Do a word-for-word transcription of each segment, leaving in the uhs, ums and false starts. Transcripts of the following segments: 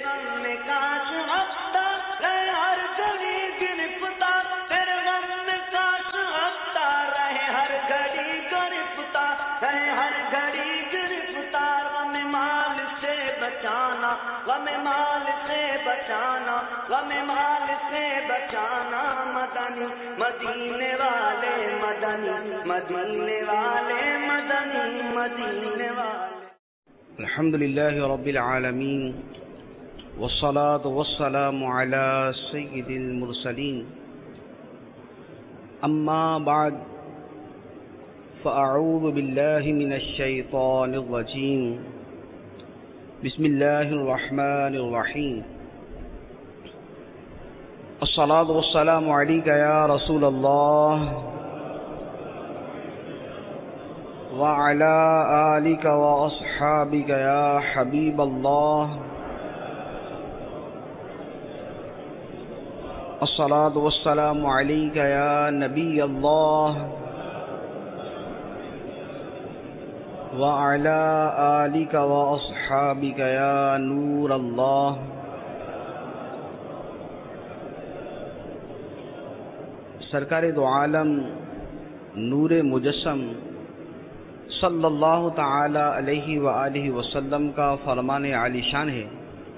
غم میں کاش ہفتہ رہے ہر گھڑی گرفتار، تیرے غم میں کاش ہفتہ رہے ہر گھڑی گرفتار، رہے ہر گھڑی گرفتار۔ غم مال سے بچانا، غم مال سے بچانا، غم مال سے بچانا، مدنی مدینے والے مدنی مدینے والے مدنی مدینے والے۔ الحمد لله رب العالمين والصلاة والسلام على سيد المرسلين، أما بعد فأعوذ بالله من الشيطان الرجيم، بسم الله الرحمن الرحيم، الصلاة والسلام عليك يا رسول الله وعلى آلك وأصحابك يا حبيب الله، الصلاة والسلام عليك يا نبي الله وعلى آلك وأصحابك يا نور الله۔ سرکار دو عالم نور مجسم صلی اللہ تعالی علیہ وآلہ وسلم کا فرمان عالی شان ہے،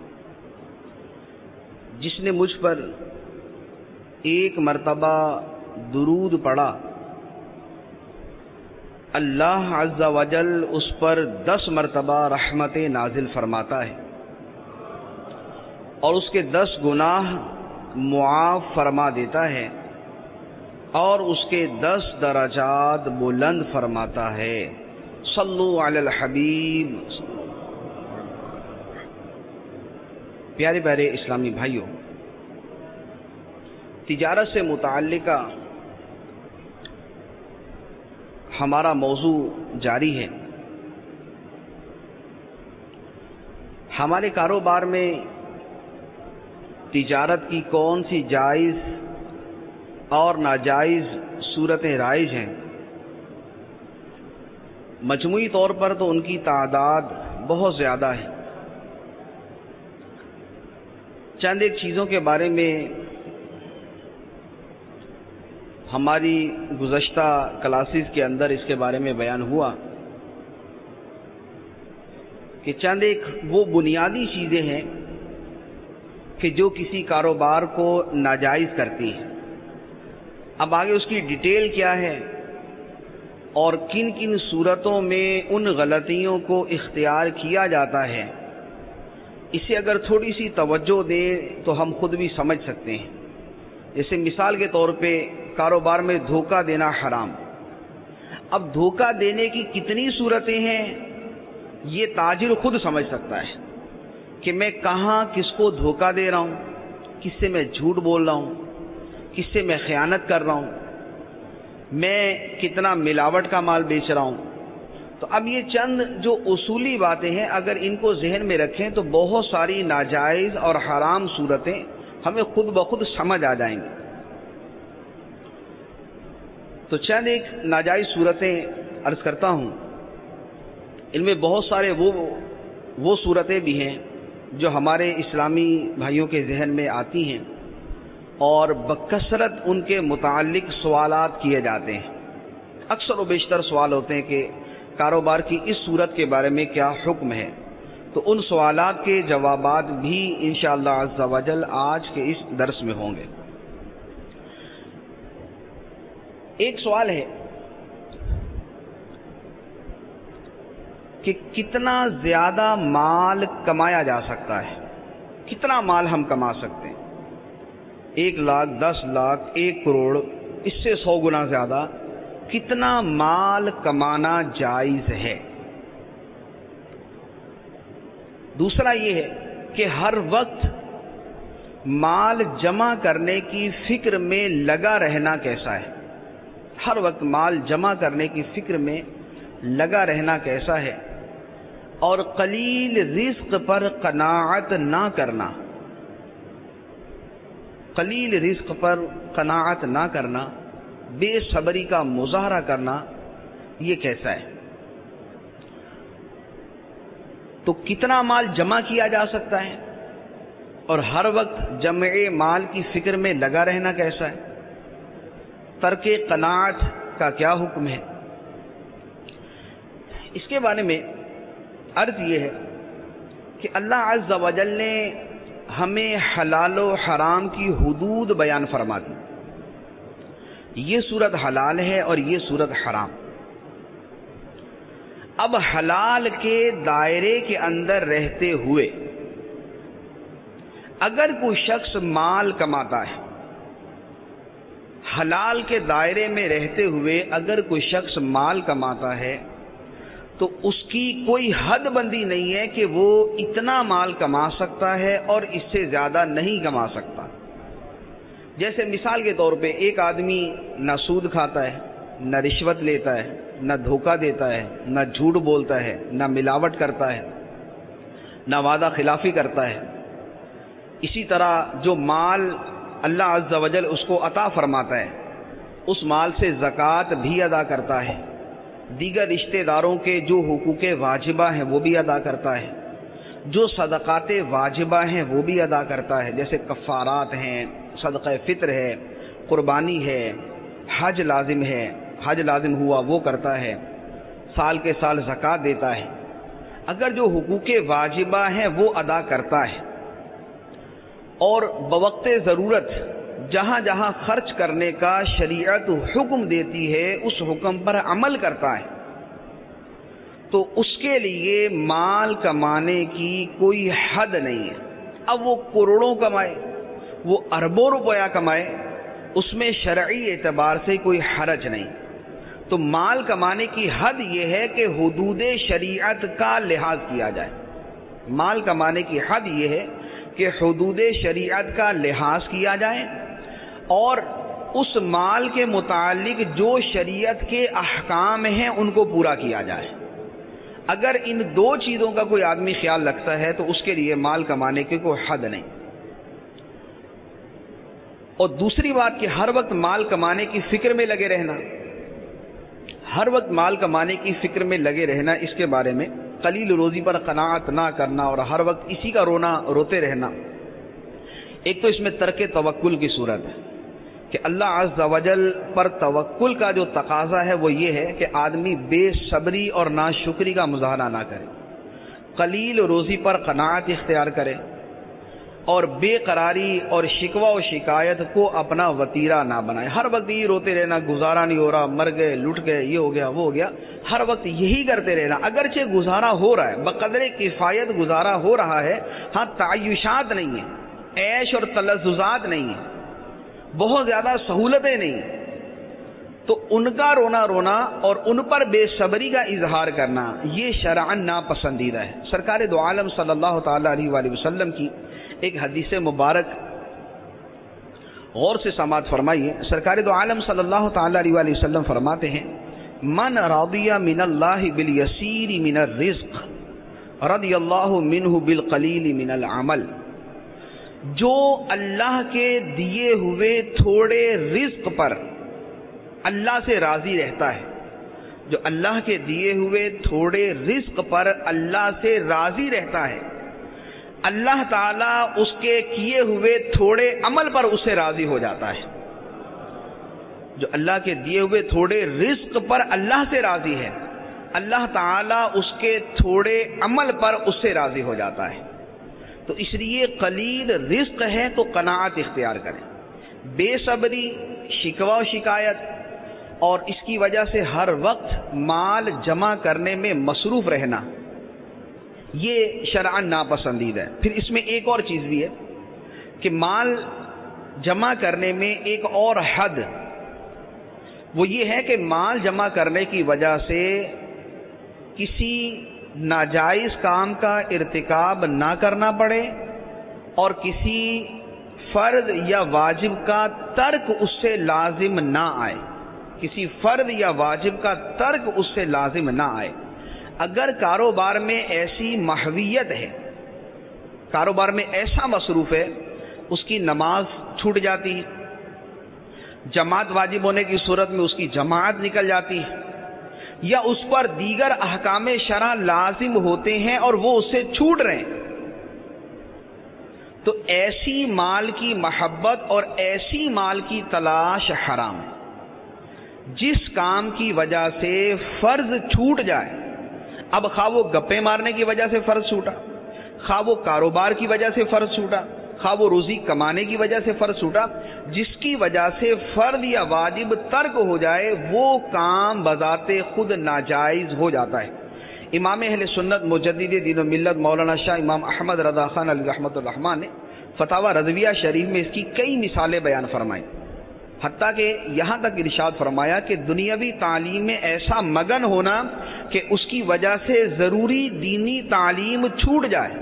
جس نے مجھ پر ایک مرتبہ درود پڑھا، اللہ عز و جل اس پر دس مرتبہ رحمت نازل فرماتا ہے اور اس کے دس گناہ معاف فرما دیتا ہے اور اس کے دس درجات بلند فرماتا ہے۔ صلو علی الحبیب۔ پیارے پیارے اسلامی بھائیوں، تجارت سے متعلقہ ہمارا موضوع جاری ہے۔ ہمارے کاروبار میں تجارت کی کون سی جائز اور ناجائز صورتیں رائج ہیں؟ مجموعی طور پر تو ان کی تعداد بہت زیادہ ہے۔ چند ایک چیزوں کے بارے میں ہماری گزشتہ کلاسز کے اندر اس کے بارے میں بیان ہوا کہ چند ایک وہ بنیادی چیزیں ہیں کہ جو کسی کاروبار کو ناجائز کرتی ہیں۔ اب آگے اس کی ڈیٹیل کیا ہے اور کن کن صورتوں میں ان غلطیوں کو اختیار کیا جاتا ہے، اسے اگر تھوڑی سی توجہ دیں تو ہم خود بھی سمجھ سکتے ہیں۔ جیسے مثال کے طور پہ کاروبار میں دھوکہ دینا حرام۔ اب دھوکہ دینے کی کتنی صورتیں ہیں یہ تاجر خود سمجھ سکتا ہے کہ میں کہاں کس کو دھوکہ دے رہا ہوں، کس سے میں جھوٹ بول رہا ہوں، کس سے میں خیانت کر رہا ہوں، میں کتنا ملاوٹ کا مال بیچ رہا ہوں۔ تو اب یہ چند جو اصولی باتیں ہیں اگر ان کو ذہن میں رکھیں تو بہت ساری ناجائز اور حرام صورتیں ہمیں خود بخود سمجھ آ جائیں گی۔ تو چند ایک ناجائز صورتیں عرض کرتا ہوں۔ ان میں بہت سارے وہ وہ صورتیں بھی ہیں جو ہمارے اسلامی بھائیوں کے ذہن میں آتی ہیں اور بکثرت ان کے متعلق سوالات کیے جاتے ہیں۔ اکثر و بیشتر سوال ہوتے ہیں کہ کاروبار کی اس صورت کے بارے میں کیا حکم ہے، تو ان سوالات کے جوابات بھی انشاءاللہ عز و جل آج کے اس درس میں ہوں گے۔ ایک سوال ہے کہ کتنا زیادہ مال کمایا جا سکتا ہے، کتنا مال ہم کما سکتے ہیں؟ ایک لاکھ، دس لاکھ، ایک کروڑ، اس سے سو گنا زیادہ کتنا مال کمانا جائز ہے؟ دوسرا یہ ہے کہ ہر وقت مال جمع کرنے کی فکر میں لگا رہنا کیسا ہے؟ ہر وقت مال جمع کرنے کی فکر میں لگا رہنا کیسا ہے؟ اور قلیل رزق پر قناعت نہ کرنا، قلیل رزق پر قناعت نہ کرنا، بے صبری کا مظاہرہ کرنا، یہ کیسا ہے؟ تو کتنا مال جمع کیا جا سکتا ہے اور ہر وقت جمع مال کی فکر میں لگا رہنا کیسا ہے؟ ترک قناعت کا کیا حکم ہے؟ اس کے بارے میں عرض یہ ہے کہ اللہ عز و جل نے ہمیں حلال و حرام کی حدود بیان فرما دی. یہ صورت حلال ہے اور یہ صورت حرام. اب حلال کے دائرے کے اندر رہتے ہوئے اگر کوئی شخص مال کماتا ہے، حلال کے دائرے میں رہتے ہوئے اگر کوئی شخص مال کماتا ہے تو اس کی کوئی حد بندی نہیں ہے کہ وہ اتنا مال کما سکتا ہے اور اس سے زیادہ نہیں کما سکتا. جیسے مثال کے طور پہ ایک آدمی نہ سود کھاتا ہے، نہ رشوت لیتا ہے، نہ دھوکہ دیتا ہے، نہ جھوٹ بولتا ہے، نہ ملاوٹ کرتا ہے، نہ وعدہ خلافی کرتا ہے. اسی طرح جو مال اللہ عز و جل اس کو عطا فرماتا ہے اس مال سے زکوٰۃ بھی ادا کرتا ہے، دیگر رشتہ داروں کے جو حقوق واجبہ ہیں وہ بھی ادا کرتا ہے، جو صدقات واجبہ ہیں وہ بھی ادا کرتا ہے، جیسے کفارات ہیں، صدقہ فطر ہے، قربانی ہے، حج لازم ہے، حج لازم ہوا وہ کرتا ہے، سال کے سال زکوٰۃ دیتا ہے. اگر جو حقوق واجبہ ہیں وہ ادا کرتا ہے اور بوقت ضرورت جہاں جہاں خرچ کرنے کا شریعت حکم دیتی ہے اس حکم پر عمل کرتا ہے، تو اس کے لیے مال کمانے کی کوئی حد نہیں ہے. اب وہ کروڑوں کمائے، وہ اربوں روپیہ کمائے، اس میں شرعی اعتبار سے کوئی حرج نہیں. تو مال کمانے کی حد یہ ہے کہ حدود شریعت کا لحاظ کیا جائے. مال کمانے کی حد یہ ہے کہ حدود شریعت کا لحاظ کیا جائے اور اس مال کے متعلق جو شریعت کے احکام ہیں ان کو پورا کیا جائے. اگر ان دو چیزوں کا کوئی آدمی خیال رکھتا ہے تو اس کے لیے مال کمانے کی کوئی حد نہیں. اور دوسری بات کہ ہر وقت مال کمانے کی فکر میں لگے رہنا، ہر وقت مال کمانے کی فکر میں لگے رہنا، اس کے بارے میں قلیل روزی پر قناعت نہ کرنا اور ہر وقت اسی کا رونا روتے رہنا. ایک تو اس میں ترک توکل کی صورت ہے کہ اللہ عز و جل پر توکل کا جو تقاضا ہے وہ یہ ہے کہ آدمی بے صبری اور ناشکری کا مظاہرہ نہ کرے، قلیل روزی پر قناعت اختیار کرے اور بے قراری اور شکوہ و شکایت کو اپنا وتیرہ نہ بنائے. ہر وقت یہ روتے رہنا، گزارا نہیں ہو رہا، مر گئے، لٹ گئے، یہ ہو گیا وہ ہو گیا، ہر وقت یہی کرتے رہنا. اگرچہ گزارا ہو رہا ہے، بقدر کفایت گزارا ہو رہا ہے، ہاں تعیشات نہیں ہیں، عیش اور تلذذات نہیں ہیں، بہت زیادہ سہولتیں نہیں ہیں، تو ان کا رونا رونا اور ان پر بے صبری کا اظہار کرنا یہ شرعاً ناپسندیدہ ہے. سرکار دو عالم صلی اللہ تعالی علیہ وآلہ وسلم کی ایک حدیث مبارک غور سے سماعت فرمائیے. سرکار دو عالم صلی اللہ تعالی علیہ وآلہ وسلم فرماتے ہیں من راضی من اللہ بالیسیر من الرزق رضی اللہ منہ بالقلیل من العمل. جو اللہ کے دیے ہوئے تھوڑے رزق پر اللہ سے راضی رہتا ہے، جو اللہ کے دیے ہوئے تھوڑے رزق پر اللہ سے راضی رہتا ہے، اللہ تعالیٰ اس کے کیے ہوئے تھوڑے عمل پر اس سے راضی ہو جاتا ہے. جو اللہ کے دیے ہوئے تھوڑے رزق پر اللہ سے راضی ہے، اللہ تعالیٰ اس کے تھوڑے عمل پر اس سے راضی ہو جاتا ہے. تو اس لیے قلیل رزق ہے تو قناعت اختیار کریں. بے صبری، شکوہ و شکایت اور اس کی وجہ سے ہر وقت مال جمع کرنے میں مصروف رہنا یہ شرعاً ناپسندیدہ ہے. پھر اس میں ایک اور چیز بھی ہے کہ مال جمع کرنے میں ایک اور حد وہ یہ ہے کہ مال جمع کرنے کی وجہ سے کسی ناجائز کام کا ارتکاب نہ کرنا پڑے اور کسی فرض یا واجب کا ترک اس سے لازم نہ آئے، کسی فرض یا واجب کا ترک اس سے لازم نہ آئے. اگر کاروبار میں ایسی محویت ہے، کاروبار میں ایسا مصروف ہے، اس کی نماز چھوٹ جاتی ہے، جماعت واجب ہونے کی صورت میں اس کی جماعت نکل جاتی ہے، یا اس پر دیگر احکام شرع لازم ہوتے ہیں اور وہ اس سے چھوٹ رہے ہیں، تو تو ایسی مال کی محبت اور ایسی مال کی تلاش حرام ہے جس کام کی وجہ سے فرض چھوٹ جائے. اب خواہ وہ گپے مارنے کی وجہ سے فرض چھوٹا، خواہ وہ کاروبار کی وجہ سے فرض چھوٹا، خواہ وہ روزی کمانے کی وجہ سے فرض چھوٹا، جس کی وجہ سے فرض یا واجب ترک ہو جائے وہ کام بذات خود ناجائز ہو جاتا ہے. امام اہل سنت مجدد دین و ملت مولانا شاہ امام احمد رضا خان علیہ رحمۃ الرحمٰن نے فتاوی رضویہ شریف میں اس کی کئی مثالیں بیان فرمائیں، حتیٰ کہ یہاں تک ارشاد فرمایا کہ دنیاوی تعلیم میں ایسا مگن ہونا کہ اس کی وجہ سے ضروری دینی تعلیم چھوٹ جائے.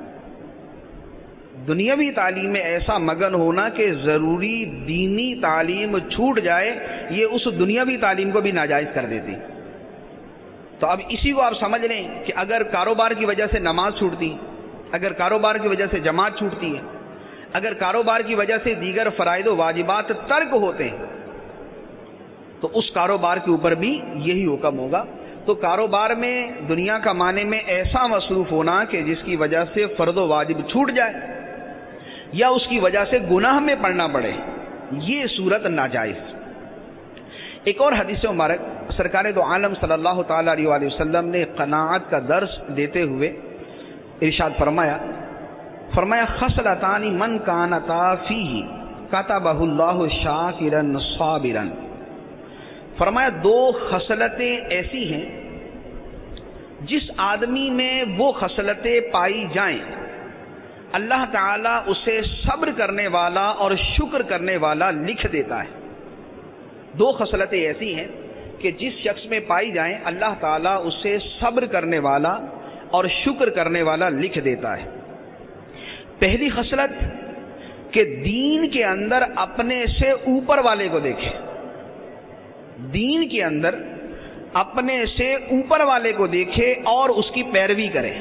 دنیاوی تعلیم میں ایسا مگن ہونا کہ ضروری دینی تعلیم چھوٹ جائے، یہ اس دنیاوی تعلیم کو بھی ناجائز کر دیتی. تو اب اسی کو آپ سمجھ لیں کہ اگر کاروبار کی وجہ سے نماز چھوٹتی، اگر کاروبار کی وجہ سے جماعت چھوٹتی ہے، اگر کاروبار کی وجہ سے دیگر فرائض و واجبات ترک ہوتے ہیں تو اس کاروبار کے اوپر بھی یہی حکم ہوگا. تو کاروبار میں دنیا کمانے میں ایسا مصروف ہونا کہ جس کی وجہ سے فرض و واجب چھوٹ جائے یا اس کی وجہ سے گناہ میں پڑنا پڑے، یہ صورت ناجائز. ایک اور حدیث مبارک سرکار دو عالم صلی اللہ تعالی علیہ وآلہ وسلم نے قناعت کا درس دیتے ہوئے ارشاد فرمایا فرمایا خصلتان من کانتا فیہ کتبہ اللہ شاکرا صابرا. فرمایا دو خصلتیں ایسی ہیں جس آدمی میں وہ خصلتیں پائی جائیں اللہ تعالیٰ اسے صبر کرنے والا اور شکر کرنے والا لکھ دیتا ہے. دو خصلتیں ایسی ہیں کہ جس شخص میں پائی جائیں اللہ تعالیٰ اسے صبر کرنے والا اور شکر کرنے والا لکھ دیتا ہے. پہلی خصلت کہ دین کے اندر اپنے سے اوپر والے کو دیکھے، دین کے اندر اپنے سے اوپر والے کو دیکھے اور اس کی پیروی کرے،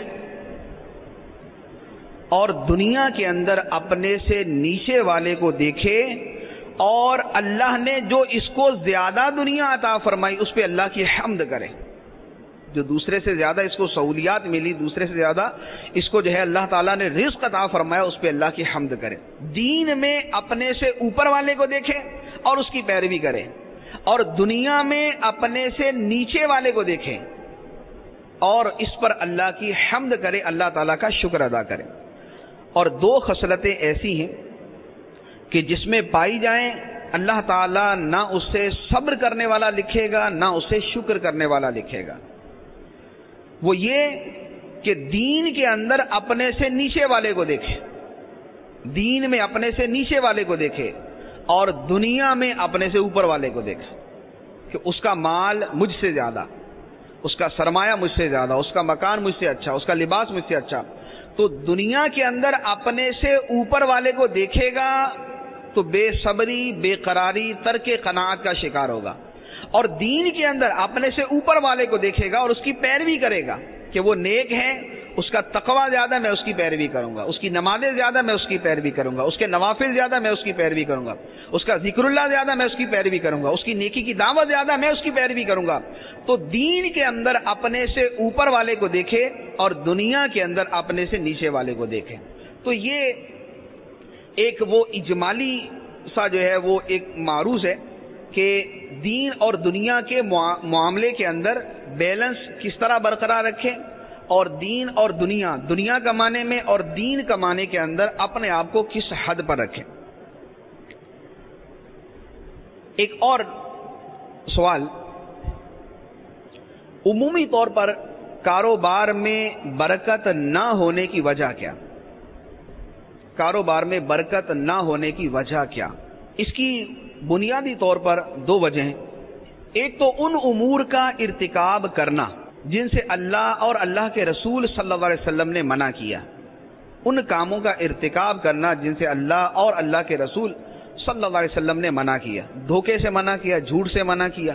اور دنیا کے اندر اپنے سے نیچے والے کو دیکھے اور اللہ نے جو اس کو زیادہ دنیا عطا فرمائی اس پہ اللہ کی حمد کرے. جو دوسرے سے زیادہ اس کو سہولیات ملی، دوسرے سے زیادہ اس کو جو ہے اللہ تعالیٰ نے رزق عطا فرمایا، اس پہ اللہ کی حمد کرے. دین میں اپنے سے اوپر والے کو دیکھے اور اس کی پیروی کرے، اور دنیا میں اپنے سے نیچے والے کو دیکھے اور اس پر اللہ کی حمد کرے، اللہ تعالیٰ کا شکر ادا کرے. اور دو خصلتیں ایسی ہیں کہ جس میں پائی جائیں اللہ تعالیٰ نہ اسے صبر کرنے والا لکھے گا نہ اسے شکر کرنے والا لکھے گا. وہ یہ کہ دین کے اندر اپنے سے نیچے والے کو دیکھے، دین میں اپنے سے نیچے والے کو دیکھے اور دنیا میں اپنے سے اوپر والے کو دیکھے کہ اس کا مال مجھ سے زیادہ، اس کا سرمایہ مجھ سے زیادہ، اس کا مکان مجھ سے اچھا، اس کا لباس مجھ سے اچھا. تو دنیا کے اندر اپنے سے اوپر والے کو دیکھے گا تو بے صبری، بے قراری، ترک قناعت کا شکار ہوگا، اور دین کے اندر اپنے سے اوپر والے کو دیکھے گا اور اس کی پیروی کرے گا کہ وہ نیک ہے، اس کا تقوی زیادہ میں اس کی پیروی کروں گا، اس کی نمازیں زیادہ میں اس کی پیروی کروں گا، اس کے نوافل زیادہ میں اس کی پیروی کروں گا، اس کا ذکر اللہ زیادہ میں اس کی پیروی کروں گا، اس کی نیکی کی دعوت زیادہ میں اس کی پیروی کروں گا. تو دین کے اندر اپنے سے اوپر والے کو دیکھے اور دنیا کے اندر اپنے سے نیچے والے کو دیکھے. تو یہ ایک وہ اجمالی سا جو ہے وہ ایک معروض ہے کہ دین اور دنیا کے معاملے کے اندر بیلنس کس طرح برقرار رکھیں اور دین اور دنیا دنیا کمانے میں اور دین کمانے کے اندر اپنے آپ کو کس حد پر رکھیں. ایک اور سوال، عمومی طور پر کاروبار میں برکت نہ ہونے کی وجہ کیا؟ کاروبار میں برکت نہ ہونے کی وجہ کیا؟ اس کی بنیادی طور پر دو وجہ ہیں. ایک تو ان امور کا ارتکاب کرنا جن سے اللہ اور اللہ کے رسول صلی اللہ علیہ وسلم نے منع کیا، ان کاموں کا ارتکاب کرنا جن سے اللہ اور اللہ کے رسول صلی اللہ علیہ وسلم نے منع کیا. دھوکے سے منع کیا، جھوٹ سے منع کیا،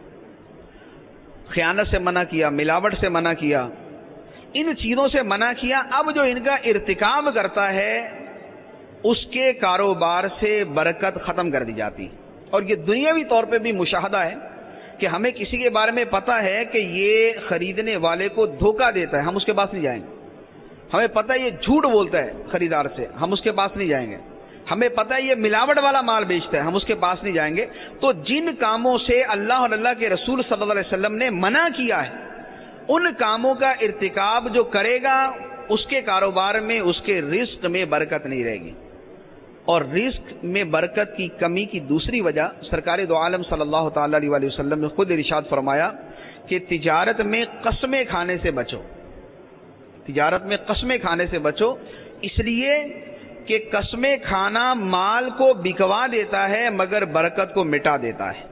خیانت سے منع کیا، ملاوٹ سے منع کیا، ان چیزوں سے منع کیا. اب جو ان کا ارتکاب کرتا ہے اس کے کاروبار سے برکت ختم کر دی جاتی. اور یہ دنیاوی طور پہ بھی مشاہدہ ہے کہ ہمیں کسی کے بارے میں پتہ ہے کہ یہ خریدنے والے کو دھوکہ دیتا ہے، ہم اس کے پاس نہیں جائیں گے، ہمیں پتہ ہے یہ جھوٹ بولتا ہے خریدار سے، ہم اس کے پاس نہیں جائیں گے. ہمیں پتہ ہے یہ ملاوٹ والا مال بیچتا ہے، ہم اس کے پاس نہیں جائیں گے. تو جن کاموں سے اللہ اور اللہ کے رسول صلی اللہ علیہ وسلم نے منع کیا ہے، ان کاموں کا ارتکاب جو کرے گا اس کے کاروبار میں، اس کے رزق میں برکت نہیں رہے گی. اور رزق میں برکت کی کمی کی دوسری وجہ سرکار دو عالم صلی اللہ تعالی علیہ وآلہ وسلم نے خود ارشاد فرمایا کہ تجارت میں قسمیں کھانے سے بچو. تجارت میں قسمیں کھانے سے بچو، اس لیے کہ قسمیں کھانا مال کو بکوا دیتا ہے مگر برکت کو مٹا دیتا ہے.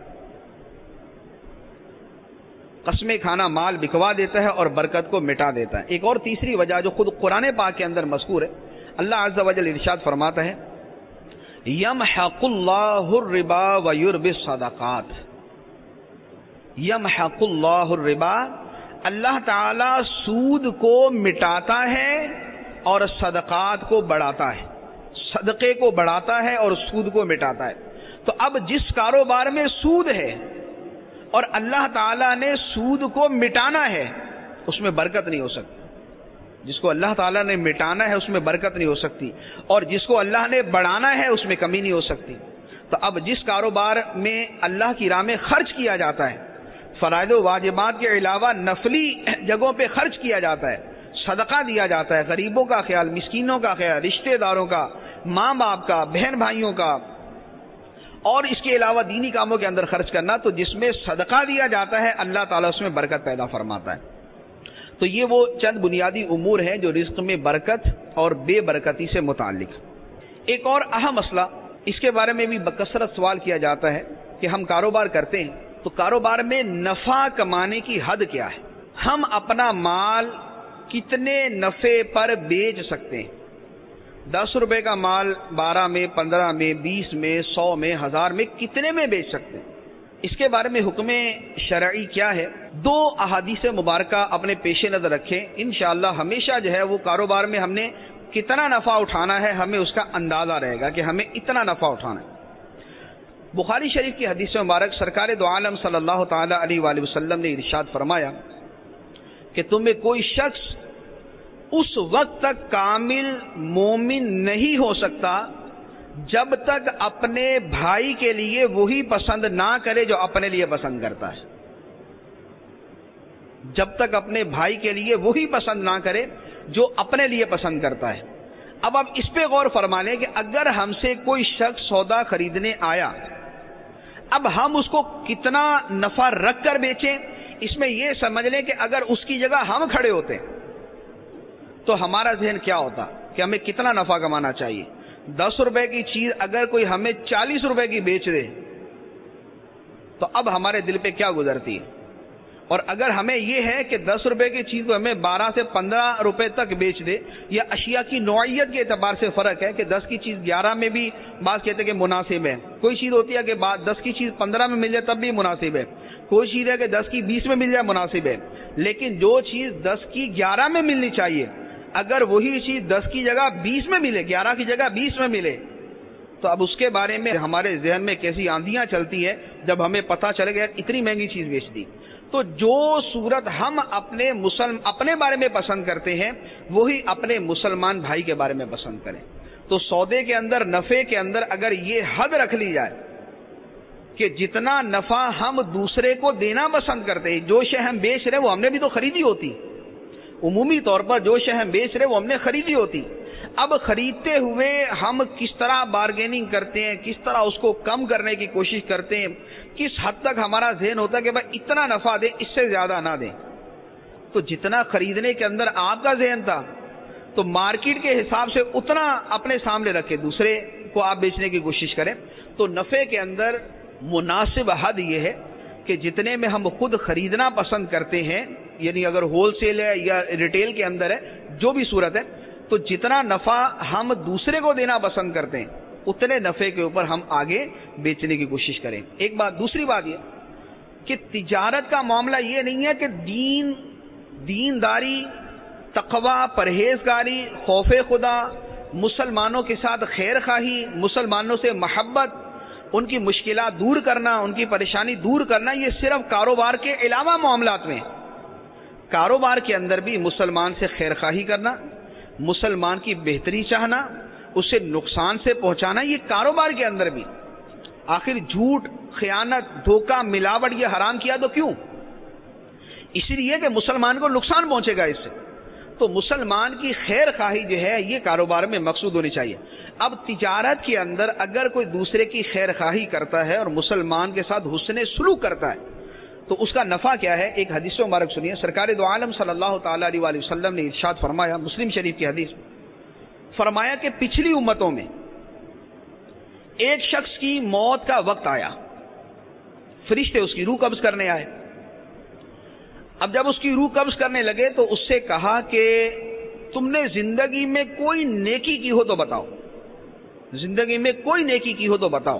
قسمیں کھانا مال بکوا دیتا ہے اور برکت کو مٹا دیتا ہے. ایک اور تیسری وجہ جو خود قرآن پاک کے اندر مذکور ہے، اللہ عز و جل ارشاد فرماتا ہے یمحق اللہ الربا ویربی الصدقات. یمحق اللہ الربا، اللہ تعالی سود کو مٹاتا ہے اور صدقات کو بڑھاتا ہے. صدقے کو بڑھاتا ہے اور سود کو مٹاتا ہے. تو اب جس کاروبار میں سود ہے اور اللہ تعالیٰ نے سود کو مٹانا ہے، اس میں برکت نہیں ہو سکتی. جس کو اللہ تعالیٰ نے مٹانا ہے اس میں برکت نہیں ہو سکتی، اور جس کو اللہ نے بڑھانا ہے اس میں کمی نہیں ہو سکتی. تو اب جس کاروبار میں اللہ کی راہ میں خرچ کیا جاتا ہے، فرائض و واجبات کے علاوہ نفلی جگہوں پہ خرچ کیا جاتا ہے، صدقہ دیا جاتا ہے، غریبوں کا خیال، مسکینوں کا خیال، رشتہ داروں کا، ماں باپ کا، بہن بھائیوں کا، اور اس کے علاوہ دینی کاموں کے اندر خرچ کرنا، تو جس میں صدقہ دیا جاتا ہے اللہ تعالیٰ اس میں برکت پیدا فرماتا ہے. تو یہ وہ چند بنیادی امور ہیں جو رزق میں برکت اور بے برکتی سے متعلق. ایک اور اہم مسئلہ، اس کے بارے میں بھی بکثرت سوال کیا جاتا ہے کہ ہم کاروبار کرتے ہیں تو کاروبار میں نفع کمانے کی حد کیا ہے؟ ہم اپنا مال کتنے نفع پر بیچ سکتے ہیں؟ دس روپے کا مال بارہ میں، پندرہ میں، بیس میں، سو میں، ہزار میں کتنے میں بیچ سکتے ہیں؟ اس کے بارے میں حکم شرعی کیا ہے؟ دو احادیث مبارکہ اپنے پیش نظر رکھیں. انشاءاللہ ہمیشہ جو ہے وہ کاروبار میں ہم نے کتنا نفع اٹھانا ہے ہمیں اس کا اندازہ رہے گا کہ ہمیں اتنا نفع اٹھانا ہے. بخاری شریف کی حدیث مبارک سرکار دو عالم صلی اللہ تعالی علیہ وآلہ وسلم نے ارشاد فرمایا کہ تم میں کوئی شخص اس وقت تک کامل مومن نہیں ہو سکتا جب تک اپنے بھائی کے لیے وہی پسند نہ کرے جو اپنے لیے پسند کرتا ہے. جب تک اپنے بھائی کے لیے وہی پسند نہ کرے جو اپنے لیے پسند کرتا ہے. اب آپ اس پہ غور فرما لیں کہ اگر ہم سے کوئی شخص سودا خریدنے آیا، اب ہم اس کو کتنا نفع رکھ کر بیچیں، اس میں یہ سمجھ لیں کہ اگر اس کی جگہ ہم کھڑے ہوتے تو ہمارا ذہن کیا ہوتا کہ ہمیں کتنا نفع کمانا چاہیے. دس روپے کی چیز اگر کوئی ہمیں چالیس روپے کی بیچ دے تو اب ہمارے دل پہ کیا گزرتی ہے. اور اگر ہمیں یہ ہے کہ دس روپے کی چیز کو ہمیں بارہ سے پندرہ روپے تک بیچ دے، یا اشیاء کی نوعیت کے اعتبار سے فرق ہے کہ دس کی چیز گیارہ میں بھی بعض کہتے ہیں کہ مناسب ہے، کوئی چیز ہوتی ہے کہ دس کی چیز پندرہ میں مل جائے تب بھی مناسب ہے، کوئی چیز ہے کہ دس کی بیس میں مل جائے مناسب ہے. لیکن جو چیز دس کی گیارہ میں ملنی چاہیے، اگر وہی چیز دس کی جگہ بیس میں ملے، گیارہ کی جگہ بیس میں ملے، تو اب اس کے بارے میں ہمارے ذہن میں کیسی آندیاں چلتی ہے جب ہمیں پتہ چلے گا اتنی مہنگی چیز بیچ دی. تو جو صورت ہم اپنے مسلم اپنے بارے میں پسند کرتے ہیں وہی اپنے مسلمان بھائی کے بارے میں پسند کریں. تو سودے کے اندر، نفع کے اندر اگر یہ حد رکھ لی جائے کہ جتنا نفع ہم دوسرے کو دینا پسند کرتے ہیں، جو شے ہم بیچ رہے وہ ہم نے بھی تو خریدی ہوتی، عمومی طور پر جو شے ہم بیچ رہے وہ ہم نے خریدی ہوتی. اب خریدتے ہوئے ہم کس طرح بارگیننگ کرتے ہیں، کس طرح اس کو کم کرنے کی کوشش کرتے ہیں، کس حد تک ہمارا ذہن ہوتا ہے کہ بھائی اتنا نفع دیں، اس سے زیادہ نہ دیں. تو جتنا خریدنے کے اندر آپ کا ذہن تھا تو مارکیٹ کے حساب سے اتنا اپنے سامنے رکھے دوسرے کو آپ بیچنے کی کوشش کریں. تو نفع کے اندر مناسب حد یہ ہے کہ جتنے میں ہم خود خریدنا پسند کرتے ہیں، یعنی اگر ہول سیل ہے یا ریٹیل کے اندر ہے، جو بھی صورت ہے، تو جتنا نفع ہم دوسرے کو دینا پسند کرتے ہیں اتنے نفع کے اوپر ہم آگے بیچنے کی کوشش کریں. ایک بات. دوسری بات یہ کہ تجارت کا معاملہ یہ نہیں ہے کہ دین دینداری، تقوی، پرہیزگاری، خوف خدا، مسلمانوں کے ساتھ خیر خواہی، مسلمانوں سے محبت، ان کی مشکلات دور کرنا، ان کی پریشانی دور کرنا، یہ صرف کاروبار کے علاوہ معاملات میں. کاروبار کے اندر بھی مسلمان سے خیر خواہی کرنا، مسلمان کی بہتری چاہنا، اسے نقصان سے پہنچانا، یہ کاروبار کے اندر بھی. آخر جھوٹ، خیانت، دھوکہ، ملاوٹ یہ حرام کیا تو کیوں؟ اس لیے کہ مسلمان کو نقصان پہنچے گا اس سے. تو مسلمان کی خیر خواہی جو ہے یہ کاروبار میں مقصود ہونی چاہیے. اب تجارت کے اندر اگر کوئی دوسرے کی خیر خواہی کرتا ہے اور مسلمان کے ساتھ حسن سلوک کرتا ہے تو اس کا نفع کیا ہے؟ ایک حدیث مبارک سنیے. سرکار دو عالم صلی اللہ تعالی علیہ وآلہ وسلم نے ارشاد فرمایا، مسلم شریف کی حدیث، فرمایا کہ پچھلی امتوں میں ایک شخص کی موت کا وقت آیا، فرشتے اس کی روح قبض کرنے آئے. اب جب اس کی روح قبض کرنے لگے تو اس سے کہا کہ تم نے زندگی میں کوئی نیکی کی ہو تو بتاؤ، زندگی میں کوئی نیکی کی ہو تو بتاؤ.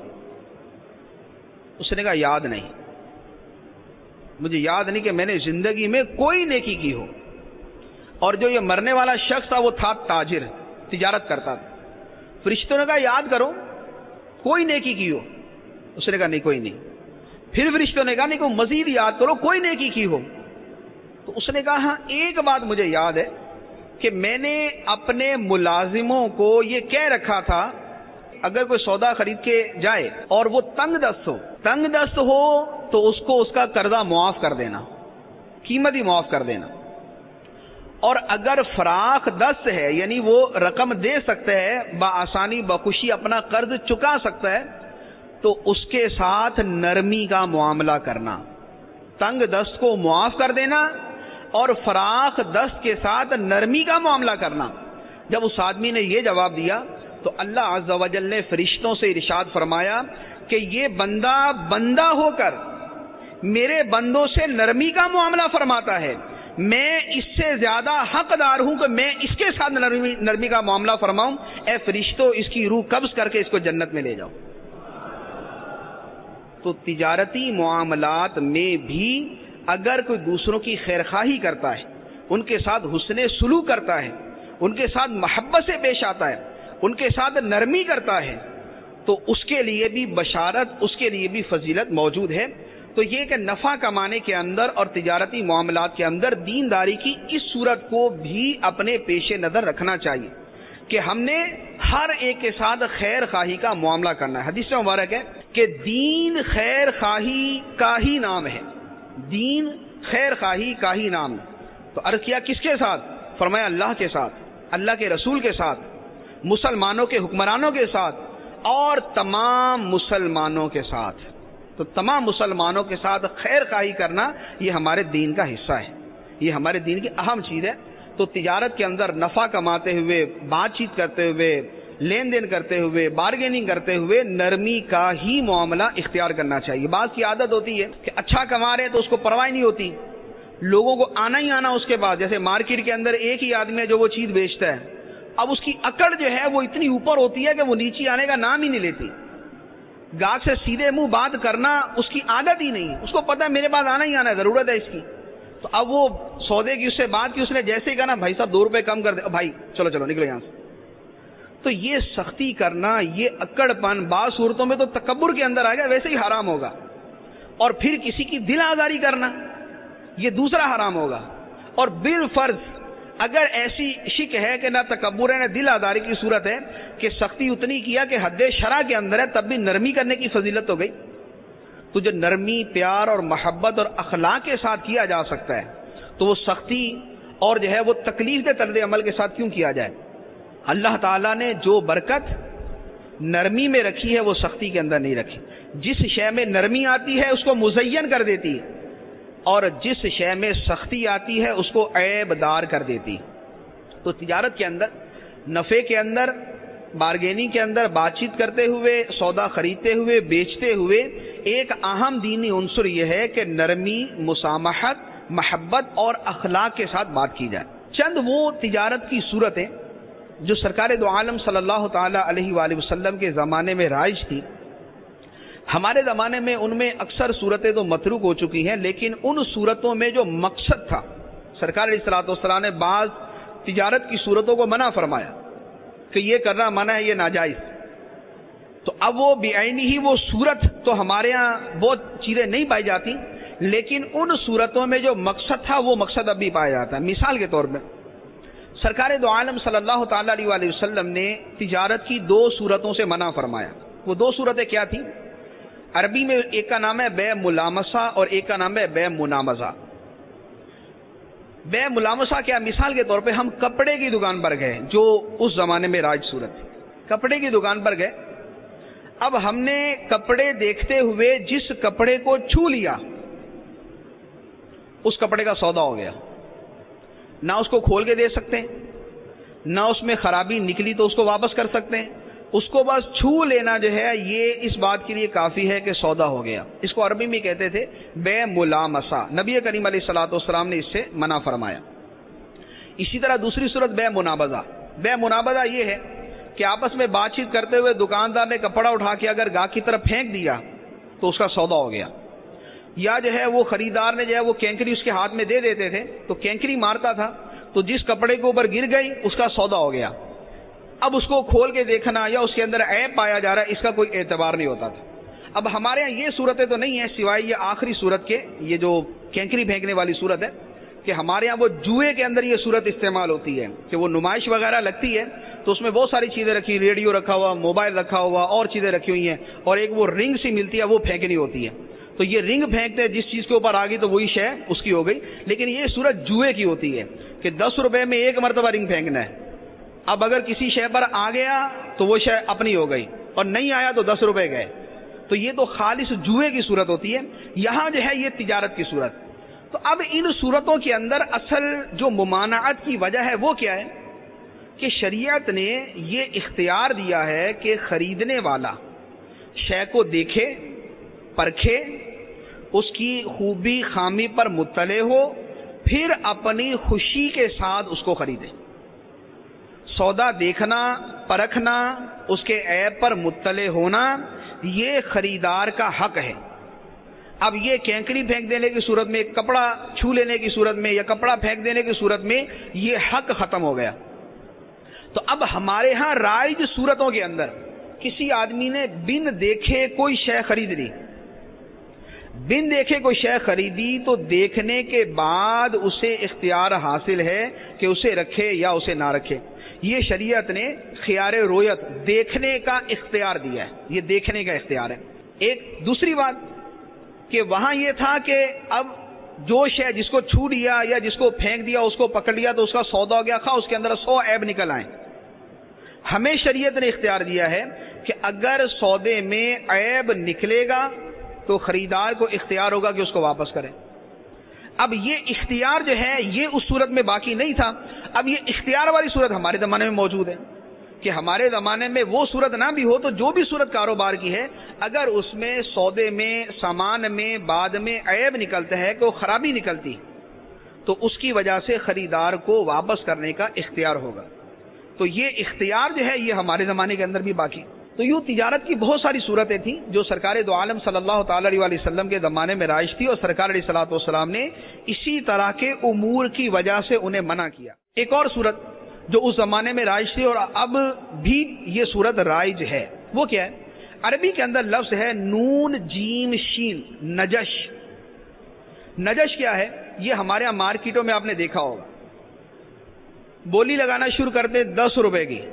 اس نے کہا یاد نہیں، مجھے یاد نہیں کہ میں نے زندگی میں کوئی نیکی کی ہو. اور جو یہ مرنے والا شخص تھا وہ تھا تاجر، تجارت کرتا تھا. فرشتوں نے کہا یاد کرو کوئی نیکی کی ہو. اس نے کہا نہیں کوئی نہیں. پھر فرشتوں نے کہا نہیں کوئی مزید یاد کرو کوئی نیکی کی ہو. تو اس نے کہا ہاں ایک بات مجھے یاد ہے کہ میں نے اپنے ملازموں کو یہ کہہ رکھا تھا اگر کوئی سودا خرید کے جائے اور وہ تنگ دست ہو تنگ دست ہو تو اس کو اس کا قرضہ معاف کر دینا، قیمت ہی معاف کر دینا. اور اگر فراخ دست ہے یعنی وہ رقم دے سکتا ہے، بآسانی بخوشی اپنا قرض چکا سکتا ہے، تو اس کے ساتھ نرمی کا معاملہ کرنا، تنگ دست کو معاف کر دینا اور فراخ دست کے ساتھ نرمی کا معاملہ کرنا. جب اس آدمی نے یہ جواب دیا تو اللہ عز و جل نے فرشتوں سے ارشاد فرمایا کہ یہ بندہ بندہ ہو کر میرے بندوں سے نرمی کا معاملہ فرماتا ہے، میں اس سے زیادہ حقدار ہوں کہ میں اس کے ساتھ نرمی, نرمی کا معاملہ فرماؤں. اے فرشتوں اس کی روح قبض کر کے اس کو جنت میں لے جاؤ. تو تجارتی معاملات میں بھی اگر کوئی دوسروں کی خیر خواہی کرتا ہے، ان کے ساتھ حسن سلوک کرتا ہے، ان کے ساتھ محبت سے پیش آتا ہے، ان کے ساتھ نرمی کرتا ہے، تو اس کے لیے بھی بشارت، اس کے لیے بھی فضیلت موجود ہے. تو یہ کہ نفع کمانے کے اندر اور تجارتی معاملات کے اندر دینداری کی اس صورت کو بھی اپنے پیش نظر رکھنا چاہیے کہ ہم نے ہر ایک کے ساتھ خیر خواہی کا معاملہ کرنا ہے. حدیث مبارک ہے کہ دین خیر خواہی کا ہی نام ہے، دین خیر خواہی کا ہی نام ہے. تو عرض کیا کس کے ساتھ؟ فرمایا اللہ کے ساتھ، اللہ کے رسول کے ساتھ، مسلمانوں کے حکمرانوں کے ساتھ اور تمام مسلمانوں کے ساتھ. تو تمام مسلمانوں کے ساتھ خیر خواہی کرنا یہ ہمارے دین کا حصہ ہے، یہ ہمارے دین کی اہم چیز ہے. تو تجارت کے اندر نفع کماتے ہوئے، بات چیت کرتے ہوئے، لین دین کرتے ہوئے، بارگیننگ کرتے ہوئے نرمی کا ہی معاملہ اختیار کرنا چاہیے. بعض کی عادت ہوتی ہے کہ اچھا کما رہے تو اس کو پرواہ نہیں ہوتی، لوگوں کو آنا ہی آنا اس کے بعد. جیسے مارکیٹ کے اندر ایک ہی آدمی ہے جو وہ چیز بیچتا ہے، اب اس کی اکڑ جو ہے وہ اتنی اوپر ہوتی ہے کہ وہ نیچے آنے کا نام ہی نہیں لیتی. گاہک سے سیدھے منہ بات کرنا اس کی عادت ہی نہیں، اس کو پتا ہے میرے پاس آنا ہی آنا ہے، ضرورت ہے اس کی. تو اب وہ سودے کی اس سے بات کی، اس نے جیسے ہی کہا نا بھائی صاحب دو روپے کم کر دے، بھائی چلو چلو نکلو یہاں سے. تو یہ سختی کرنا، یہ اکڑ پن بعض صورتوں میں تو تکبر کے اندر آئے گا، ویسے ہی حرام ہوگا. اور پھر کسی کی دل آزاری کرنا یہ دوسرا حرام ہوگا. اور بالفرض اگر ایسی شک ہے کہ نہ تکبر ہے نہ دل آزاری کی صورت ہے کہ سختی اتنی کیا کہ حد شرع کے اندر ہے، تب بھی نرمی کرنے کی فضیلت ہو گئی. تو جو نرمی، پیار اور محبت اور اخلاق کے ساتھ کیا جا سکتا ہے تو وہ سختی اور جو ہے وہ تکلیف دہ طرز عمل کے ساتھ کیوں کیا جائے؟ اللہ تعالیٰ نے جو برکت نرمی میں رکھی ہے وہ سختی کے اندر نہیں رکھی. جس شے میں نرمی آتی ہے اس کو مزین کر دیتی ہے، اور جس شے میں سختی آتی ہے اس کو عیب دار کر دیتی. تو تجارت کے اندر، نفع کے اندر، بارگیننگ کے اندر، بات چیت کرتے ہوئے، سودا خریدتے ہوئے، بیچتے ہوئے ایک اہم دینی عنصر یہ ہے کہ نرمی، مسامحت، محبت اور اخلاق کے ساتھ بات کی جائے. چند وہ تجارت کی صورتیں جو سرکار دو عالم صلی اللہ تعالی علیہ وآلہ وسلم کے زمانے میں رائج تھی، ہمارے زمانے میں ان میں اکثر صورتیں تو متروک ہو چکی ہیں، لیکن ان صورتوں میں جو مقصد تھا سرکار علیہ الصلوۃ والسلام نے بعض تجارت کی صورتوں کو منع فرمایا کہ یہ کرنا منع ہے، یہ ناجائز. تو اب وہ بعینی ہی وہ صورت تو ہمارے ہاں بہت چیزیں نہیں پائی جاتی، لیکن ان صورتوں میں جو مقصد تھا وہ مقصد اب بھی پایا جاتا ہے. مثال کے طور پہ سرکار دو عالم صلی اللہ تعالی علیہ وآلہ وسلم نے تجارت کی دو صورتوں سے منع فرمایا. وہ دو صورتیں کیا تھیں؟ عربی میں ایک کا نام ہے بے ملامسہ اور ایک کا نام ہے بے منامزہ. بے ملامسہ کیا؟ مثال کے طور پہ ہم کپڑے کی دکان پر گئے جو اس زمانے میں راج صورت تھی. کپڑے کی دکان پر گئے, اب ہم نے کپڑے دیکھتے ہوئے جس کپڑے کو چھو لیا اس کپڑے کا سودا ہو گیا. نہ اس کو کھول کے دے سکتے ہیں, نہ اس میں خرابی نکلی تو اس کو واپس کر سکتے ہیں, اس کو بس چھو لینا جو ہے یہ اس بات کے لیے کافی ہے کہ سودا ہو گیا. اس کو عربی میں کہتے تھے بے ملامسہ. نبی کریم علیہ الصلوۃ والسلام نے اس سے منع فرمایا. اسی طرح دوسری صورت بے منابضہ. بے منابضہ یہ ہے کہ آپس میں بات چیت کرتے ہوئے دکاندار نے کپڑا اٹھا کے اگر گاہک کی طرف پھینک دیا تو اس کا سودا ہو گیا, یا جو ہے وہ خریدار نے جو ہے وہ کینکری اس کے ہاتھ میں دے دیتے تھے تو کینکری مارتا تھا تو جس کپڑے کے اوپر گر گئی اس کا سودا ہو گیا. اب اس کو کھول کے دیکھنا یا اس کے اندر عیب پایا جا رہا ہے اس کا کوئی اعتبار نہیں ہوتا تھا. اب ہمارے ہاں یہ صورتیں تو نہیں ہیں سوائے یہ آخری صورت کے, یہ جو کینکری پھینکنے والی صورت ہے, کہ ہمارے ہاں وہ جوئے کے اندر یہ صورت استعمال ہوتی ہے کہ وہ نمائش وغیرہ لگتی ہے تو اس میں بہت ساری چیزیں رکھی, ریڈیو رکھا ہوا, موبائل رکھا ہوا, اور چیزیں رکھی ہوئی ہیں, اور ایک وہ رنگ سی ملتی ہے وہ پھینکنی ہوتی ہے. تو یہ رنگ پھینکتے جس چیز کے اوپر آ گئی تو وہی شے اس کی ہو گئی. لیکن یہ صورت جوئے کی ہوتی ہے کہ دس روپے میں ایک مرتبہ رنگ پھینکنا ہے. اب اگر کسی شے پر آ گیا تو وہ شے اپنی ہو گئی, اور نہیں آیا تو دس روپے گئے. تو یہ تو خالص جوئے کی صورت ہوتی ہے. یہاں جو ہے یہ تجارت کی صورت. تو اب ان صورتوں کے اندر اصل جو ممانعت کی وجہ ہے وہ کیا ہے کہ شریعت نے یہ اختیار دیا ہے کہ خریدنے والا شے کو دیکھے, پرکھے, اس کی خوبی خامی پر مطلع ہو, پھر اپنی خوشی کے ساتھ اس کو خریدے. سودا دیکھنا, پرکھنا, اس کے عیب پر مطلع ہونا یہ خریدار کا حق ہے. اب یہ کینکری پھینک دینے کی صورت میں, کپڑا چھو لینے کی صورت میں, یا کپڑا پھینک دینے کی صورت میں یہ حق ختم ہو گیا. تو اب ہمارے ہاں رائج صورتوں کے اندر کسی آدمی نے بن دیکھے کوئی شے خرید لی, بن دیکھے کوئی شے خریدی تو دیکھنے کے بعد اسے اختیار حاصل ہے کہ اسے رکھے یا اسے نہ رکھے. یہ شریعت نے خیار رویت دیکھنے کا اختیار دیا ہے, یہ دیکھنے کا اختیار ہے. ایک دوسری بات کہ وہاں یہ تھا کہ اب جو شے جس کو چھو لیا یا جس کو پھینک دیا اس کو پکڑ لیا تو اس کا سودا ہو گیا, خواہ اس کے اندر سو عیب نکل آئیں. ہمیں شریعت نے اختیار دیا ہے کہ اگر سودے میں عیب نکلے گا تو خریدار کو اختیار ہوگا کہ اس کو واپس کرے. اب یہ اختیار جو ہے یہ اس صورت میں باقی نہیں تھا. اب یہ اختیار والی صورت ہمارے زمانے میں موجود ہے کہ ہمارے زمانے میں وہ صورت نہ بھی ہو تو جو بھی صورت کاروبار کی ہے, اگر اس میں سودے میں, سامان میں بعد میں عیب نکلتا ہے کہ وہ خرابی نکلتی تو اس کی وجہ سے خریدار کو واپس کرنے کا اختیار ہوگا. تو یہ اختیار جو ہے یہ ہمارے زمانے کے اندر بھی باقی. تو یوں تجارت کی بہت ساری صورتیں تھیں جو سرکار دو عالم صلی اللہ تعالی علیہ وسلم کے زمانے میں رائج تھی, اور سرکار علیہ الصلوۃ والسلام نے اسی طرح کے امور کی وجہ سے انہیں منع کیا. ایک اور صورت جو اس زمانے میں رائج تھی اور اب بھی یہ صورت رائج ہے وہ کیا ہے؟ عربی کے اندر لفظ ہے نون جیم شین, نجش. نجش کیا ہے؟ یہ ہمارے یہاں مارکیٹوں میں آپ نے دیکھا ہوگا, بولی لگانا شروع کرتے دس روپے کی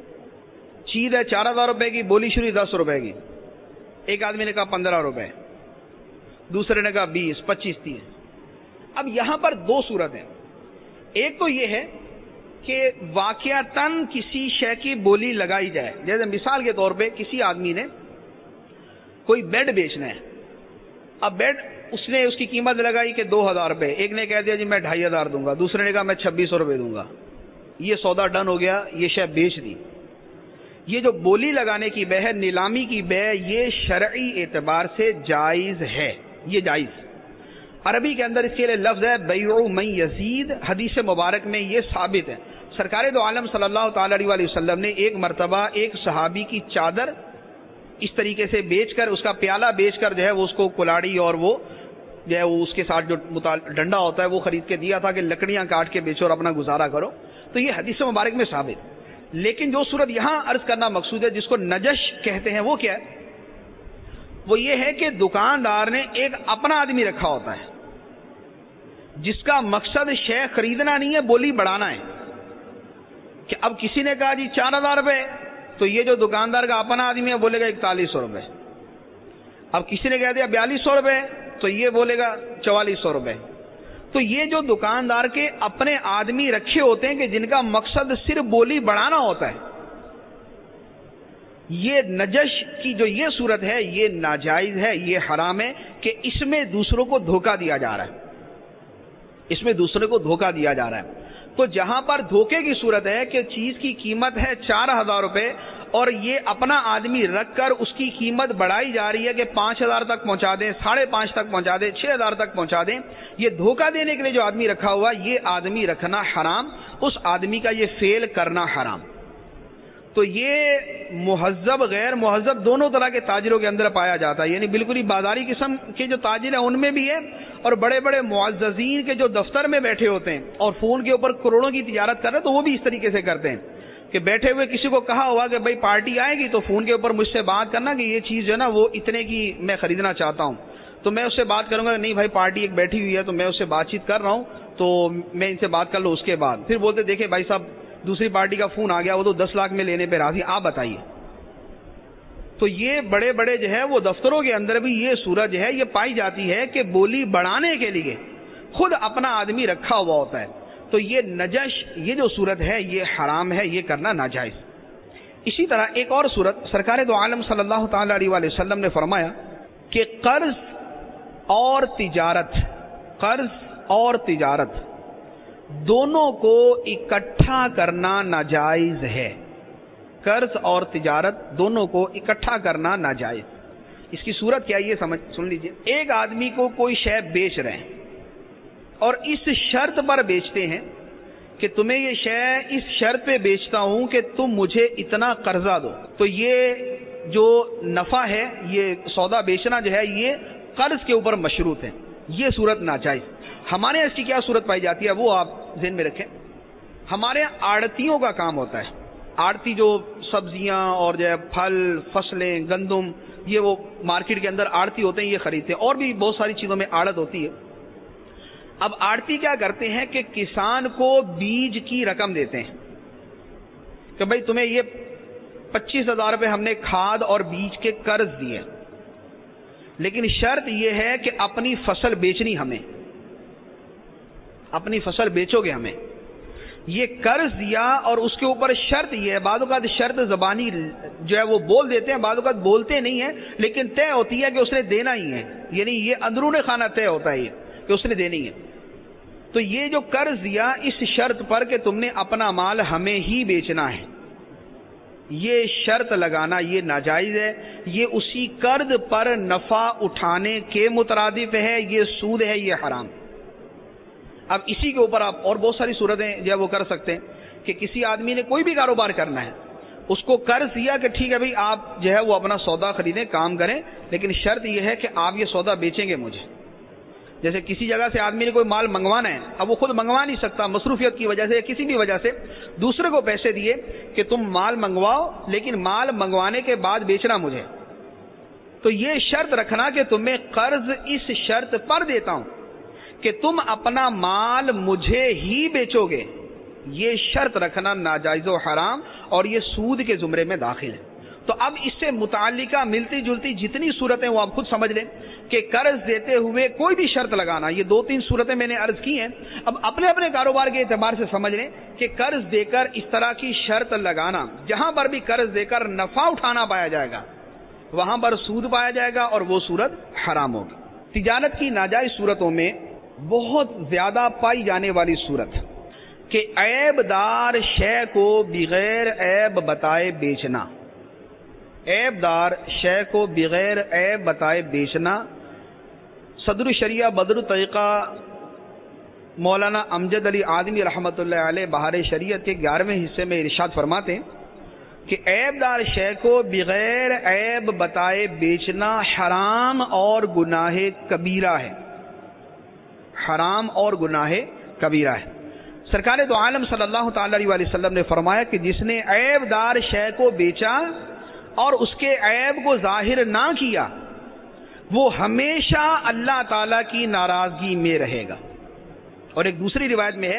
چیز ہے, چار ہزار روپے کی بولی شروع دس روپے کی. ایک آدمی نے کہا پندرہ روپے, دوسرے نے کہا بیس, پچیس, تیس. اب یہاں پر دو صورت ہیں. ایک تو یہ ہے کہ واقعتاً کسی شے کی بولی لگائی جائے, جیسے مثال کے طور پہ کسی آدمی نے کوئی بیڈ بیچنا ہے. اب بیڈ اس نے اس کی قیمت لگائی کہ دو ہزار روپے, ایک نے کہہ دیا جی میں ڈھائی ہزار دوں گا, دوسرے نے کہا میں چھبیس سو روپے دوں گا. یہ سودا ڈن ہو گیا, یہ شے بیچ دی. یہ جو بولی لگانے کی بے ہے, نیلامی کی بے, یہ شرعی اعتبار سے جائز ہے, یہ جائز. عربی کے اندر اس کے لیے لفظ ہے بیع من یزید. حدیث مبارک میں یہ ثابت ہے. سرکار دو عالم صلی اللہ تعالی علیہ وسلم نے ایک مرتبہ ایک صحابی کی چادر اس طریقے سے بیچ کر, اس کا پیالہ بیچ کر جو ہے وہ اس کو کلاڑی اور وہ جو ہے وہ اس کے ساتھ جو ڈنڈا ہوتا ہے وہ خرید کے دیا تھا کہ لکڑیاں کاٹ کے بیچو اور اپنا گزارا کرو. تو یہ حدیث مبارک میں ثابت. لیکن جو صورت یہاں عرض کرنا مقصود ہے جس کو نجش کہتے ہیں وہ کیا ہے؟ وہ یہ ہے کہ دکاندار نے ایک اپنا آدمی رکھا ہوتا ہے جس کا مقصد شے خریدنا نہیں ہے, بولی بڑھانا ہے. کہ اب کسی نے کہا جی چار ہزار روپے، تو یہ جو دکاندار کا اپنا آدمی ہے بولے گا اکتالیس سو روپے. اب کسی نے کہہ دیا بیالیس سو روپے، تو یہ بولے گا چوالیس سو روپے. تو یہ جو دکاندار کے اپنے آدمی رکھے ہوتے ہیں کہ جن کا مقصد صرف بولی بڑھانا ہوتا ہے، یہ نجش کی جو یہ صورت ہے یہ ناجائز ہے، یہ حرام ہے کہ اس میں دوسروں کو دھوکہ دیا جا رہا ہے، اس میں دوسرے کو دھوکہ دیا جا رہا ہے. تو جہاں پر دھوکے کی صورت ہے کہ چیز کی قیمت ہے چار ہزار روپے اور یہ اپنا آدمی رکھ کر اس کی قیمت بڑھائی جا رہی ہے کہ پانچ ہزار تک پہنچا دیں، ساڑھے پانچ تک پہنچا دیں، چھ ہزار تک پہنچا دیں، یہ دھوکہ دینے کے لیے جو آدمی رکھا ہوا یہ آدمی رکھنا حرام، اس آدمی کا یہ فعل کرنا حرام. تو یہ مہذب غیر مہذب دونوں طرح کے تاجروں کے اندر پایا جاتا ہے، یعنی بالکل ہی بازاری قسم کے جو تاجر ہیں ان میں بھی ہے، اور بڑے بڑے معززین کے جو دفتر میں بیٹھے ہوتے ہیں اور فون کے اوپر کروڑوں کی تجارت کر رہے ہیں تو وہ بھی اس طریقے سے کرتے ہیں کہ بیٹھے ہوئے کسی کو کہا ہوا کہ بھائی پارٹی آئے گی تو فون کے اوپر مجھ سے بات کرنا کہ یہ چیز جو ہے نا وہ اتنے کی میں خریدنا چاہتا ہوں. تو میں اس سے بات کروں گا نہیں بھائی پارٹی ایک بیٹھی ہوئی ہے تو میں اس سے بات چیت کر رہا ہوں تو میں ان سے بات کر لوں. اس کے بعد پھر بولتے دیکھیں بھائی صاحب دوسری پارٹی کا فون آ گیا، وہ تو دس لاکھ میں لینے پہ راضی، آپ بتائیے. تو یہ بڑے بڑے جو ہے وہ دفتروں کے اندر بھی یہ صورت جو ہے یہ پائی جاتی ہے کہ بولی بڑھانے کے لیے خود اپنا آدمی رکھا ہوا ہوتا ہے. تو یہ نجش یہ جو صورت ہے یہ حرام ہے، یہ کرنا ناجائز. اسی طرح ایک اور صورت سرکار دو عالم صلی اللہ تعالی علیہ وآلہ وسلم نے فرمایا کہ قرض اور تجارت قرض اور تجارت دونوں کو اکٹھا کرنا ناجائز ہے. قرض اور تجارت دونوں کو اکٹھا کرنا ناجائز. اس کی صورت کیا یہ سمجھ سن لیجئے. ایک آدمی کو کوئی شے بیچ رہے ہیں اور اس شرط پر بیچتے ہیں کہ تمہیں یہ شے اس شرط پہ بیچتا ہوں کہ تم مجھے اتنا قرضہ دو. تو یہ جو نفع ہے یہ سودا بیچنا جو ہے یہ قرض کے اوپر مشروط ہے، یہ صورت ناجائز. ہمارے یہاں اس کی کیا صورت پائی جاتی ہے وہ آپ ذہن میں رکھیں. ہمارے یہاں آڑتیوں کا کام ہوتا ہے. آڑتی جو سبزیاں اور جو ہے پھل فصلیں گندم یہ وہ مارکیٹ کے اندر آڑتی ہوتے ہیں یہ خریدتے ہیں، اور بھی بہت ساری چیزوں میں آڑت ہوتی ہے. اب آڑتی کیا کرتے ہیں کہ کسان کو بیج کی رقم دیتے ہیں کہ بھائی تمہیں یہ پچیس ہزار روپے ہم نے کھاد اور بیج کے قرض دیے، لیکن شرط یہ ہے کہ اپنی فصل بیچنی ہمیں، اپنی فصل بیچو گے ہمیں. یہ قرض دیا اور اس کے اوپر شرط یہ ہے، بعض اوقات شرط زبانی جو ہے وہ بول دیتے ہیں، بعض اوقات بولتے نہیں ہیں، لیکن طے ہوتی ہے کہ اس نے دینا ہی ہے، یعنی یہ اندرون خانہ طے ہوتا ہے یہ کہ اس نے دینی ہے. تو یہ جو قرض دیا اس شرط پر کہ تم نے اپنا مال ہمیں ہی بیچنا ہے، یہ شرط لگانا یہ ناجائز ہے. یہ اسی قرض پر نفع اٹھانے کے مترادف ہے، یہ سود ہے، یہ حرام. اب اسی کے اوپر آپ اور بہت ساری صورتیں جو ہے وہ کر سکتے ہیں کہ کسی آدمی نے کوئی بھی کاروبار کرنا ہے، اس کو قرض دیا کہ ٹھیک ہے بھائی آپ جو ہے وہ اپنا سودا خریدیں کام کریں، لیکن شرط یہ ہے کہ آپ یہ سودا بیچیں گے مجھے. جیسے کسی جگہ سے آدمی نے کوئی مال منگوانا ہے، اب وہ خود منگوا نہیں سکتا مصروفیت کی وجہ سے یا کسی بھی وجہ سے، دوسرے کو پیسے دیے کہ تم مال منگواؤ لیکن مال منگوانے کے بعد بیچنا مجھے. تو یہ شرط رکھنا کہ تمہیں قرض اس شرط پر دیتا ہوں کہ تم اپنا مال مجھے ہی بیچو گے، یہ شرط رکھنا ناجائز و حرام اور یہ سود کے زمرے میں داخل ہے. تو اب اس سے متعلقہ ملتی جلتی جتنی صورتیں وہ آپ خود سمجھ لیں کہ قرض دیتے ہوئے کوئی بھی شرط لگانا، یہ دو تین صورتیں میں نے عرض کی ہیں. اب اپنے اپنے کاروبار کے اعتبار سے سمجھ لیں کہ قرض دے کر اس طرح کی شرط لگانا، جہاں پر بھی قرض دے کر نفع اٹھانا پایا جائے گا وہاں پر سود پایا جائے گا اور وہ صورت حرام ہوگی. تجارت کی ناجائز صورتوں میں بہت زیادہ پائی جانے والی صورت کہ عیب دار شے کو بغیر عیب بتائے بیچنا. عیب دار شے کو بغیر عیب بتائے بیچنا. صدر الشریعہ بدر الطریقہ مولانا امجد علی آدمی رحمۃ اللہ علیہ بہار شریعت کے گیارہویں حصے میں ارشاد فرماتے ہیں کہ عیب دار شے کو بغیر عیب بتائے بیچنا حرام اور گناہ کبیرہ ہے. حرام اور گناہ کبیرہ ہے. سرکار دو عالم صلی اللہ تعالی علیہ وآلہ وسلم نے فرمایا کہ جس نے عیب دار شے کو بیچا اور اس کے عیب کو ظاہر نہ کیا وہ ہمیشہ اللہ تعالی کی ناراضگی میں رہے گا. اور ایک دوسری روایت میں ہے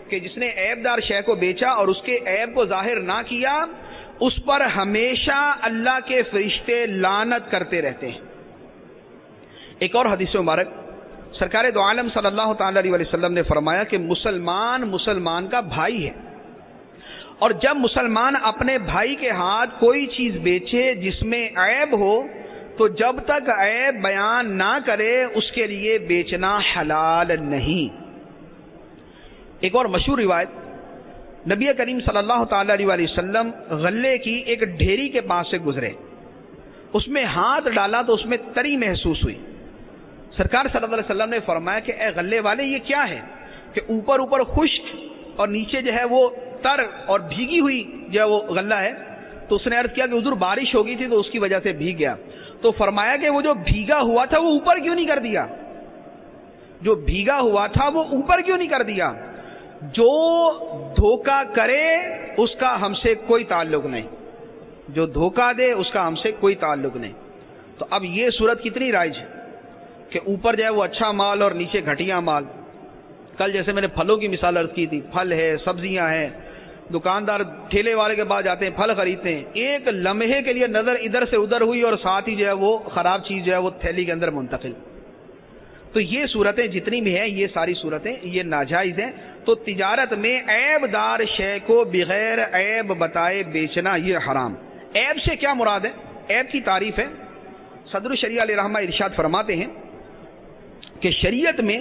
کہ جس نے عیب دار شے کو بیچا اور اس کے عیب کو ظاہر نہ کیا اس پر ہمیشہ اللہ کے فرشتے لعنت کرتے رہتے ہیں۔ ایک اور حدیث مبارک سرکار دو عالم صلی اللہ تعالی علیہ وسلم نے فرمایا کہ مسلمان مسلمان کا بھائی ہے، اور جب مسلمان اپنے بھائی کے ہاتھ کوئی چیز بیچے جس میں عیب ہو تو جب تک عیب بیان نہ کرے اس کے لیے بیچنا حلال نہیں۔ ایک اور مشہور روایت، نبی کریم صلی اللہ تعالی علیہ وسلم غلے کی ایک ڈھیری کے پاس سے گزرے، اس میں ہاتھ ڈالا تو اس میں تری محسوس ہوئی۔ سرکار صلی اللہ علیہ وسلم نے فرمایا کہ اے غلے والے یہ کیا ہے؟ کہ اوپر اوپر خشک اور نیچے جو ہے وہ تر اور بھیگی ہوئی جو ہے وہ غلہ ہے۔ تو اس نے عرض کیا کہ حضور بارش ہو گئی تھی تو اس کی وجہ سے بھیگ گیا۔ تو فرمایا کہ وہ جو بھیگا ہوا تھا وہ اوپر کیوں نہیں کر دیا؟ جو بھیگا ہوا تھا وہ اوپر کیوں نہیں کر دیا؟ جو دھوکہ کرے اس کا ہم سے کوئی تعلق نہیں، جو دھوکہ دے اس کا ہم سے کوئی تعلق نہیں۔ تو اب یہ صورت کتنی رائج ہے کہ اوپر جو ہے وہ اچھا مال اور نیچے گھٹیا مال۔ کل جیسے میں نے پھلوں کی مثال عرض کی تھی، پھل ہے، سبزیاں ہیں، دکاندار ٹھیلے والے کے پاس جاتے ہیں، پھل خریدتے ہیں، ایک لمحے کے لیے نظر ادھر سے ادھر ہوئی اور ساتھ ہی جو ہے وہ خراب چیز جو ہے وہ تھیلی کے اندر منتقل۔ تو یہ صورتیں جتنی بھی ہیں یہ ساری صورتیں یہ ناجائز ہیں۔ تو تجارت میں عیب دار شے کو بغیر عیب بتائے بیچنا یہ حرام۔ عیب سے کیا مراد ہے؟ عیب کی تعریف ہے، صدر الشریعہ علیہ رحمہ ارشاد فرماتے ہیں کہ شریعت میں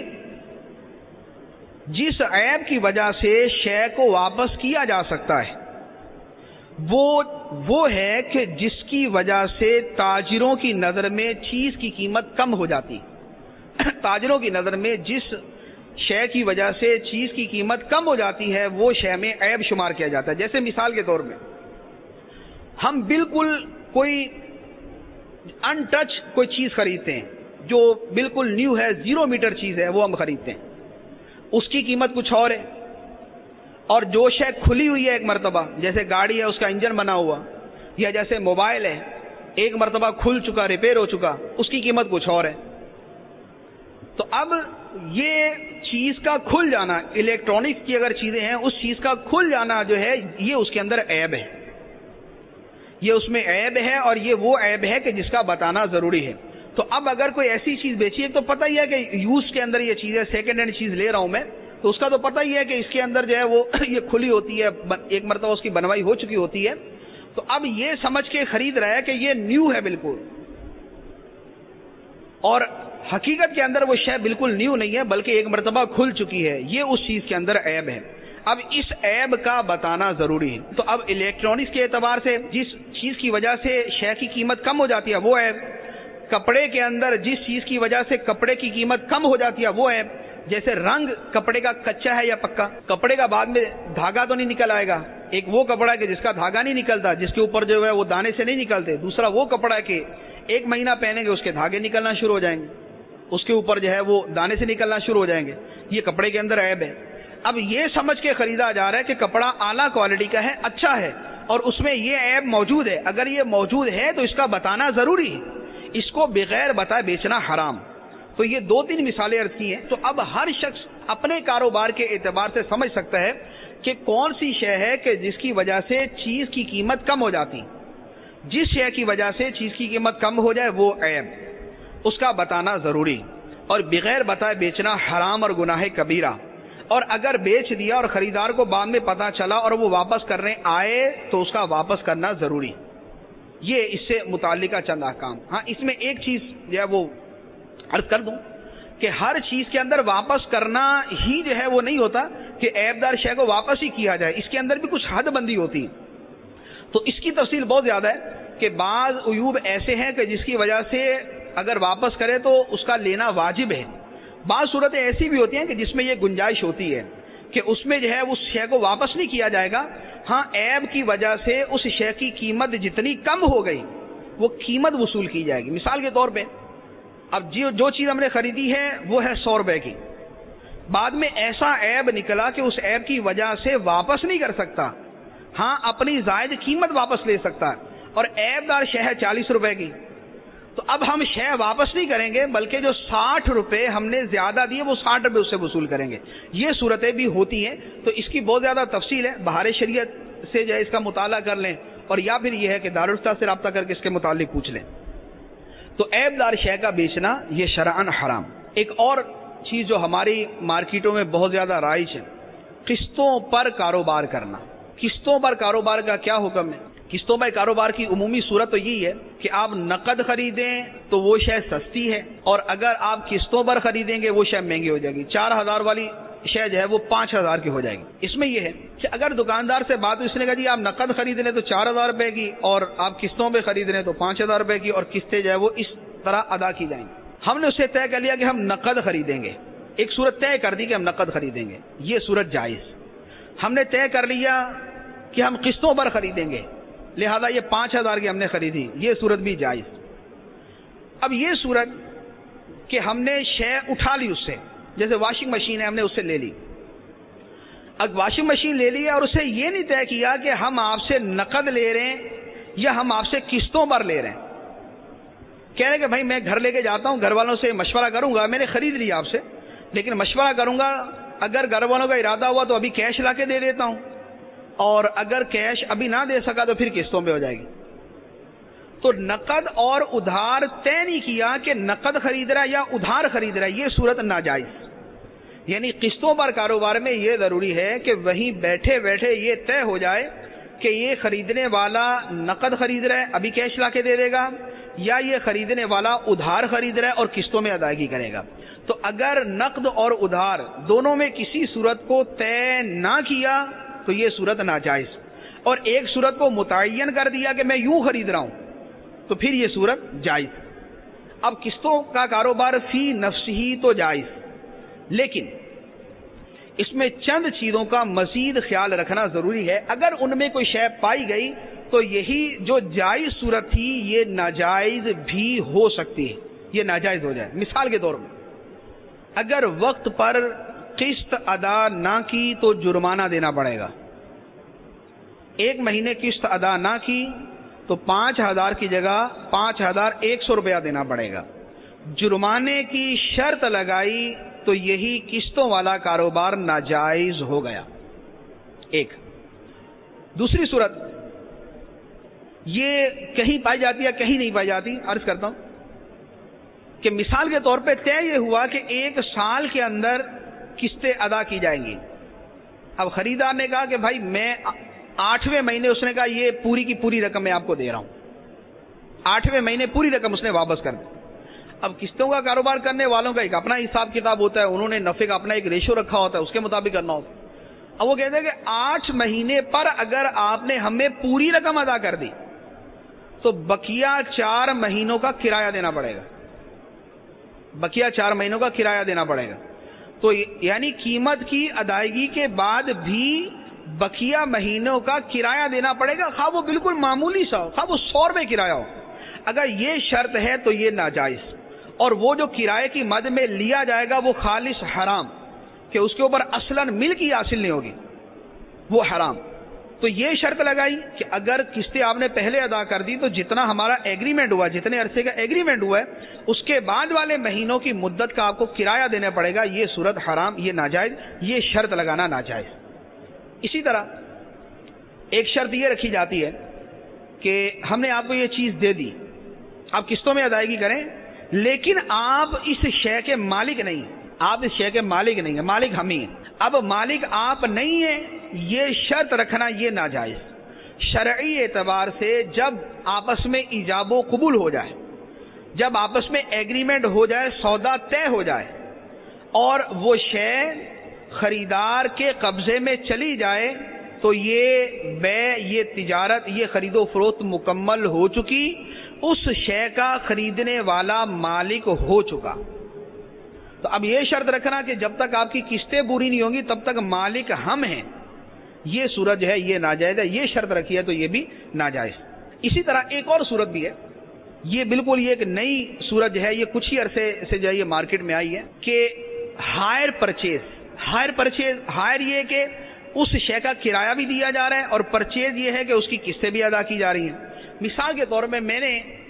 جس عیب کی وجہ سے شے کو واپس کیا جا سکتا ہے وہ وہ ہے کہ جس کی وجہ سے تاجروں کی نظر میں چیز کی قیمت کم ہو جاتی۔ تاجروں کی نظر میں جس شے کی وجہ سے چیز کی قیمت کم ہو جاتی ہے وہ شے میں عیب شمار کیا جاتا ہے۔ جیسے مثال کے طور میں ہم بالکل کوئی ان ٹچ کوئی چیز خریدتے ہیں جو بالکل نیو ہے، زیرو میٹر چیز ہے، وہ ہم خریدتے ہیں، اس کی قیمت کچھ اور ہے، اور جو شے کھلی ہوئی ہے ایک مرتبہ جیسے گاڑی ہے اس کا انجن بنا ہوا، یا جیسے موبائل ہے ایک مرتبہ کھل چکا ریپیئر ہو چکا، اس کی قیمت کچھ اور ہے۔ تو اب یہ چیز کا کھل جانا، الیکٹرانکس کی اگر چیزیں ہیں اس چیز کا کھل جانا جو ہے یہ اس کے اندر عیب ہے، یہ اس میں عیب ہے، اور یہ وہ عیب ہے کہ جس کا بتانا ضروری ہے۔ تو اب اگر کوئی ایسی چیز بیچی ہے تو پتہ ہی ہے کہ یوز کے اندر یہ چیز ہے، سیکنڈ ہینڈ چیز لے رہا ہوں میں تو اس کا تو پتہ ہی ہے کہ اس کے اندر جو ہے وہ یہ کھلی ہوتی ہے، ایک مرتبہ اس کی بنوائی ہو چکی ہوتی ہے۔ تو اب یہ سمجھ کے خرید رہا ہے کہ یہ نیو ہے بالکل، اور حقیقت کے اندر وہ شے بالکل نیو نہیں ہے بلکہ ایک مرتبہ کھل چکی ہے، یہ اس چیز کے اندر عیب ہے۔ اب اس عیب کا بتانا ضروری ہے۔ تو اب الیکٹرانکس کے اعتبار سے جس چیز کی وجہ سے شے کی قیمت کم ہو جاتی ہے وہ عیب، کپڑے کے اندر جس چیز کی وجہ سے کپڑے کی قیمت کم ہو جاتی ہے وہ عیب، جیسے رنگ کپڑے کا کچا ہے یا پکا، کپڑے کا بعد میں دھاگا تو نہیں نکل آئے گا، ایک وہ کپڑا ہے کہ جس کا دھاگا نہیں نکلتا، جس کے اوپر جو ہے وہ دانے سے نہیں نکلتے، دوسرا وہ کپڑا ہے کہ ایک مہینہ پہنیں گے اس کے دھاگے نکلنا شروع ہو جائیں گے، اس کے اوپر جو ہے وہ دانے سے نکلنا شروع ہو جائیں گے، یہ کپڑے کے اندر عیب ہے۔ اب یہ سمجھ کے خریدا جا رہا ہے کہ کپڑا اعلیٰ کوالٹی کا ہے، اچھا ہے، اور اس میں یہ عیب موجود ہے، اگر یہ موجود ہے تو اس کا بتانا ضروری ہے، اس کو بغیر بتائے بیچنا حرام۔ تو یہ دو تین مثالیں عرض کی ہیں۔ تو اب ہر شخص اپنے کاروبار کے اعتبار سے سمجھ سکتا ہے کہ کون سی شے ہے کہ جس کی وجہ سے چیز کی قیمت کم ہو جاتی، جس شے کی وجہ سے چیز کی قیمت کم ہو جائے وہ عیب، اس کا بتانا ضروری، اور بغیر بتائے بیچنا حرام اور گناہ کبیرہ۔ اور اگر بیچ دیا اور خریدار کو بعد میں پتا چلا اور وہ واپس کرنے آئے تو اس کا واپس کرنا ضروری۔ یہ اس سے متعلقہ چند احکام۔ ہاں اس میں ایک چیز جو ہے وہ عرض کر دوں کہ ہر چیز کے اندر واپس کرنا ہی جو ہے وہ نہیں ہوتا کہ عیب دار شے کو واپس ہی کیا جائے، اس کے اندر بھی کچھ حد بندی ہوتی ہے۔ تو اس کی تفصیل بہت زیادہ ہے کہ بعض عیوب ایسے ہیں کہ جس کی وجہ سے اگر واپس کرے تو اس کا لینا واجب ہے، بعض صورتیں ایسی بھی ہوتی ہیں کہ جس میں یہ گنجائش ہوتی ہے کہ اس میں جو ہے اس شے کو واپس نہیں کیا جائے گا، ہاں عیب کی وجہ سے اس شے کی قیمت جتنی کم ہو گئی وہ قیمت وصول کی جائے گی۔ مثال کے طور پہ اب جو جو چیز ہم نے خریدی ہے وہ ہے سو روپے کی، بعد میں ایسا عیب نکلا کہ اس عیب کی وجہ سے واپس نہیں کر سکتا، ہاں اپنی زائد قیمت واپس لے سکتا ہے، اور عیب دار شے ہے چالیس روپے کی، تو اب ہم شے واپس نہیں کریں گے بلکہ جو ساٹھ روپے ہم نے زیادہ دیے وہ ساٹھ روپے اس سے وصول کریں گے. یہ صورتیں بھی ہوتی ہیں. تو اس کی بہت زیادہ تفصیل ہے, بہار شریعت سے جو ہے اس کا مطالعہ کر لیں, اور یا پھر یہ ہے کہ دارالفتہ سے رابطہ کر کے اس کے متعلق پوچھ لیں. تو عیب دار شے کا بیچنا یہ شرعاً حرام. ایک اور چیز جو ہماری مارکیٹوں میں بہت زیادہ رائج ہے, قسطوں پر کاروبار کرنا. قسطوں پر کاروبار کا کیا حکم ہے؟ قسطوں پر کاروبار کی عمومی صورت تو یہی ہے کہ آپ نقد خریدیں تو وہ شے سستی ہے, اور اگر آپ قسطوں پر خریدیں گے وہ شے مہنگی ہو جائے گی. چار ہزار والی شے جو ہے وہ پانچ ہزار کی ہو جائے گی. اس میں یہ ہے کہ اگر دکاندار سے بات ہوئی, اس نے کہا جی آپ نقد خرید لیں تو چار ہزار روپے کی, اور آپ قسطوں پہ خرید لیں تو پانچ ہزار روپے کی, اور قسطیں جو ہے وہ اس طرح ادا کی جائیں گی. ہم نے اسے طے کر لیا کہ ہم نقد خریدیں گے, ایک صورت طے کر دی کہ ہم نقد خریدیں گے, یہ صورت جائز. ہم نے طے کر لیا کہ ہم قسطوں پر خریدیں گے, لہذا یہ پانچ ہزار کی ہم نے خریدی, یہ صورت بھی جائز. اب یہ صورت کہ ہم نے شے اٹھا لی اس سے, جیسے واشنگ مشین ہے ہم نے اس سے لے لی. اب واشنگ مشین لے لی اور اسے یہ نہیں طے کیا کہ ہم آپ سے نقد لے رہے ہیں یا ہم آپ سے قسطوں پر لے رہے ہیں. کہہ رہے کہ بھائی میں گھر لے کے جاتا ہوں, گھر والوں سے مشورہ کروں گا, میں نے خرید لیا آپ سے, لیکن مشورہ کروں گا, اگر گھر والوں کا ارادہ ہوا تو ابھی کیش لا کے دے دیتا ہوں, اور اگر کیش ابھی نہ دے سکا تو پھر قسطوں پہ ہو جائے گی. تو نقد اور ادھار طے نہیں کیا کہ نقد خرید رہا ہے یا ادھار خرید رہا ہے, یہ صورت ناجائز. یعنی قسطوں پر کاروبار میں یہ ضروری ہے کہ وہیں بیٹھے بیٹھے یہ طے ہو جائے کہ یہ خریدنے والا نقد خرید رہا ہے, ابھی کیش لا کے دے دے گا, یا یہ خریدنے والا ادھار خرید رہا ہے اور قسطوں میں ادائیگی کرے گا. تو اگر نقد اور ادھار دونوں میں کسی صورت کو طے نہ کیا تو یہ صورت ناجائز, اور ایک صورت کو متعین کر دیا کہ میں یوں خرید رہا ہوں تو پھر یہ صورت جائز. اب قسطوں کا کاروبار فی نفس ہی تو جائز, لیکن اس میں چند چیزوں کا مزید خیال رکھنا ضروری ہے. اگر ان میں کوئی شے پائی گئی تو یہی جو جائز صورت تھی یہ ناجائز بھی ہو سکتی ہے, یہ ناجائز ہو جائے. مثال کے طور پر اگر وقت پر قسط ادا نہ کی تو جرمانہ دینا پڑے گا. ایک مہینے قسط ادا نہ کی تو پانچ ہزار کی جگہ پانچ ہزار ایک سو روپیہ دینا پڑے گا. جرمانے کی شرط لگائی تو یہی قسطوں والا کاروبار ناجائز ہو گیا. ایک دوسری صورت یہ کہیں پائی جاتی ہے کہیں نہیں پائی جاتی. عرض کرتا ہوں کہ مثال کے طور پہ طے یہ ہوا کہ ایک سال کے اندر قسطیں ادا کی جائیں گی. اب خریدار نے کہا کہ بھائی میں آٹھویں مہینے, اس نے کہا یہ پوری کی پوری رقم میں آپ کو دے رہا ہوں, آٹھویں مہینے پوری رقم اس نے واپس کر دی. اب قسطوں کا کاروبار کرنے والوں کا ایک اپنا حساب کتاب ہوتا ہے, انہوں نے نفع کا اپنا ایک ریشو رکھا ہوتا ہے, اس کے مطابق کرنا ہوتا ہے. اب وہ کہتے ہیں کہ آٹھ مہینے پر اگر آپ نے ہمیں پوری رقم ادا کر دی تو بقیہ چار مہینوں کا کرایہ دینا پڑے گا, بقیہ چار مہینوں کا کرایہ دینا پڑے گا. تو یعنی قیمت کی ادائیگی کے بعد بھی بقیہ مہینوں کا کرایہ دینا پڑے گا, خواہ وہ بالکل معمولی سا ہو, خواہ وہ سو روپے کرایہ ہو. اگر یہ شرط ہے تو یہ ناجائز, اور وہ جو کرایے کی مد میں لیا جائے گا وہ خالص حرام, کہ اس کے اوپر اصلاً ملک ہی حاصل نہیں ہوگی, وہ حرام. تو یہ شرط لگائی کہ اگر قسطیں آپ نے پہلے ادا کر دی تو جتنا ہمارا ایگریمنٹ ہوا, جتنے عرصے کا ایگریمنٹ ہوا ہے, اس کے بعد والے مہینوں کی مدت کا آپ کو کرایہ دینا پڑے گا. یہ صورت حرام, یہ ناجائز, یہ شرط لگانا ناجائز. اسی طرح ایک شرط یہ رکھی جاتی ہے کہ ہم نے آپ کو یہ چیز دے دی, آپ قسطوں میں ادائیگی کریں, لیکن آپ اس شے کے مالک نہیں, آپ اس شے کے مالک نہیں ہیں, مالک ہم ہی ہیں. اب مالک آپ نہیں ہیں, یہ شرط رکھنا یہ ناجائز. شرعی اعتبار سے جب آپس میں ایجاب و قبول ہو جائے, جب آپس میں ایگریمنٹ ہو جائے, سودا طے ہو جائے, اور وہ شے خریدار کے قبضے میں چلی جائے تو یہ بے, یہ تجارت, یہ خرید و فروخت مکمل ہو چکی, اس شے کا خریدنے والا مالک ہو چکا. تو اب یہ شرط رکھنا کہ جب تک آپ کی قسطیں پوری نہیں ہوں گی تب تک مالک ہم ہیں, یہ صورت جو ہے یہ ناجائز ہے. یہ شرط رکھی ہے تو یہ بھی ناجائز. اسی طرح ایک اور صورت بھی ہے, یہ بالکل یہ ایک نئی صورت جو ہے, یہ کچھ ہی عرصے سے جو ہے یہ مارکیٹ میں آئی ہے, کہ hire purchase. Hire purchase, hire یہ کہ اس شے کا کرایہ بھی دیا جا رہا ہے, اور پرچیز یہ ہے کہ اس کی قسطیں بھی ادا کی جا رہی ہیں. مثال کے طور پہ میں نے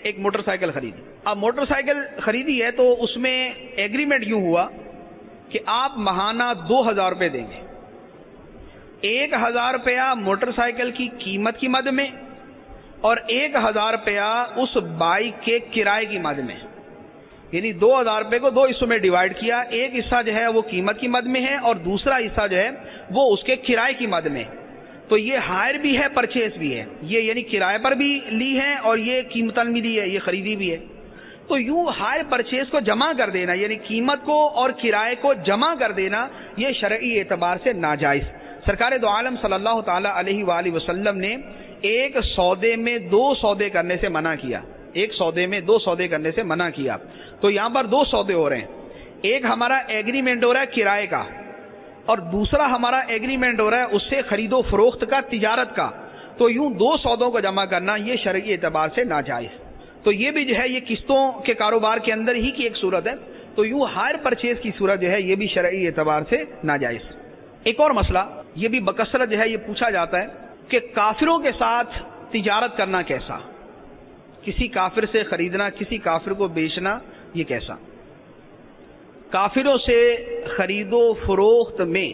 ایک موٹر سائیکل خریدی. اب موٹر سائیکل خریدی ہے تو اس میں ایگریمنٹ یوں ہوا کہ آپ ماہانہ دو ہزار روپے دیں گے. ایک ہزار روپیہ موٹر سائیکل کی قیمت کی مد میں اور ایک ہزار روپیہ اس بائک کے کرائے کی مد میں. یعنی دو ہزار روپے کو دو حصوں میں ڈیوائڈ کیا. ایک حصہ جو ہے وہ قیمت کی مد میں ہے اور دوسرا حصہ جو ہے وہ اس کے کرائے کی مد میں. تو یہ ہائر بھی ہے, پرچیز بھی ہے. یہ یعنی کرائے پر بھی لی ہے اور یہ قیمتاً بھی لی ہے, یہ خریدی بھی ہے. تو یوں ہائر پرچیز کو جمع کر دینا, یعنی قیمت کو اور کرائے کو جمع کر دینا, یہ شرعی اعتبار سے ناجائز. سرکار دو عالم صلی اللہ تعالی علیہ وآلہ وسلم نے ایک سودے میں دو سودے کرنے سے منع کیا. ایک سودے میں دو سودے کرنے سے منع کیا. تو یہاں پر دو سودے ہو رہے ہیں. ایک ہمارا ایگریمنٹ ہو رہا ہے کرائے کا اور دوسرا ہمارا ایگریمنٹ ہو رہا ہے اس سے خرید و فروخت کا, تجارت کا. تو یوں دو سودوں کو جمع کرنا یہ شرعی اعتبار سے ناجائز. تو یہ بھی جو ہے یہ قسطوں کے کاروبار کے اندر ہی کی ایک صورت ہے. تو یوں ہائر پرچیز کی صورت جو ہے یہ بھی شرعی اعتبار سے ناجائز. ایک اور مسئلہ یہ بھی بکثرت جو ہے یہ پوچھا جاتا ہے کہ کافروں کے ساتھ تجارت کرنا کیسا, کسی کافر سے خریدنا, کسی کافر کو بیچنا, یہ کیسا. کافروں سے خرید و فروخت میں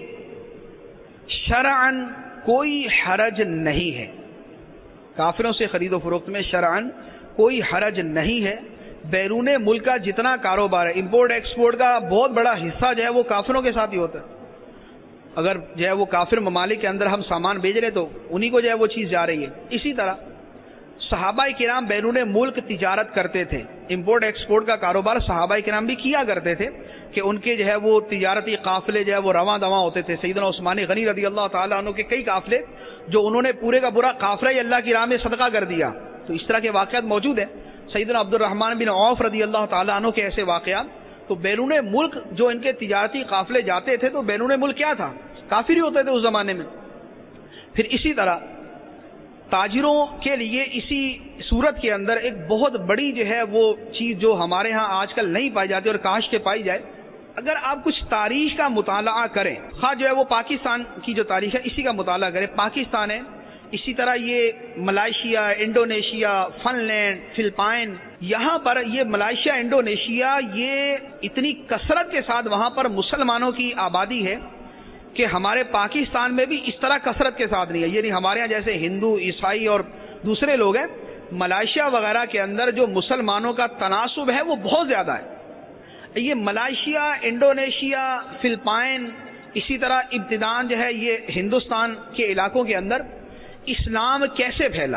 شرعاً کوئی حرج نہیں ہے. کافروں سے خرید و فروخت میں شرعاً کوئی حرج نہیں ہے. بیرون ملک کا جتنا کاروبار ہے, امپورٹ ایکسپورٹ کا بہت بڑا حصہ جو ہے وہ کافروں کے ساتھ ہی ہوتا ہے. اگر جو ہے وہ کافر ممالک کے اندر ہم سامان بھیج رہے تو انہی کو جو ہے وہ چیز جا رہی ہے. اسی طرح صحابہ کرام بیرون ملک تجارت کرتے تھے. امپورٹ ایکسپورٹ کا کاروبار صحابہ کرام بھی کیا کرتے تھے کہ ان کے جو ہے وہ تجارتی قافلے جو ہے وہ رواں دواں ہوتے تھے. سیدنا عثمان غنی رضی اللہ تعالیٰ عنہ کے کئی قافلے جو انہوں نے پورے کا پورا قافلہ ہی اللہ کی راہ میں صدقہ کر دیا. تو اس طرح کے واقعات موجود ہیں. سیدنا عبد الرحمن بن عوف رضی اللہ تعالیٰ عنہ کے ایسے واقعات. تو بیرون ملک جو ان کے تجارتی قافلے جاتے تھے تو بیرون ملک کیا تھا, کافر ہی ہوتے تھے اس زمانے میں. پھر اسی طرح تاجروں کے لیے اسی صورت کے اندر ایک بہت بڑی جو ہے وہ چیز جو ہمارے ہاں آج کل نہیں پائی جاتی اور کاش کے پائی جائے. اگر آپ کچھ تاریخ کا مطالعہ کریں, خواہ جو ہے وہ پاکستان کی جو تاریخ ہے اسی کا مطالعہ کریں. پاکستان ہے, اسی طرح یہ Malaysia, Indonesia, Finland, Philippines, یہاں پر یہ ملائیشیا, انڈونیشیا, یہ اتنی کثرت کے ساتھ وہاں پر مسلمانوں کی آبادی ہے کہ ہمارے پاکستان میں بھی اس طرح کثرت کے ساتھ نہیں ہے. یعنی ہمارے ہاں جیسے ہندو, عیسائی اور دوسرے لوگ ہیں, ملائیشیا وغیرہ کے اندر جو مسلمانوں کا تناسب ہے وہ بہت زیادہ ہے. یہ ملائیشیا, انڈونیشیا, فلپائن, اسی طرح ابتدان جو ہے یہ ہندوستان کے علاقوں کے اندر اسلام کیسے پھیلا.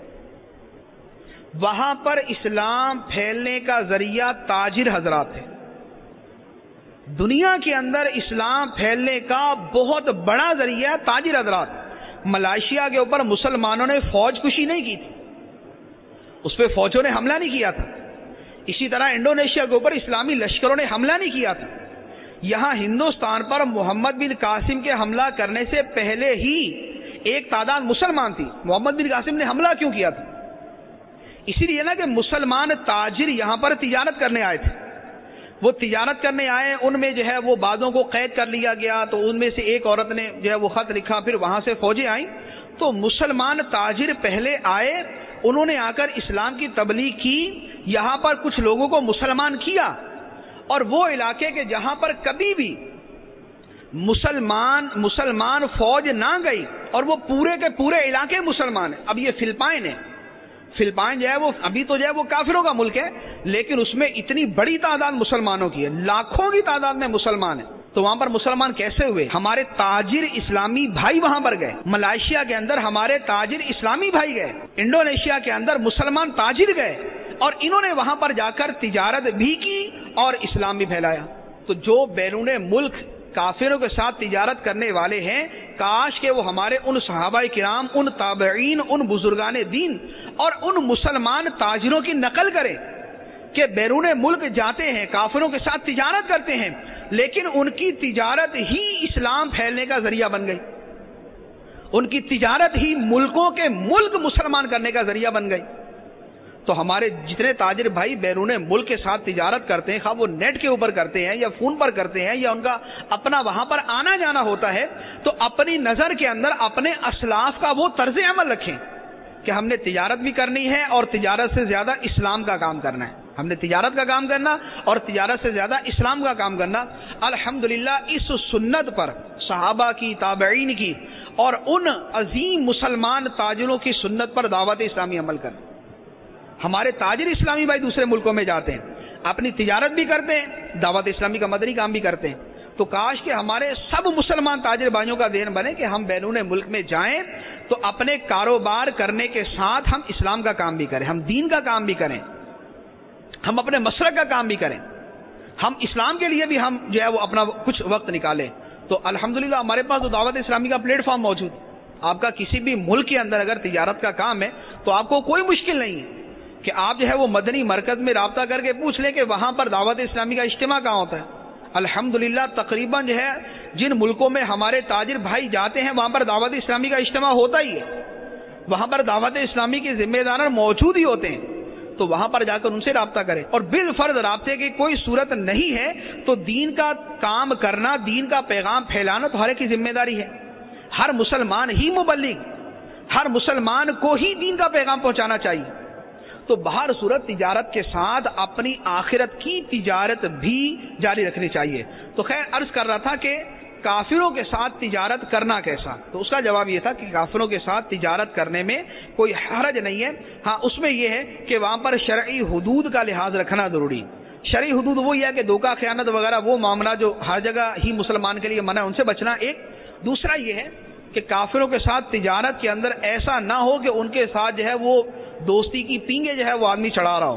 وہاں پر اسلام پھیلنے کا ذریعہ تاجر حضرات تھے. دنیا کے اندر اسلام پھیلنے کا بہت بڑا ذریعہ تاجر حضرات. ملائیشیا کے اوپر مسلمانوں نے فوج کشی نہیں کی تھی, اس پہ فوجوں نے حملہ نہیں کیا تھا. اسی طرح انڈونیشیا کے اوپر اسلامی لشکروں نے حملہ نہیں کیا تھا. یہاں ہندوستان پر محمد بن قاسم کے حملہ کرنے سے پہلے ہی ایک تعداد مسلمان تھی. محمد بن قاسم نے حملہ کیوں کیا تھا؟ اسی لیے نا کہ مسلمان تاجر یہاں پر تجارت کرنے آئے تھے. وہ تجارت کرنے آئے, ان میں جو ہے وہ بعضوں کو قید کر لیا گیا. تو ان میں سے ایک عورت نے جو ہے وہ خط لکھا, پھر وہاں سے فوجیں آئیں. تو مسلمان تاجر پہلے آئے, انہوں نے آ کر اسلام کی تبلیغ کی, یہاں پر کچھ لوگوں کو مسلمان کیا. اور وہ علاقے کے جہاں پر کبھی بھی مسلمان مسلمان فوج نہ گئی اور وہ پورے کے پورے علاقے مسلمان ہیں. اب یہ فلپائن ہے, فلپائن جو ہے وہ ابھی تو جو ہے وہ کافروں کا ملک ہے, لیکن اس میں اتنی بڑی تعداد مسلمانوں کی ہے, لاکھوں کی تعداد میں مسلمان ہیں. تو وہاں پر مسلمان کیسے ہوئے؟ ہمارے تاجر اسلامی بھائی وہاں پر گئے. ملائیشیا کے اندر ہمارے تاجر اسلامی بھائی گئے, انڈونیشیا کے اندر مسلمان تاجر گئے, اور انہوں نے وہاں پر جا کر تجارت بھی کی اور اسلام بھی پھیلایا. تو جو بیرون ملک کافروں کے ساتھ تجارت کرنے والے ہیں, کاش کہ وہ ہمارے ان صحابہ کرام, ان تابعین, ان بزرگان دین اور ان مسلمان تاجروں کی نقل کریں کہ بیرون ملک جاتے ہیں, کافروں کے ساتھ تجارت کرتے ہیں, لیکن ان کی تجارت ہی اسلام پھیلنے کا ذریعہ بن گئی. ان کی تجارت ہی ملکوں کے ملک مسلمان کرنے کا ذریعہ بن گئی. تو ہمارے جتنے تاجر بھائی بیرون ملک کے ساتھ تجارت کرتے ہیں, خواہ وہ نیٹ کے اوپر کرتے ہیں یا فون پر کرتے ہیں یا ان کا اپنا وہاں پر آنا جانا ہوتا ہے, تو اپنی نظر کے اندر اپنے اسلاف کا وہ طرز عمل رکھیں کہ ہم نے تجارت بھی کرنی ہے اور تجارت سے زیادہ اسلام کا کام کرنا ہے. ہم نے تجارت کا کام کرنا اور تجارت سے زیادہ اسلام کا کام کرنا. الحمدللہ اس سنت پر صحابہ کی، تابعین کی اور ان عظیم مسلمان تاجروں کی سنت پر دعوت اسلامی عمل کرنا. ہمارے تاجر اسلامی بھائی دوسرے ملکوں میں جاتے ہیں، اپنی تجارت بھی کرتے ہیں، دعوت اسلامی کا مدنی کام بھی کرتے ہیں. تو کاش کہ ہمارے سب مسلمان تاجر بھائیوں کا ذہن بنے کہ ہم بیرون ملک میں جائیں تو اپنے کاروبار کرنے کے ساتھ ہم اسلام کا کام بھی کریں، ہم دین کا کام بھی کریں، ہم اپنے مسلک کا کام بھی کریں، ہم اسلام کے لیے بھی ہم جو ہے وہ اپنا کچھ وقت نکالیں. تو الحمدللہ ہمارے پاس تو دعوت اسلامی کا پلیٹ فارم موجود. آپ کا کسی بھی ملک کے اندر اگر تجارت کا کام ہے تو آپ کو کوئی مشکل نہیں ہے کہ آپ جو ہے وہ مدنی مرکز میں رابطہ کر کے پوچھ لیں کہ وہاں پر دعوت اسلامی کا اجتماع کہاں ہوتا ہے. الحمدللہ تقریباً جو ہے جن ملکوں میں ہمارے تاجر بھائی جاتے ہیں وہاں پر دعوت اسلامی کا اجتماع ہوتا ہی ہے، وہاں پر دعوت اسلامی کے ذمہ دار موجود ہی ہوتے ہیں. تو وہاں پر جا کر ان سے رابطہ کریں. اور بالفرض رابطے کی کوئی صورت نہیں ہے تو دین کا کام کرنا، دین کا پیغام پھیلانا تو ہر ایک کی ذمہ داری ہے. ہر مسلمان ہی مبلغ، ہر مسلمان کو ہی دین کا پیغام پہنچانا چاہیے. تو بہر صورت تجارت کے ساتھ اپنی آخرت کی تجارت بھی جاری رکھنی چاہیے. تو خیر عرض کر رہا تھا کہ کافروں کے ساتھ تجارت کرنا کیسا. تو اس کا جواب یہ تھا کہ کافروں کے ساتھ تجارت کرنے میں کوئی حرج نہیں ہے. ہاں اس میں یہ ہے کہ وہاں پر شرعی حدود کا لحاظ رکھنا ضروری. شرعی حدود وہ یہ ہے کہ دھوکہ، خیانت وغیرہ وہ معاملہ جو ہر جگہ ہی مسلمان کے لیے منع ہے، ان سے بچنا ایک. دوسرا یہ ہے کہ کافروں کے ساتھ تجارت کے اندر ایسا نہ ہو کہ ان کے ساتھ جو ہے وہ دوستی کی پینگے جو ہے وہ آدمی چڑھا رہا ہو،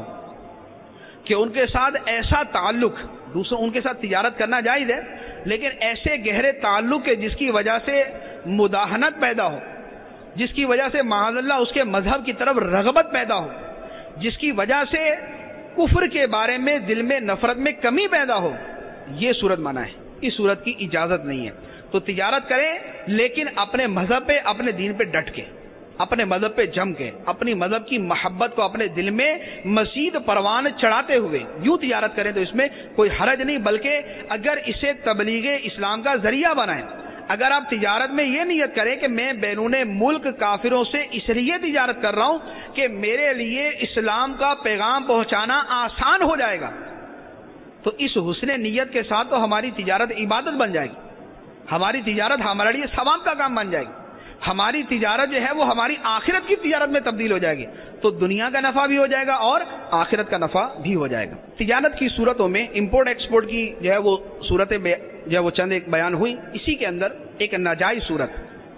کہ ان کے ساتھ ایسا تعلق، دوسروں ان کے ساتھ تجارت کرنا جائز ہے لیکن ایسے گہرے تعلق کے جس کی وجہ سے مداہنت پیدا ہو، جس کی وجہ سے معاذ اللہ اس کے مذہب کی طرف رغبت پیدا ہو، جس کی وجہ سے کفر کے بارے میں دل میں نفرت میں کمی پیدا ہو، یہ صورت منع ہے. اس صورت کی اجازت نہیں ہے. تو تجارت کریں لیکن اپنے مذہب پہ، اپنے دین پہ ڈٹ کے، اپنے مذہب پہ جم کے، اپنی مذہب کی محبت کو اپنے دل میں مزید پروان چڑھاتے ہوئے یوں تجارت کریں تو اس میں کوئی حرج نہیں. بلکہ اگر اسے تبلیغ اسلام کا ذریعہ بنائیں، اگر آپ تجارت میں یہ نیت کریں کہ میں بیرون ملک کافروں سے اس لیے تجارت کر رہا ہوں کہ میرے لیے اسلام کا پیغام پہنچانا آسان ہو جائے گا، تو اس حسن نیت کے ساتھ تو ہماری تجارت عبادت بن جائے گی، ہماری تجارت ہمارے لیے ثواب کا کام بن جائے گی، ہماری تجارت جو ہے وہ ہماری آخرت کی تجارت میں تبدیل ہو جائے گی. تو دنیا کا نفع بھی ہو جائے گا اور آخرت کا نفع بھی ہو جائے گا. تجارت کی صورتوں میں امپورٹ ایکسپورٹ کی جو ہے وہ صورتیں جو ہے وہ چند ایک بیان ہوئی. اسی کے اندر ایک ناجائز صورت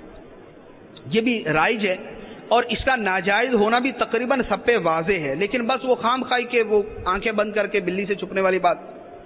یہ بھی رائج ہے اور اس کا ناجائز ہونا بھی تقریباً سب پہ واضح ہے، لیکن بس وہ خام خائی کے وہ آنکھیں بند کر کے بلی سے چھپنے والی بات.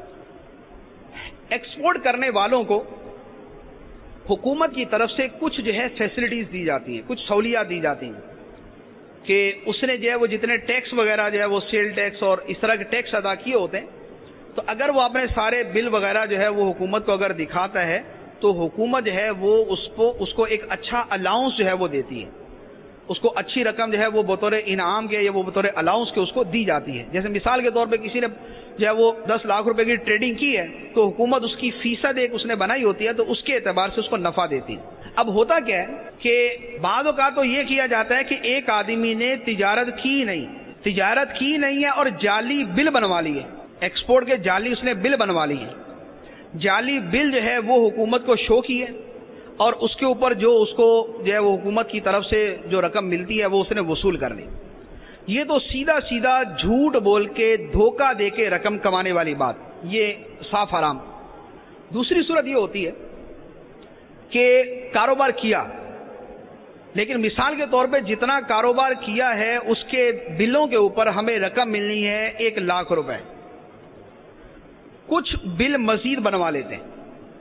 ایکسپورٹ کرنے والوں کو حکومت کی طرف سے کچھ جو ہے فیسلٹیز دی جاتی ہیں، کچھ سہولیات دی جاتی ہیں کہ اس نے جو ہے وہ جتنے ٹیکس وغیرہ جو ہے وہ سیل ٹیکس اور اس طرح کے ٹیکس ادا کیے ہوتے ہیں، تو اگر وہ اپنے سارے بل وغیرہ جو ہے وہ حکومت کو اگر دکھاتا ہے تو حکومت جو ہے وہ اس کو اس کو ایک اچھا الاؤنس جو ہے وہ دیتی ہے، اس کو اچھی رقم جو ہے وہ بطور انعام کے یا وہ بطور الاؤنس کے اس کو دی جاتی ہے. جیسے مثال کے طور پہ کسی نے جو ہے وہ دس لاکھ روپے کی ٹریڈنگ کی ہے تو حکومت اس کی فیصد ایک اس نے بنائی ہوتی ہے تو اس کے اعتبار سے اس کو نفع دیتی ہے. اب ہوتا کیا ہے کہ بعض اوقات تو یہ کیا جاتا ہے کہ ایک آدمی نے تجارت کی نہیں تجارت کی نہیں ہے اور جعلی بل بنوا لی ہے، ایکسپورٹ کے جعلی اس نے بل بنوا لی ہے. جعلی بل جو ہے وہ حکومت کو شو کی ہے اور اس کے اوپر جو اس کو جو ہے وہ حکومت کی طرف سے جو رقم ملتی ہے وہ اس نے وصول کر لی. یہ تو سیدھا سیدھا جھوٹ بول کے دھوکہ دے کے رقم کمانے والی بات، یہ صاف حرام. دوسری صورت یہ ہوتی ہے کہ کاروبار کیا لیکن مثال کے طور پہ جتنا کاروبار کیا ہے اس کے بلوں کے اوپر ہمیں رقم ملنی ہے ایک لاکھ روپے، کچھ بل مزید بنوا لیتے ہیں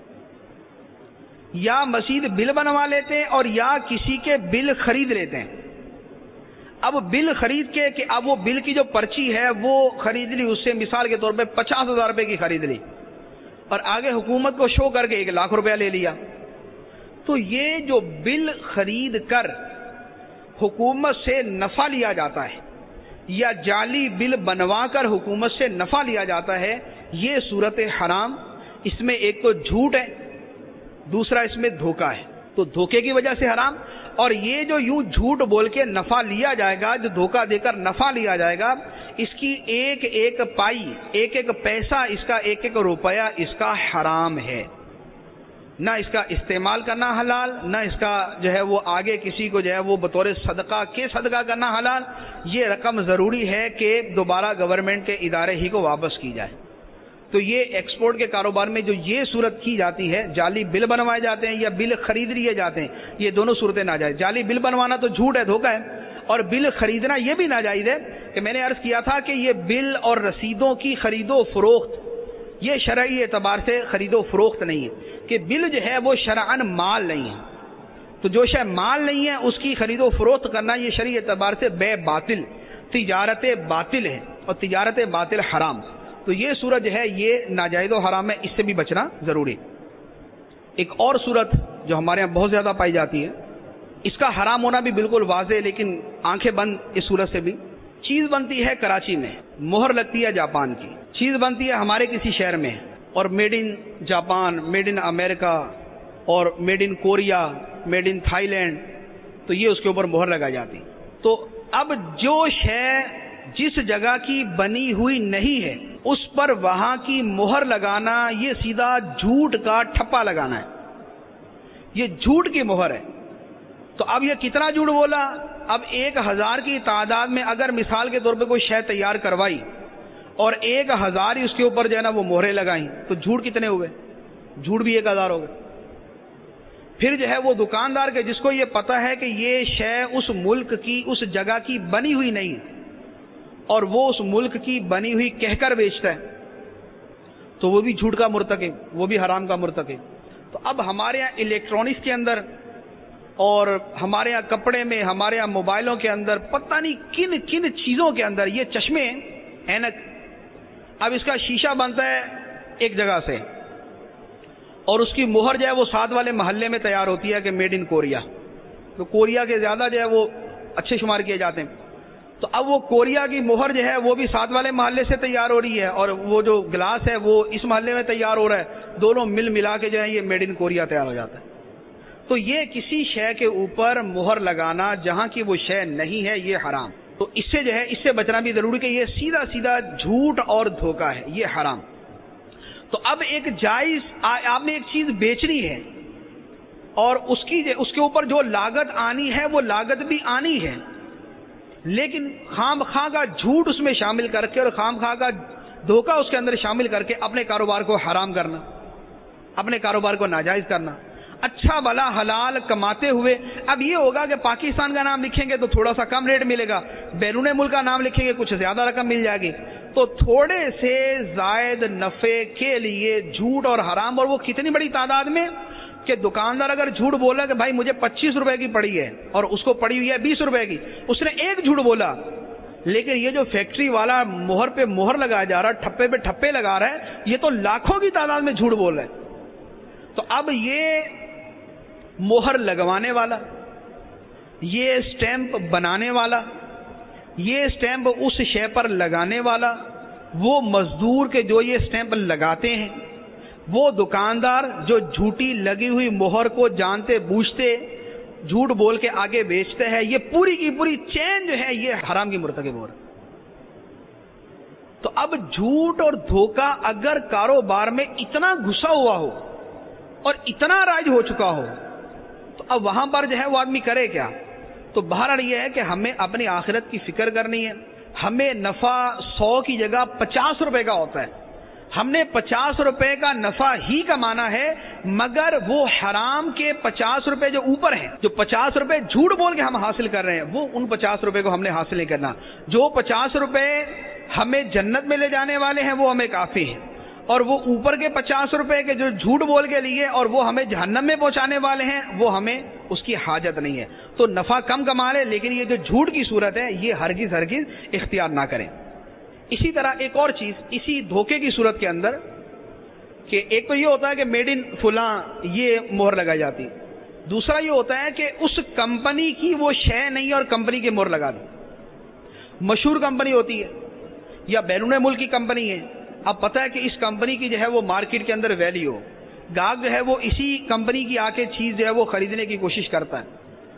یا مزید بل بنوا لیتے ہیں اور یا کسی کے بل خرید لیتے ہیں. اب بل خرید کے کہ اب وہ بل کی جو پرچی ہے وہ خرید لی، اس سے مثال کے طور پہ پچاس ہزار روپے کی خرید لی اور آگے حکومت کو شو کر کے ایک لاکھ روپیہ لے لیا. تو یہ جو بل خرید کر حکومت سے نفع لیا جاتا ہے یا جعلی بل بنوا کر حکومت سے نفع لیا جاتا ہے، یہ صورت حرام. اس میں ایک تو جھوٹ ہے، دوسرا اس میں دھوکہ ہے. تو دھوکے کی وجہ سے حرام اور یہ جو یوں جھوٹ بول کے نفع لیا جائے گا، جو دھوکہ دے کر نفع لیا جائے گا، اس کی ایک ایک پائی، ایک ایک پیسہ، اس کا ایک ایک روپیہ اس کا حرام ہے. نہ اس کا استعمال کرنا حلال، نہ اس کا جو ہے وہ آگے کسی کو جو ہے وہ بطور صدقہ کے صدقہ کرنا حلال. یہ رقم ضروری ہے کہ دوبارہ گورنمنٹ کے ادارے ہی کو واپس کی جائے. تو یہ ایکسپورٹ کے کاروبار میں جو یہ صورت کی جاتی ہے، جعلی بل بنوائے جاتے ہیں یا بل خرید لیے جاتے ہیں، یہ دونوں صورتیں ناجائز. جعلی بل بنوانا تو جھوٹ ہے، دھوکہ ہے، اور بل خریدنا یہ بھی ناجائز ہے. کہ میں نے عرض کیا تھا کہ یہ بل اور رسیدوں کی خرید و فروخت یہ شرعی اعتبار سے خرید و فروخت نہیں ہے، کہ بل جو ہے وہ شرعاً مال نہیں ہے. تو جو شے مال نہیں ہے اس کی خرید و فروخت کرنا یہ شرعی اعتبار سے بے باطل، تجارت باطل ہے، اور تجارت باطل حرام. تو یہ صورت جو ہے یہ ناجائز و حرام ہے، اس سے بھی بچنا ضروری. ایک اور صورت جو ہمارے یہاں بہت زیادہ پائی جاتی ہے، اس کا حرام ہونا بھی بالکل واضح ہے، لیکن آنکھیں بند اس صورت سے بھی. چیز بنتی ہے کراچی میں، مہر لگتی ہے جاپان کی. چیز بنتی ہے ہمارے کسی شہر میں، اور made in Japan, made in America, اور made in Korea, made in Thailand, تو یہ اس کے اوپر مہر لگائی جاتی. تو اب جو شے جس جگہ کی بنی ہوئی نہیں ہے اس پر وہاں کی مہر لگانا یہ سیدھا جھوٹ کا ٹھپا لگانا ہے. یہ جھوٹ کی مہر ہے. تو اب یہ کتنا جھوٹ بولا؟ اب ایک ہزار کی تعداد میں اگر مثال کے طور پہ کوئی شے تیار کروائی اور ایک ہزار ہی اس کے اوپر جو ہے نا وہ مہریں لگائیں، تو جھوٹ کتنے ہوئے؟ جھوٹ بھی ایک ہزار ہو گئے. پھر جو ہے وہ دکاندار کے جس کو یہ پتا ہے کہ یہ شے اس ملک کی، اس جگہ کی بنی ہوئی نہیں، اور وہ اس ملک کی بنی ہوئی کہہ کر بیچتا ہے، تو وہ بھی جھوٹ کا مرتکب، وہ بھی حرام کا مرتکب. تو اب ہمارے یہاں الیکٹرانکس کے اندر اور ہمارے یہاں کپڑے میں، ہمارے یہاں موبائلوں کے اندر، پتہ نہیں کن کن چیزوں کے اندر یہ چشمے، اینک، اب اس کا شیشہ بنتا ہے ایک جگہ سے اور اس کی مہر جو ہے وہ ساتھ والے محلے میں تیار ہوتی ہے کہ میڈ ان کوریا. تو کوریا کے زیادہ جو ہے وہ اچھے شمار کیے جاتے ہیں. تو اب وہ کوریا کی مہر جو ہے وہ بھی ساتھ والے محلے سے تیار ہو رہی ہے، اور وہ جو گلاس ہے وہ اس محلے میں تیار ہو رہا ہے، دونوں مل ملا کے جو ہے یہ میڈ ان کوریا تیار ہو جاتا ہے. تو یہ کسی شے کے اوپر مہر لگانا جہاں کی وہ شے نہیں ہے یہ حرام. تو اس سے جو ہے اس سے بچنا بھی ضروری کہ یہ سیدھا سیدھا جھوٹ اور دھوکہ ہے، یہ حرام. تو اب ایک جائز، آپ نے ایک چیز بیچنی ہے اور اس کی اس کے اوپر جو لاگت آنی ہے وہ لاگت بھی آنی ہے، لیکن خام خواہ کا جھوٹ اس میں شامل کر کے اور خام خواہ کا دھوکہ اس کے اندر شامل کر کے اپنے کاروبار کو حرام کرنا، اپنے کاروبار کو ناجائز کرنا. اچھا بھلا حلال کماتے ہوئے اب یہ ہوگا کہ پاکستان کا نام لکھیں گے تو تھوڑا سا کم ریٹ ملے گا، بیرون ملک کا نام لکھیں گے کچھ زیادہ رقم مل جائے گی. تو تھوڑے سے زائد نفع کے لیے جھوٹ اور حرام، اور وہ کتنی بڑی تعداد میں کہ دکاندار اگر جھوٹ بولا کہ بھائی مجھے پچیس روپے کی پڑی ہے اور اس کو پڑی ہوئی ہے بیس روپے کی، اس نے ایک جھوٹ بولا، لیکن یہ جو فیکٹری والا مہر پہ مہر لگایا جا رہا ہے، ٹھپے پہ ٹھپے لگا رہا ہے، یہ تو لاکھوں کی تعداد میں جھوٹ بول رہا ہے. تو اب یہ مہر لگوانے والا، یہ اسٹیمپ بنانے والا، یہ اسٹیمپ اس شے پر لگانے والا، وہ مزدور کے جو یہ اسٹیمپ لگاتے ہیں، وہ دکاندار جو جھوٹی لگی ہوئی مہر کو جانتے بوجھتے جھوٹ بول کے آگے بیچتے ہیں، یہ پوری کی پوری چین جو ہے یہ حرام کی مرتکب ہو رہا ہے. تو اب جھوٹ اور دھوکہ اگر کاروبار میں اتنا گھسا ہوا ہو اور اتنا رائج ہو چکا ہو تو اب وہاں پر جو ہے وہ آدمی کرے کیا؟ تو بہرحال یہ ہے کہ ہمیں اپنی آخرت کی فکر کرنی ہے. ہمیں نفع سو کی جگہ پچاس روپے کا ہوتا ہے، ہم نے پچاس روپے کا نفع ہی کمانا ہے، مگر وہ حرام کے پچاس روپے جو اوپر ہیں، جو پچاس روپے جھوٹ بول کے ہم حاصل کر رہے ہیں، وہ ان پچاس روپے کو ہم نے حاصل نہیں کرنا. جو پچاس روپے ہمیں جنت میں لے جانے والے ہیں وہ ہمیں کافی ہیں، اور وہ اوپر کے پچاس روپے کے جو جھوٹ بول کے لیے اور وہ ہمیں جہنم میں پہنچانے والے ہیں وہ ہمیں اس کی حاجت نہیں ہے. تو نفع کم کما لے، لیکن یہ جو جھوٹ کی صورت ہے یہ ہرگز ہرگز اختیار نہ کریں. اسی طرح ایک اور چیز اسی دھوکے کی صورت کے اندر کہ ایک تو یہ ہوتا ہے کہ میڈ ان فلاں یہ مہر لگائی جاتی، دوسرا یہ ہوتا ہے کہ اس کمپنی کی وہ شے نہیں اور کمپنی کی مہر لگا دی. مشہور کمپنی ہوتی ہے یا بیرون ملک کی کمپنی ہے، اب پتہ ہے کہ اس کمپنی کی جو ہے وہ مارکیٹ کے اندر ویلیو ہو، گاہک جو ہے وہ اسی کمپنی کی آ کے چیز جو ہے وہ خریدنے کی کوشش کرتا ہے.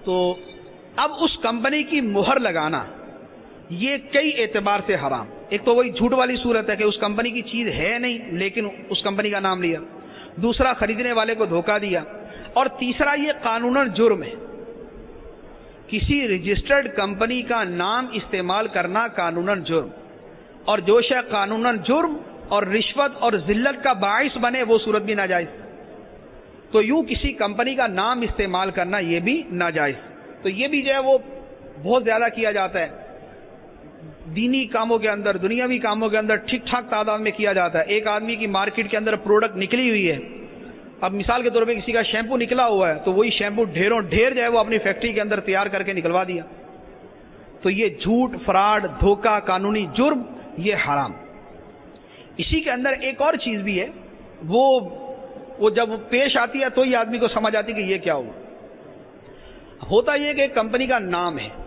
تو اب اس کمپنی کی مہر لگانا یہ کئی اعتبار سے حرام. ایک تو وہی جھوٹ والی صورت ہے کہ اس کمپنی کی چیز ہے نہیں لیکن اس کمپنی کا نام لیا. دوسرا خریدنے والے کو دھوکہ دیا. اور تیسرا یہ قانوناً جرم ہے. کسی رجسٹرڈ کمپنی کا نام استعمال کرنا قانوناً جرم, اور جو شے قانوناً جرم اور رشوت اور ذلت کا باعث بنے وہ صورت بھی ناجائز. تو یوں کسی کمپنی کا نام استعمال کرنا یہ بھی ناجائز. تو یہ بھی جو ہے وہ بہت زیادہ کیا جاتا ہے دینی کاموں کے اندر, دنیاوی کاموں کے اندر ٹھیک ٹھاک تعداد میں کیا جاتا ہے. ایک آدمی کی مارکیٹ کے اندر پروڈکٹ نکلی ہوئی ہے, اب مثال کے طور پہ کسی کا شیمپو نکلا ہوا ہے تو وہی شیمپو ڈھیروں ڈھیر جو ہے وہ اپنی فیکٹری کے اندر تیار کر کے نکلوا دیا. تو یہ جھوٹ, فراڈ, دھوکہ, قانونی جرم, یہ حرام. اسی کے اندر ایک اور چیز بھی ہے, وہ وہ جب پیش آتی ہے تو یہ آدمی کو سمجھ آتی ہے کہ یہ کیا ہوا. ہوتا یہ کہ ایک کمپنی کا نام ہے,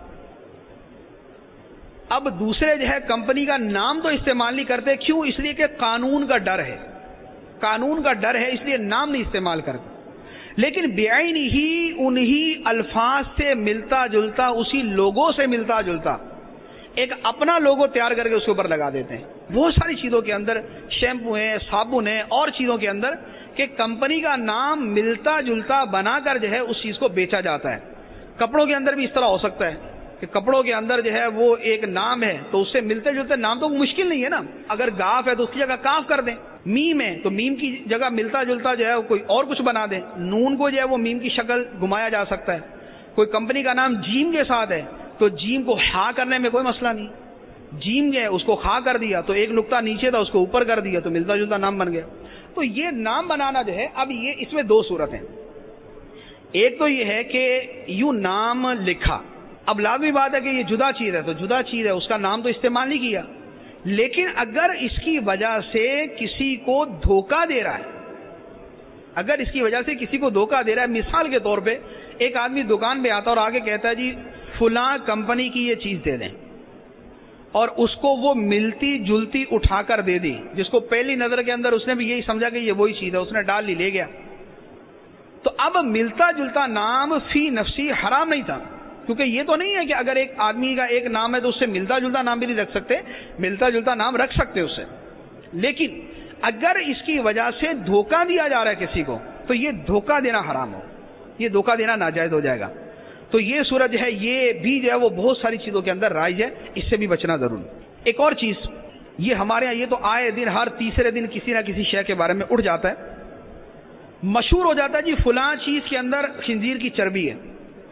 اب دوسرے جو ہے کمپنی کا نام تو استعمال نہیں کرتے. کیوں؟ اس لیے کہ قانون کا ڈر ہے, قانون کا ڈر ہے اس لیے نام نہیں استعمال کرتے. لیکن بعین ہی انہی الفاظ سے ملتا جلتا, اسی لوگوں سے ملتا جلتا ایک اپنا لوگو تیار کر کے اس کے اوپر لگا دیتے ہیں. بہت ساری چیزوں کے اندر, شیمپو ہیں, صابن ہیں, اور چیزوں کے اندر کہ کمپنی کا نام ملتا جلتا بنا کر جو ہے اس چیز کو بیچا جاتا ہے. کپڑوں کے اندر بھی اس طرح ہو سکتا ہے کہ کپڑوں کے اندر جو ہے وہ ایک نام ہے تو اس سے ملتے جلتے نام تو مشکل نہیں ہے نا. اگر گاف ہے تو اس کی جگہ کاف کر دیں. میم ہے تو میم کی جگہ ملتا جلتا جو ہے کوئی اور کچھ بنا دیں. نون کو جو ہے وہ میم کی شکل گھمایا جا سکتا ہے. کوئی کمپنی کا نام جیم کے ساتھ ہے تو جیم کو ہا کرنے میں کوئی مسئلہ نہیں. جیم جو ہے اس کو خا کر دیا تو ایک نقطہ نیچے تھا اس کو اوپر کر دیا تو ملتا جلتا نام بن گیا. تو یہ نام بنانا جو ہے, اب یہ اس میں دو صورت ہیں. ایک تو یہ ہے کہ یوں نام لکھا, اب لازمی بات ہے کہ یہ جدا چیز ہے تو جدا چیز ہے, اس کا نام تو استعمال نہیں کیا. لیکن اگر اس کی وجہ سے کسی کو دھوکہ دے رہا ہے, اگر اس کی وجہ سے کسی کو دھوکہ دے رہا ہے, مثال کے طور پہ ایک آدمی دکان پہ آتا اور آگے کہتا ہے جی فلاں کمپنی کی یہ چیز دے دیں, اور اس کو وہ ملتی جلتی اٹھا کر دے دی, جس کو پہلی نظر کے اندر اس نے بھی یہی سمجھا کہ یہ وہی چیز ہے, اس نے ڈال لی, لے گیا. تو اب ملتا جلتا نام فی نفسی حرام نہیں تھا, کیونکہ یہ تو نہیں ہے کہ اگر ایک آدمی کا ایک نام ہے تو اس سے ملتا جلتا نام بھی نہیں رکھ سکتے, ملتا جلتا نام رکھ سکتے اس سے. لیکن اگر اس کی وجہ سے دھوکہ دیا جا رہا ہے کسی کو تو یہ دھوکہ دینا حرام ہو, یہ دھوکہ دینا ناجائز ہو جائے گا. تو یہ صورت جو ہے یہ بھی جو ہے وہ بہت ساری چیزوں کے اندر رائج ہے, اس سے بھی بچنا ضروری. ایک اور چیز, یہ ہمارے یہاں یہ تو آئے دن ہر تیسرے دن کسی نہ کسی شے کے بارے میں اٹھ جاتا ہے, مشہور ہو جاتا ہے جی فلاں چیز کے اندر خنزیر کی چربی ہے,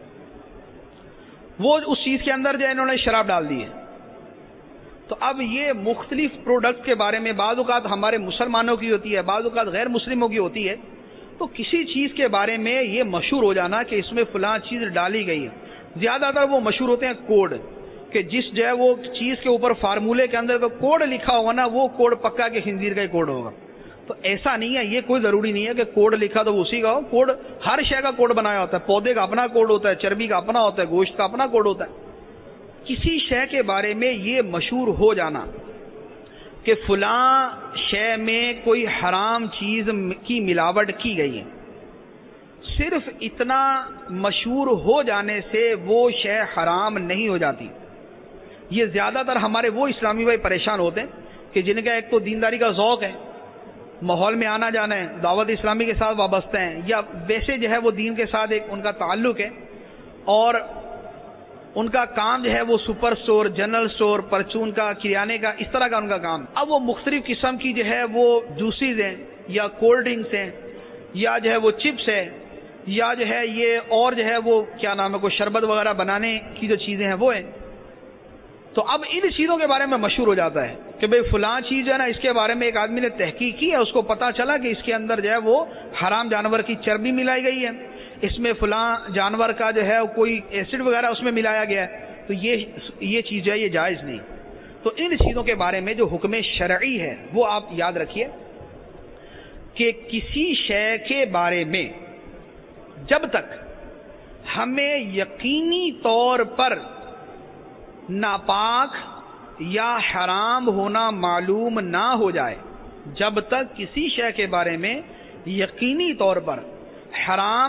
وہ اس چیز کے اندر جو ہے انہوں نے شراب ڈال دی ہے. تو اب یہ مختلف پروڈکٹ کے بارے میں بعض اوقات ہمارے مسلمانوں کی ہوتی ہے, بعض اوقات غیر مسلموں کی ہوتی ہے. تو کسی چیز کے بارے میں یہ مشہور ہو جانا کہ اس میں فلاں چیز ڈالی گئی ہے, زیادہ تر وہ مشہور ہوتے ہیں کوڈ, کہ جس جو ہے وہ چیز کے اوپر فارمولے کے اندر تو کوڈ لکھا ہوگا نا, وہ کوڈ پکا کہ خنزیر کا ہی کوڈ ہوگا. تو ایسا نہیں ہے, یہ کوئی ضروری نہیں ہے کہ کوڈ لکھا تو اسی کا ہو. کوڈ ہر شے کا کوڈ بنایا ہوتا ہے, پودے کا اپنا کوڈ ہوتا ہے, چربی کا اپنا ہوتا ہے, گوشت کا اپنا کوڈ ہوتا ہے. کسی شے کے بارے میں یہ مشہور ہو جانا کہ فلاں شے میں کوئی حرام چیز کی ملاوٹ کی گئی ہے, صرف اتنا مشہور ہو جانے سے وہ شے حرام نہیں ہو جاتی. یہ زیادہ تر ہمارے وہ اسلامی بھائی پریشان ہوتے ہیں کہ جن کا ایک تو دینداری کا ذوق ہے, ماحول میں آنا جانا ہے, دعوت اسلامی کے ساتھ وابستہ ہیں, یا ویسے جو ہے وہ دین کے ساتھ ایک ان کا تعلق ہے, اور ان کا کام جو ہے وہ سپر سٹور, جنرل سٹور, پرچون کا, کریانے کا, اس طرح کا ان کا کام. اب وہ مختلف قسم کی جو ہے وہ جوسیز ہیں, یا کولڈ ڈرنکس ہیں, یا جو ہے وہ چپس ہے, یا جو ہے یہ اور جو ہے وہ کیا نام ہے کوئی شربت وغیرہ بنانے کی جو چیزیں ہیں وہ ہیں. تو اب ان چیزوں کے بارے میں مشہور ہو جاتا ہے کہ بھئی فلاں چیز ہے نا, اس کے بارے میں ایک آدمی نے تحقیق کی ہے, اس کو پتا چلا کہ اس کے اندر جو ہے وہ حرام جانور کی چربی ملائی گئی ہے, اس میں فلاں جانور کا جو ہے کوئی ایسڈ وغیرہ اس میں ملایا گیا ہے, تو یہ یہ چیز ہے یہ جائز نہیں. تو ان چیزوں کے بارے میں جو حکم شرعی ہے وہ آپ یاد رکھیے کہ کسی شے کے بارے میں جب تک ہمیں یقینی طور پر ناپاک یا حرام ہونا معلوم نہ ہو جائے, جب تک کسی شے کے بارے میں یقینی طور پر حرام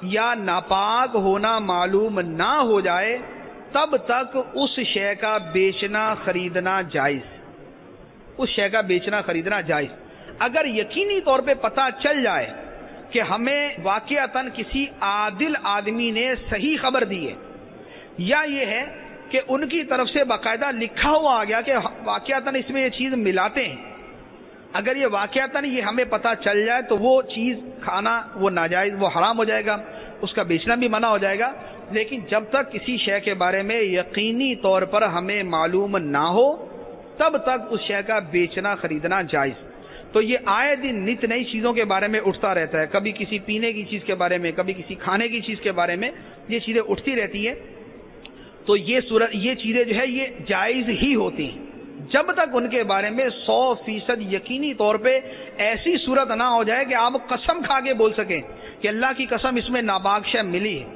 یا ناپاک ہونا معلوم نہ ہو جائے تب تک اس شے کا بیچنا خریدنا جائز، اس شے کا بیچنا خریدنا جائز۔ اگر یقینی طور پہ پتہ چل جائے کہ ہمیں واقعتاً کسی عادل آدمی نے صحیح خبر دی ہے، یا یہ ہے کہ ان کی طرف سے باقاعدہ لکھا ہوا آ گیا کہ واقعتاً اس میں یہ چیز ملاتے ہیں، اگر یہ واقعتاً یہ ہمیں پتہ چل جائے تو وہ چیز کھانا وہ ناجائز، وہ حرام ہو جائے گا، اس کا بیچنا بھی منع ہو جائے گا۔ لیکن جب تک کسی شے کے بارے میں یقینی طور پر ہمیں معلوم نہ ہو تب تک اس شے کا بیچنا خریدنا جائز۔ تو یہ آئے دن نت نئی چیزوں کے بارے میں اٹھتا رہتا ہے، کبھی کسی پینے کی چیز کے بارے میں، کبھی کسی کھانے کی چیز کے بارے میں یہ چیزیں اٹھتی رہتی ہیں۔ تو یہ صورت یہ چیزیں جو ہے یہ جائز ہی ہوتی ہیں جب تک ان کے بارے میں سو فیصد یقینی طور پہ ایسی صورت نہ ہو جائے کہ آپ قسم کھا کے بول سکیں کہ اللہ کی قسم اس میں ناپاک شے ملی ہے،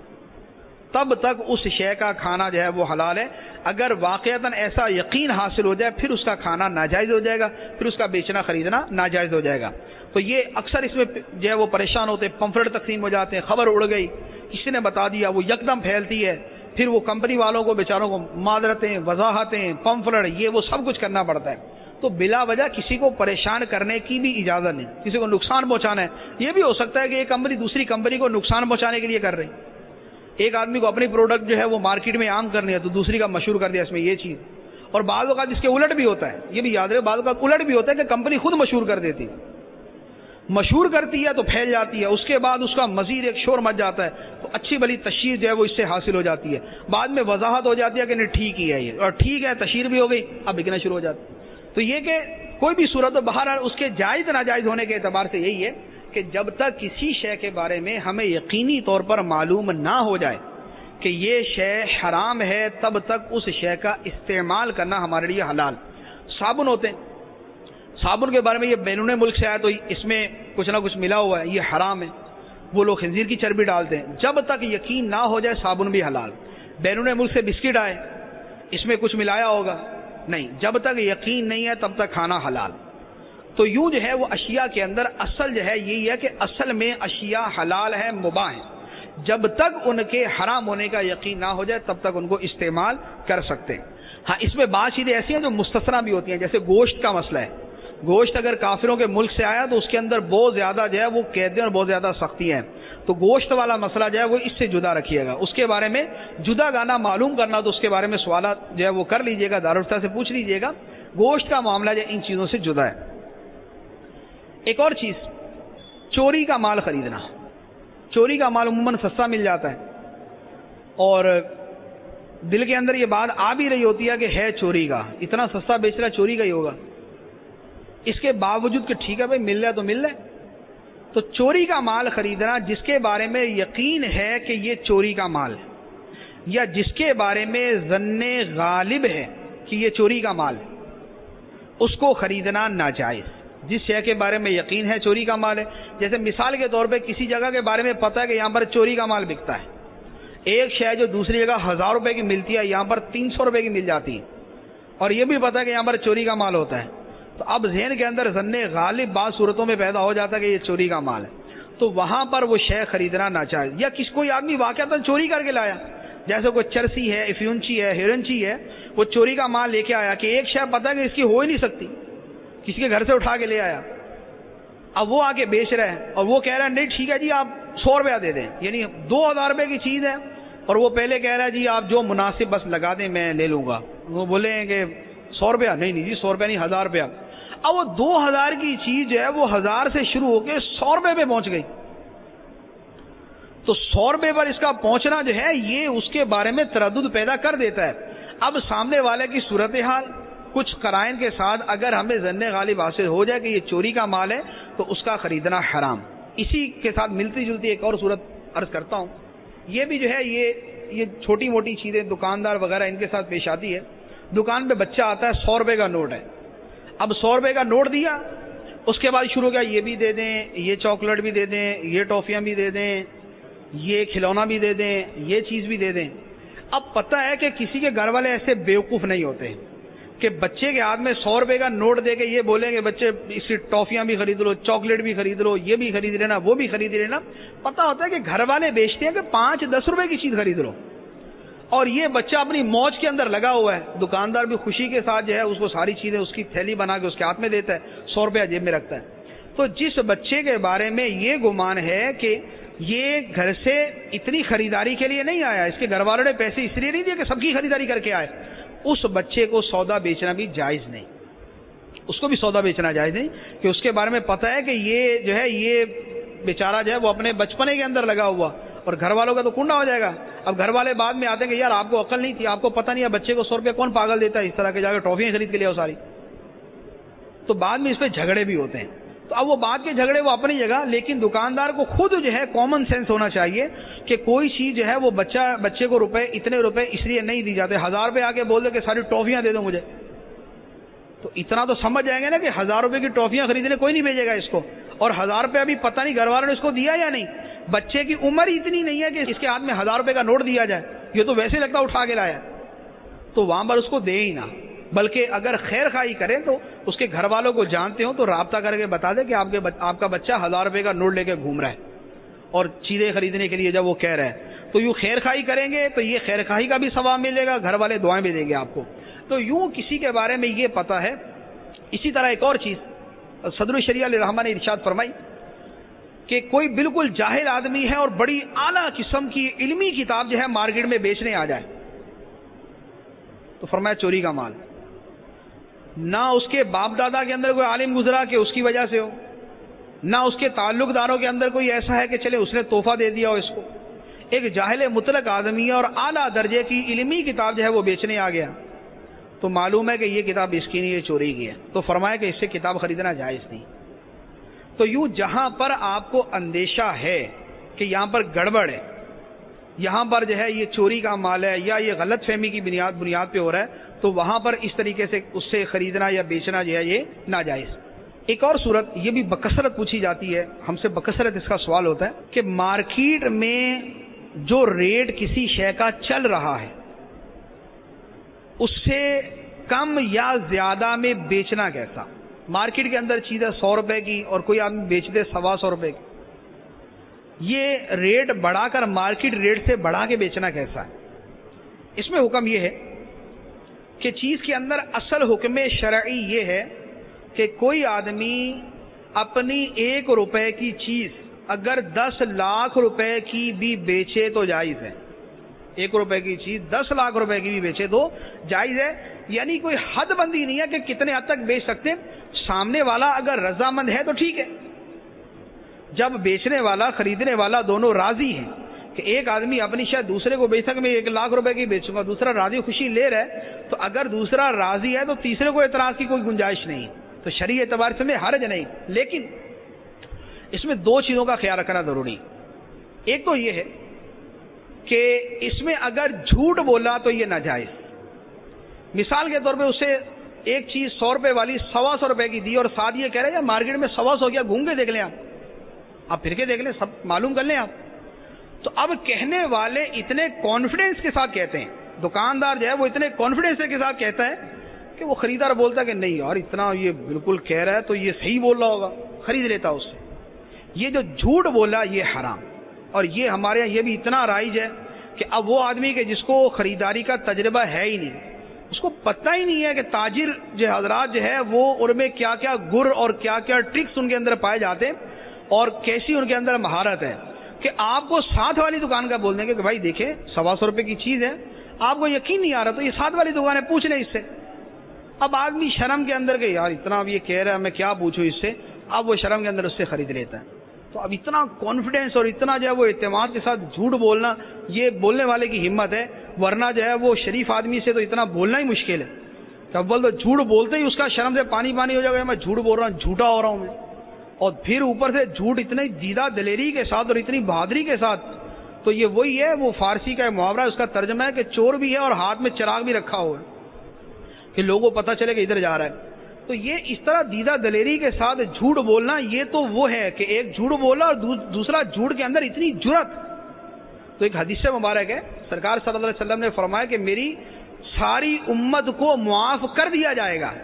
تب تک اس شے کا کھانا جو ہے وہ حلال ہے۔ اگر واقعتاً ایسا یقین حاصل ہو جائے پھر اس کا کھانا ناجائز ہو جائے گا، پھر اس کا بیچنا خریدنا ناجائز ہو جائے گا۔ تو یہ اکثر اس میں جو ہے وہ پریشان ہوتے ہیں، پمفلٹ تقسیم ہو جاتے ہیں، خبر اڑ گئی، کسی نے بتا دیا، وہ یکدم پھیلتی ہے، پھر وہ کمپنی والوں کو بیچاروں کو معذرتیں، وضاحتیں، پمفلٹ یہ وہ سب کچھ کرنا پڑتا ہے۔ تو بلا وجہ کسی کو پریشان کرنے کی بھی اجازت نہیں، کسی کو نقصان پہنچانا ہے۔ یہ بھی ہو سکتا ہے کہ ایک کمپنی دوسری کمپنی کو نقصان پہنچانے کے لیے کر رہی، ایک آدمی کو اپنی پروڈکٹ جو ہے وہ مارکیٹ میں عام کرنی ہے تو دوسری کا مشہور کر دیا اس میں یہ چیز، اور بعض اوقات اس کے الٹ بھی ہوتا ہے، یہ بھی یاد رہے، بعض اوقات الٹ بھی ہوتا ہے کہ کمپنی خود مشہور کر دیتی، مشہور کرتی ہے تو پھیل جاتی ہے، اس کے بعد اس کا مزید ایک شور مچ جاتا ہے، تو اچھی بلی تشہیر جو ہے وہ اس سے حاصل ہو جاتی ہے، بعد میں وضاحت ہو جاتی ہے کہ نہیں ٹھیک ہی ہے یہ، اور ٹھیک ہے تشہیر بھی ہو گئی، اب بکنا شروع ہو جاتا ہے۔ تو یہ کہ کوئی بھی صورت ہو، بہرحال اس کے جائز ناجائز ہونے کے اعتبار سے یہی ہے کہ جب تک کسی شے کے بارے میں ہمیں یقینی طور پر معلوم نہ ہو جائے کہ یہ شے حرام ہے تب تک اس شے کا استعمال کرنا ہمارے لیے حلال۔ صابن ہوتے ہیں، صابن کے بارے میں یہ بیرون ملک سے آیا تو اس میں کچھ نہ کچھ ملا ہوا ہے، یہ حرام ہے، وہ لوگ خنزیر کی چربی ڈالتے ہیں، جب تک یقین نہ ہو جائے صابن بھی حلال۔ بیرون ملک سے بسکٹ آئے، اس میں کچھ ملایا ہوگا، نہیں، جب تک یقین نہیں ہے تب تک کھانا حلال۔ تو یوں جو ہے وہ اشیاء کے اندر اصل جو ہے یہی ہے کہ اصل میں اشیاء حلال ہیں، مباح ہیں، جب تک ان کے حرام ہونے کا یقین نہ ہو جائے تب تک ان کو استعمال کر سکتے ہیں۔ ہاں اس میں بعض چیزیں ایسی ہیں جو مستثنا بھی ہوتی ہیں، جیسے گوشت کا مسئلہ ہے، گوشت اگر کافروں کے ملک سے آیا تو اس کے اندر بہت زیادہ جو ہے وہ قیدیں اور بہت زیادہ سختی ہیں، تو گوشت والا مسئلہ جو ہے وہ اس سے جدا رکھیے گا، اس کے بارے میں جدا گانا معلوم کرنا تو اس کے بارے میں سوالات جو ہے وہ کر لیجیے گا، دارالفتہ سے پوچھ لیجیے گا، گوشت کا معاملہ جو ان چیزوں سے جدا ہے۔ ایک اور چیز، چوری کا مال خریدنا، چوری کا مال عموماً سستا مل جاتا ہے اور دل کے اندر یہ بات آ بھی رہی ہوتی ہے کہ ہے چوری کا، اتنا سستا بیچ رہا چوری کا ہی ہوگا، اس کے باوجود کہ ٹھیک ہے بھائی مل رہا ہے تو مل رہا ہے۔ تو چوری کا مال خریدنا جس کے بارے میں یقین ہے کہ یہ چوری کا مال ہے، یا جس کے بارے میں ظن غالب ہے کہ یہ چوری کا مال ہے، اس کو خریدنا ناجائز۔ جس شے کے بارے میں یقین ہے چوری کا مال ہے، جیسے مثال کے طور پہ کسی جگہ کے بارے میں پتہ ہے کہ یہاں پر چوری کا مال بکتا ہے، ایک شے جو دوسری جگہ ہزار روپے کی ملتی ہے یہاں پر تین سو روپے کی مل جاتی ہے، اور یہ بھی پتہ ہے کہ یہاں پر چوری کا مال ہوتا ہے، تو اب ذہن کے اندر ظن غالب بعض صورتوں میں پیدا ہو جاتا ہے کہ یہ چوری کا مال ہے، تو وہاں پر وہ شے خریدنا ناجائز۔ یا کس کوئی آدمی واقعتاً چوری کر کے لایا، جیسے کوئی چرسی ہے، افیونچی ہے، ہرنچی ہے، وہ چوری کا مال لے کے آیا کہ ایک شے پتہ ہے کہ اس کی ہو ہی نہیں سکتی، کسی کے گھر سے اٹھا کے لے آیا، اب وہ آ کے بیچ رہے ہیں اور وہ کہہ رہا ہے نہیں ٹھیک ہے جی آپ سو روپیہ دے دیں، یعنی دو ہزار روپے کی چیز ہے اور وہ پہلے کہہ رہا ہے جی آپ جو مناسب بس لگا دیں میں لے لوں گا، وہ بولے ہیں کہ سو روپیہ نہیں نہیں جی سو روپیہ نہیں ہزار روپیہ، اب وہ دو ہزار کی چیز جو ہے وہ ہزار سے شروع ہو کے سو روپے پہ پہنچ گئی، تو سو روپے پر اس کا پہنچنا جو ہے یہ اس کے بارے میں تردد پیدا کر دیتا ہے۔ اب سامنے والے کی صورتحال کچھ قرائن کے ساتھ اگر ہمیں ظن غالب حاصل ہو جائے کہ یہ چوری کا مال ہے تو اس کا خریدنا حرام۔ اسی کے ساتھ ملتی جلتی ایک اور صورت عرض کرتا ہوں، یہ بھی جو ہے یہ یہ چھوٹی موٹی چیزیں دکاندار وغیرہ ان کے ساتھ پیش آتی ہے۔ دکان پہ بچہ آتا ہے، سو روپے کا نوٹ ہے، اب سو روپے کا نوٹ دیا، اس کے بعد شروع کیا یہ بھی دے دیں، یہ چاکلیٹ بھی دے دیں، یہ ٹافیاں بھی دے دیں، یہ کھلونا بھی دے دیں، یہ چیز بھی دے دیں۔ اب پتہ ہے کہ کسی کے گھر والے ایسے بیوقوف نہیں ہوتے، کہ بچے کے ہاتھ میں سو روپے کا نوٹ دے کے یہ بولیں گے بچے اس کی ٹافیاں بھی خرید لو، چاکلیٹ بھی خرید لو، یہ بھی خرید لینا، وہ بھی خرید لینا. پتا ہوتا ہے کہ گھر والے بیچتے ہیں کہ پانچ دس روپے کی چیز خرید لو، اور یہ بچہ اپنی موج کے اندر لگا ہوا ہے. دکاندار بھی خوشی کے ساتھ جو ہے اس کو ساری چیزیں اس کی تھیلی بنا کے اس کے ہاتھ میں دیتا ہے، سو روپیہ جیب میں رکھتا ہے. تو جس بچے کے بارے میں یہ گمان ہے کہ یہ گھر سے اتنی خریداری کے لیے نہیں آیا، اس کے گھر والوں نے پیسے اس لیے نہیں دیے کہ سب کی خریداری کر کے آئے، اس بچے کو سودا بیچنا بھی جائز نہیں. اس کو بھی سودا بیچنا جائز نہیں کہ اس کے بارے میں پتہ ہے کہ یہ جو ہے یہ بیچارہ جو ہے وہ اپنے بچپنے کے اندر لگا ہوا، اور گھر والوں کا تو کنڈا ہو جائے گا. اب گھر والے بعد میں آتے ہیں کہ یار آپ کو عقل نہیں تھی، آپ کو پتہ نہیں ہے بچے کو سو روپے کون پاگل دیتا ہے اس طرح کے، جا کے ٹرافیاں خرید کے لے آؤ ساری. تو بعد میں اس پہ جھگڑے بھی ہوتے ہیں. تو اب وہ بات کے جھگڑے وہ اپنی جگہ، لیکن دکاندار کو خود جو ہے کامن سینس ہونا چاہیے کہ کوئی چیز جو ہے وہ بچہ بچے کو روپے اتنے روپے اس لیے نہیں دی جاتے. ہزار روپے آ کے بول دے کہ ساری ٹرافیاں دے دو مجھے، تو اتنا تو سمجھ جائیں گے نا کہ ہزار روپے کی ٹرافیاں خریدنے کوئی نہیں بھیجے گا اس کو. اور ہزار روپے ابھی پتہ نہیں گھر والوں نے اس کو دیا یا نہیں. بچے کی عمر ہی اتنی نہیں ہے کہ اس کے ہاتھ میں ہزار روپے کا نوٹ دیا جائے، یہ تو ویسے لگتا اٹھا کے لایا، تو وہاں پر اس کو دے ہی نہ. بلکہ اگر خیر خواہی کرے تو اس کے گھر والوں کو جانتے ہوں تو رابطہ کر کے بتا دے کہ آپ کے آپ کا بچہ ہزار روپے کا نوٹ لے کے گھوم رہا ہے اور چیزیں خریدنے کے لیے جب وہ کہہ رہا ہے، تو یوں خیر خواہی کریں گے تو یہ خیر خواہی کا بھی ثواب ملے گا، گھر والے دعائیں بھی دیں گے آپ کو. تو یوں کسی کے بارے میں یہ پتہ ہے. اسی طرح ایک اور چیز صدر الشریعہ علیہ الرحمہ نے ارشاد فرمائی کہ کوئی بالکل جاہل آدمی ہے اور بڑی اعلیٰ قسم کی علمی کتاب جو ہے مارکیٹ میں بیچنے آ جائے، تو فرمایا چوری کا مال. نہ اس کے باپ دادا کے اندر کوئی عالم گزرا کہ اس کی وجہ سے ہو، نہ اس کے تعلق داروں کے اندر کوئی ایسا ہے کہ چلے اس نے تحفہ دے دیا ہو اس کو. ایک جاہل مطلق آدمی ہے اور اعلیٰ درجے کی علمی کتاب جو ہے وہ بیچنے آ گیا، تو معلوم ہے کہ یہ کتاب اس کی نہیں، یہ چوری کی ہے. تو فرمایا کہ اس سے کتاب خریدنا جائز نہیں. تو یوں جہاں پر آپ کو اندیشہ ہے کہ یہاں پر گڑبڑ ہے، یہاں پر جو ہے یہ چوری کا مال ہے یا یہ غلط فہمی کی بنیاد بنیاد پہ ہو رہا ہے، تو وہاں پر اس طریقے سے اس سے خریدنا یا بیچنا جو ہے یہ ناجائز. ایک اور صورت یہ بھی بکثرت پوچھی جاتی ہے، ہم سے بکثرت اس کا سوال ہوتا ہے کہ مارکیٹ میں جو ریٹ کسی شے کا چل رہا ہے اس سے کم یا زیادہ میں بیچنا کیسا. مارکیٹ کے اندر چیز ہے سو روپے کی اور کوئی آدمی بیچ دے سوا سو روپے کی، یہ ریٹ بڑھا کر مارکیٹ ریٹ سے بڑھا کے بیچنا کیسا ہے. اس میں حکم یہ ہے کہ چیز کے اندر اصل حکم شرعی یہ ہے کہ کوئی آدمی اپنی ایک روپے کی چیز اگر دس لاکھ روپے کی بھی بیچے تو جائز ہے. ایک روپے کی چیز دس لاکھ روپے کی بھی بیچے تو جائز ہے. یعنی کوئی حد بندی نہیں ہے کہ کتنے حد تک بیچ سکتے. سامنے والا اگر رضامند ہے تو ٹھیک ہے. جب بیچنے والا خریدنے والا دونوں راضی ہیں کہ ایک آدمی اپنی شاید دوسرے کو بیچ سکے میں ایک لاکھ روپے کی بیچوں گا، دوسرا راضی خوشی لے رہا ہے، تو اگر دوسرا راضی ہے تو تیسرے کو اعتراض کی کوئی گنجائش نہیں، تو شرعی اعتبار سے میں حرج نہیں. لیکن اس میں دو چیزوں کا خیال رکھنا ضروری. ایک تو یہ ہے کہ اس میں اگر جھوٹ بولا تو یہ ناجائز. مثال کے طور پہ اسے ایک چیز سو روپے والی سوا سو روپے کی دی اور ساتھ یہ کہہ رہے ہیں مارکیٹ میں سوا سو کیا، گھوم کے دیکھ لیں آپ آپ پھر کے دیکھ لیں، سب معلوم کر لیں آپ. تو اب کہنے والے اتنے کانفیڈنس کے ساتھ کہتے ہیں، دکاندار جو ہے وہ اتنے کانفیڈنس کے ساتھ کہتا ہے کہ وہ خریدار بولتا ہے کہ نہیں یار اتنا یہ بالکل کہہ رہا ہے تو یہ صحیح بول رہا ہوگا، خرید لیتا اس سے. یہ جو جھوٹ بولا یہ حرام. اور یہ ہمارے یہاں یہ بھی اتنا رائج ہے کہ اب وہ آدمی کہ جس کو خریداری کا تجربہ ہے ہی نہیں، اس کو پتہ ہی نہیں ہے کہ تاجر جو حضرات جو ہے وہ ان میں کیا کیا گر اور کیا کیا ٹرکس ان کے اندر پائے جاتے ہیں اور کیسی ان کے اندر مہارت ہے، کہ آپ کو ساتھ والی دکان کا بول دیں گے کہ بھائی دیکھیں سوا سو روپے کی چیز ہے، آپ کو یقین نہیں آ رہا تو یہ ساتھ والی دکان ہے، پوچھ لیں اس سے. اب آدمی شرم کے اندر کہ یار اتنا اب یہ کہہ رہا ہے میں کیا پوچھوں اس سے، اب وہ شرم کے اندر اس سے خرید لیتا ہے. تو اب اتنا کانفیڈینس اور اتنا جو ہے وہ اعتماد کے ساتھ جھوٹ بولنا یہ بولنے والے کی ہمت ہے، ورنہ جو ہے وہ شریف آدمی سے تو اتنا بولنا ہی مشکل ہے کہ اول تو جھوٹ بولتے ہی اس کا شرم سے پانی پانی ہو جائے گا، میں جھوٹ بول رہا ہوں، جھوٹا ہو رہا ہوں میں. اور پھر اوپر سے جھوٹ اتنے دیدہ دلیری کے ساتھ اور اتنی بہادری کے ساتھ. تو یہ وہی ہے وہ فارسی کا محاورہ، اس کا ترجمہ ہے کہ چور بھی ہے اور ہاتھ میں چراغ بھی رکھا ہوا ہے کہ لوگوں کو پتہ چلے کہ ادھر جا رہا ہے. تو یہ اس طرح دیدہ دلیری کے ساتھ جھوٹ بولنا یہ تو وہ ہے کہ ایک جھوٹ بولا اور دوسرا جھوٹ کے اندر اتنی جرت. تو ایک حدیث مبارک ہے، سرکار صلی اللہ علیہ وسلم نے فرمایا کہ میری ساری امت کو معاف کر دیا جائے گا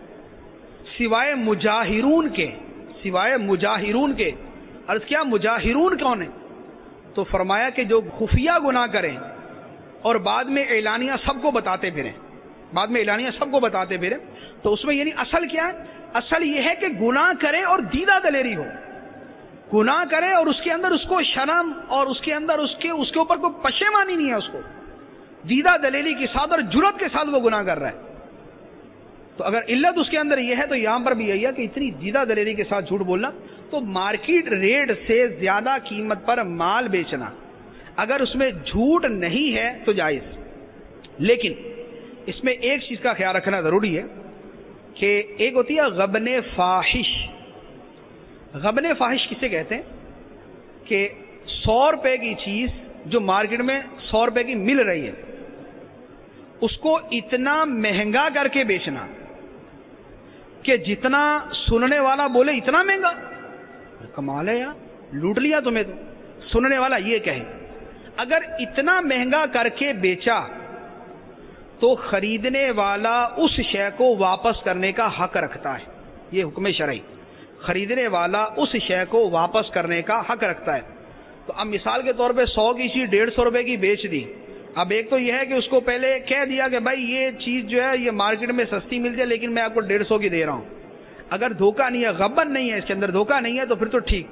سوائے مجاہرون کے، سوائے مجاہرون کے۔ عرض کیا مجاہرون کون ہیں؟ تو فرمایا کہ جو خفیہ گناہ کریں اور بعد میں اعلانیہ سب کو بتاتے پھریں، بعد میں اعلانیہ سب کو بتاتے پھریں۔ تو اس میں یعنی اصل کیا ہے؟ اصل یہ ہے کہ گناہ کرے اور دیدہ دلیری ہو، گناہ کرے اور اس کے اندر اس کو شرم اور اس کے اندر اس کے اس کے اوپر کوئی پشیمانی نہیں ہے، اس کو دیدہ دلیری کے ساتھ اور جرت کے ساتھ وہ گناہ کر رہا ہے۔ تو اگر علت اس کے اندر یہ ہے تو یہاں پر بھی یہی ہے کہ اتنی دیدہ دلیری کے ساتھ جھوٹ بولنا، تو مارکیٹ ریٹ سے زیادہ قیمت پر مال بیچنا اگر اس میں جھوٹ نہیں ہے تو جائز۔ لیکن اس میں ایک چیز کا خیال رکھنا ضروری ہے کہ ایک ہوتی ہے غبن فاحش۔ غبن فاحش کسے کہتے ہیں؟ کہ سو روپے کی چیز جو مارکیٹ میں سو روپے کی مل رہی ہے اس کو اتنا مہنگا کر کے بیچنا کہ جتنا سننے والا بولے اتنا مہنگا، کمال ہے یار، لوٹ لیا تمہیں۔ تو سننے والا یہ کہے اگر اتنا مہنگا کر کے بیچا تو خریدنے والا اس شے کو واپس کرنے کا حق رکھتا ہے، یہ حکم شرعی، خریدنے والا اس شے کو واپس کرنے کا حق رکھتا ہے۔ تو اب مثال کے طور پہ سو کی چیز ڈیڑھ سو روپے کی بیچ دی، اب ایک تو یہ ہے کہ اس کو پہلے کہہ دیا کہ بھائی یہ چیز جو ہے یہ مارکیٹ میں سستی مل جائے لیکن میں آپ کو ڈیڑھ سو کی دے رہا ہوں۔ اگر دھوکہ نہیں ہے، غبن نہیں ہے، اس کے اندر دھوکہ نہیں ہے تو پھر تو ٹھیک۔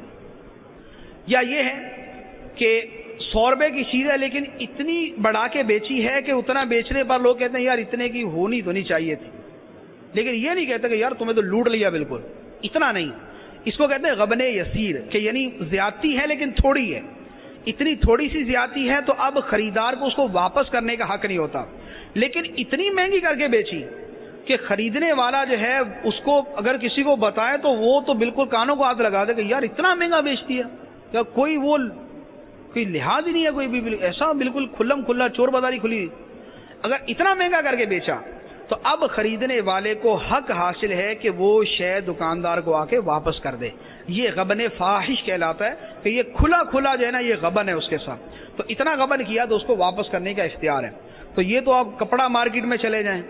یا یہ ہے کہ سو روپے کی چیز ہے لیکن اتنی بڑھا کے بیچی ہے کہ اتنا بیچنے پر لوگ کہتے ہیں یار اتنے کی ہونی تو نہیں چاہیے تھی، لیکن یہ نہیں کہتے کہ یار تمہیں تو لوٹ لیا بالکل، اتنا نہیں۔ اس کو کہتے ہیں غبن یسیر، کہ یعنی زیادتی ہے لیکن تھوڑی ہے، اتنی تھوڑی سی زیادتی ہے تو اب خریدار کو اس کو واپس کرنے کا حق نہیں ہوتا، لیکن اتنی مہنگی کر کے بیچی کہ خریدنے والا جو ہے اس کو اگر کسی کو بتائے تو وہ تو بالکل کانوں کو ہاتھ لگا دے کہ یار اتنا مہنگا بیچتی ہے، کیا کوئی وہ کوئی لحاظ ہی نہیں ہے، کوئی بھی ایسا بالکل کھلم کھلا چور بازاری کھلی۔ اگر اتنا مہنگا کر کے بیچا تو اب خریدنے والے کو حق حاصل ہے کہ وہ شے دکاندار کو آ کے واپس کر دے۔ یہ غبن فاحش کہلاتا ہے کہ یہ کھلا کھلا جو ہے نا یہ غبن ہے اس کے ساتھ، تو اتنا غبن کیا تو اس کو واپس کرنے کا اختیار ہے۔ تو یہ تو آپ کپڑا مارکیٹ میں چلے جائیں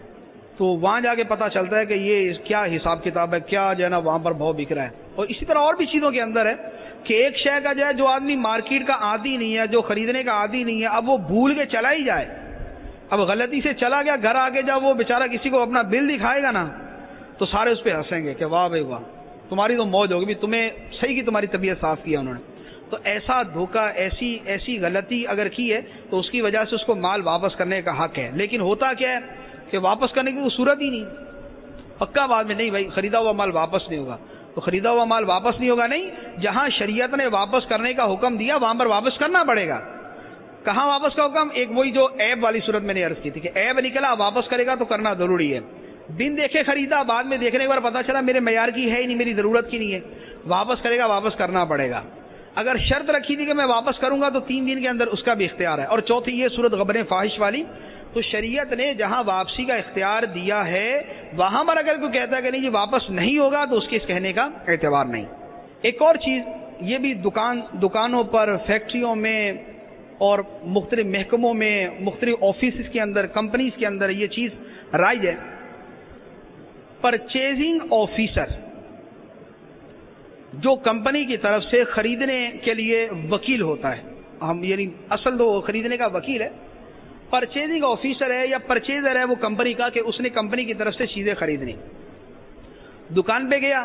تو وہاں جا کے پتہ چلتا ہے کہ یہ کیا حساب کتاب ہے، کیا جو ہے نا وہاں پر بھاؤ بک رہا ہے۔ اور اسی طرح اور بھی چیزوں کے اندر ہے کہ ایک شے کا جو ہے جو آدمی مارکیٹ کا عادی نہیں ہے، جو خریدنے کا عادی نہیں ہے، اب وہ بھول کے چلا ہی جائے، اب غلطی سے چلا گیا گھر آگے جب وہ بیچارہ کسی کو اپنا بل دکھائے گا نا تو سارے اس پہ ہنسیں گے کہ واہ بھائی واہ تمہاری تو موج ہوگی، تمہیں صحیح کی تمہاری طبیعت صاف کیا انہوں نے۔ تو ایسا دھوکہ، ایسی ایسی غلطی اگر کی ہے تو اس کی وجہ سے اس کو مال واپس کرنے کا حق ہے، لیکن ہوتا کیا ہے کہ واپس کرنے کی کوئی صورت ہی نہیں، پکا بعد میں نہیں بھائی خریدا ہوا مال واپس نہیں ہوگا، تو خریدا ہوا مال واپس نہیں ہوگا نہیں، جہاں شریعت نے واپس کرنے کا حکم دیا وہاں پر واپس کرنا پڑے گا۔ کہاں واپس کا حکم؟ ایک وہی جو عیب والی صورت میں نے عرض کی تھی کہ عیب نکلا واپس کرے گا تو کرنا ضروری ہے، بن دیکھے خریدا بعد میں دیکھنے کے بعد پتا چلا میرے معیار کی ہے ہی نہیں، میری ضرورت کی نہیں ہے، واپس کرے گا واپس کرنا پڑے گا۔ اگر شرط رکھی تھی کہ میں واپس کروں گا تو تین دن کے اندر اس کا بھی اختیار ہے۔ اور چوتھی یہ صورت غبن فاحش والی، تو شریعت نے جہاں واپسی کا اختیار دیا ہے وہاں پر اگر کوئی کہتا ہے کہ نہیں جی واپس نہیں ہوگا تو اس کے اس کہنے کا اعتبار نہیں۔ ایک اور چیز یہ بھی دکان دکانوں پر، فیکٹریوں میں اور مختلف محکموں میں، مختلف آفیسز کے اندر، کمپنیز کے اندر یہ چیز رائج ہے، پرچیزنگ آفیسر جو کمپنی کی طرف سے خریدنے کے لیے وکیل ہوتا ہے، ہم یعنی اصل تو خریدنے کا وکیل ہے، پرچیزنگ آفیسر ہے یا پرچیزر ہے وہ کمپنی کا، کہ اس نے کمپنی کی طرف سے چیزیں خریدنی، دکان پہ گیا،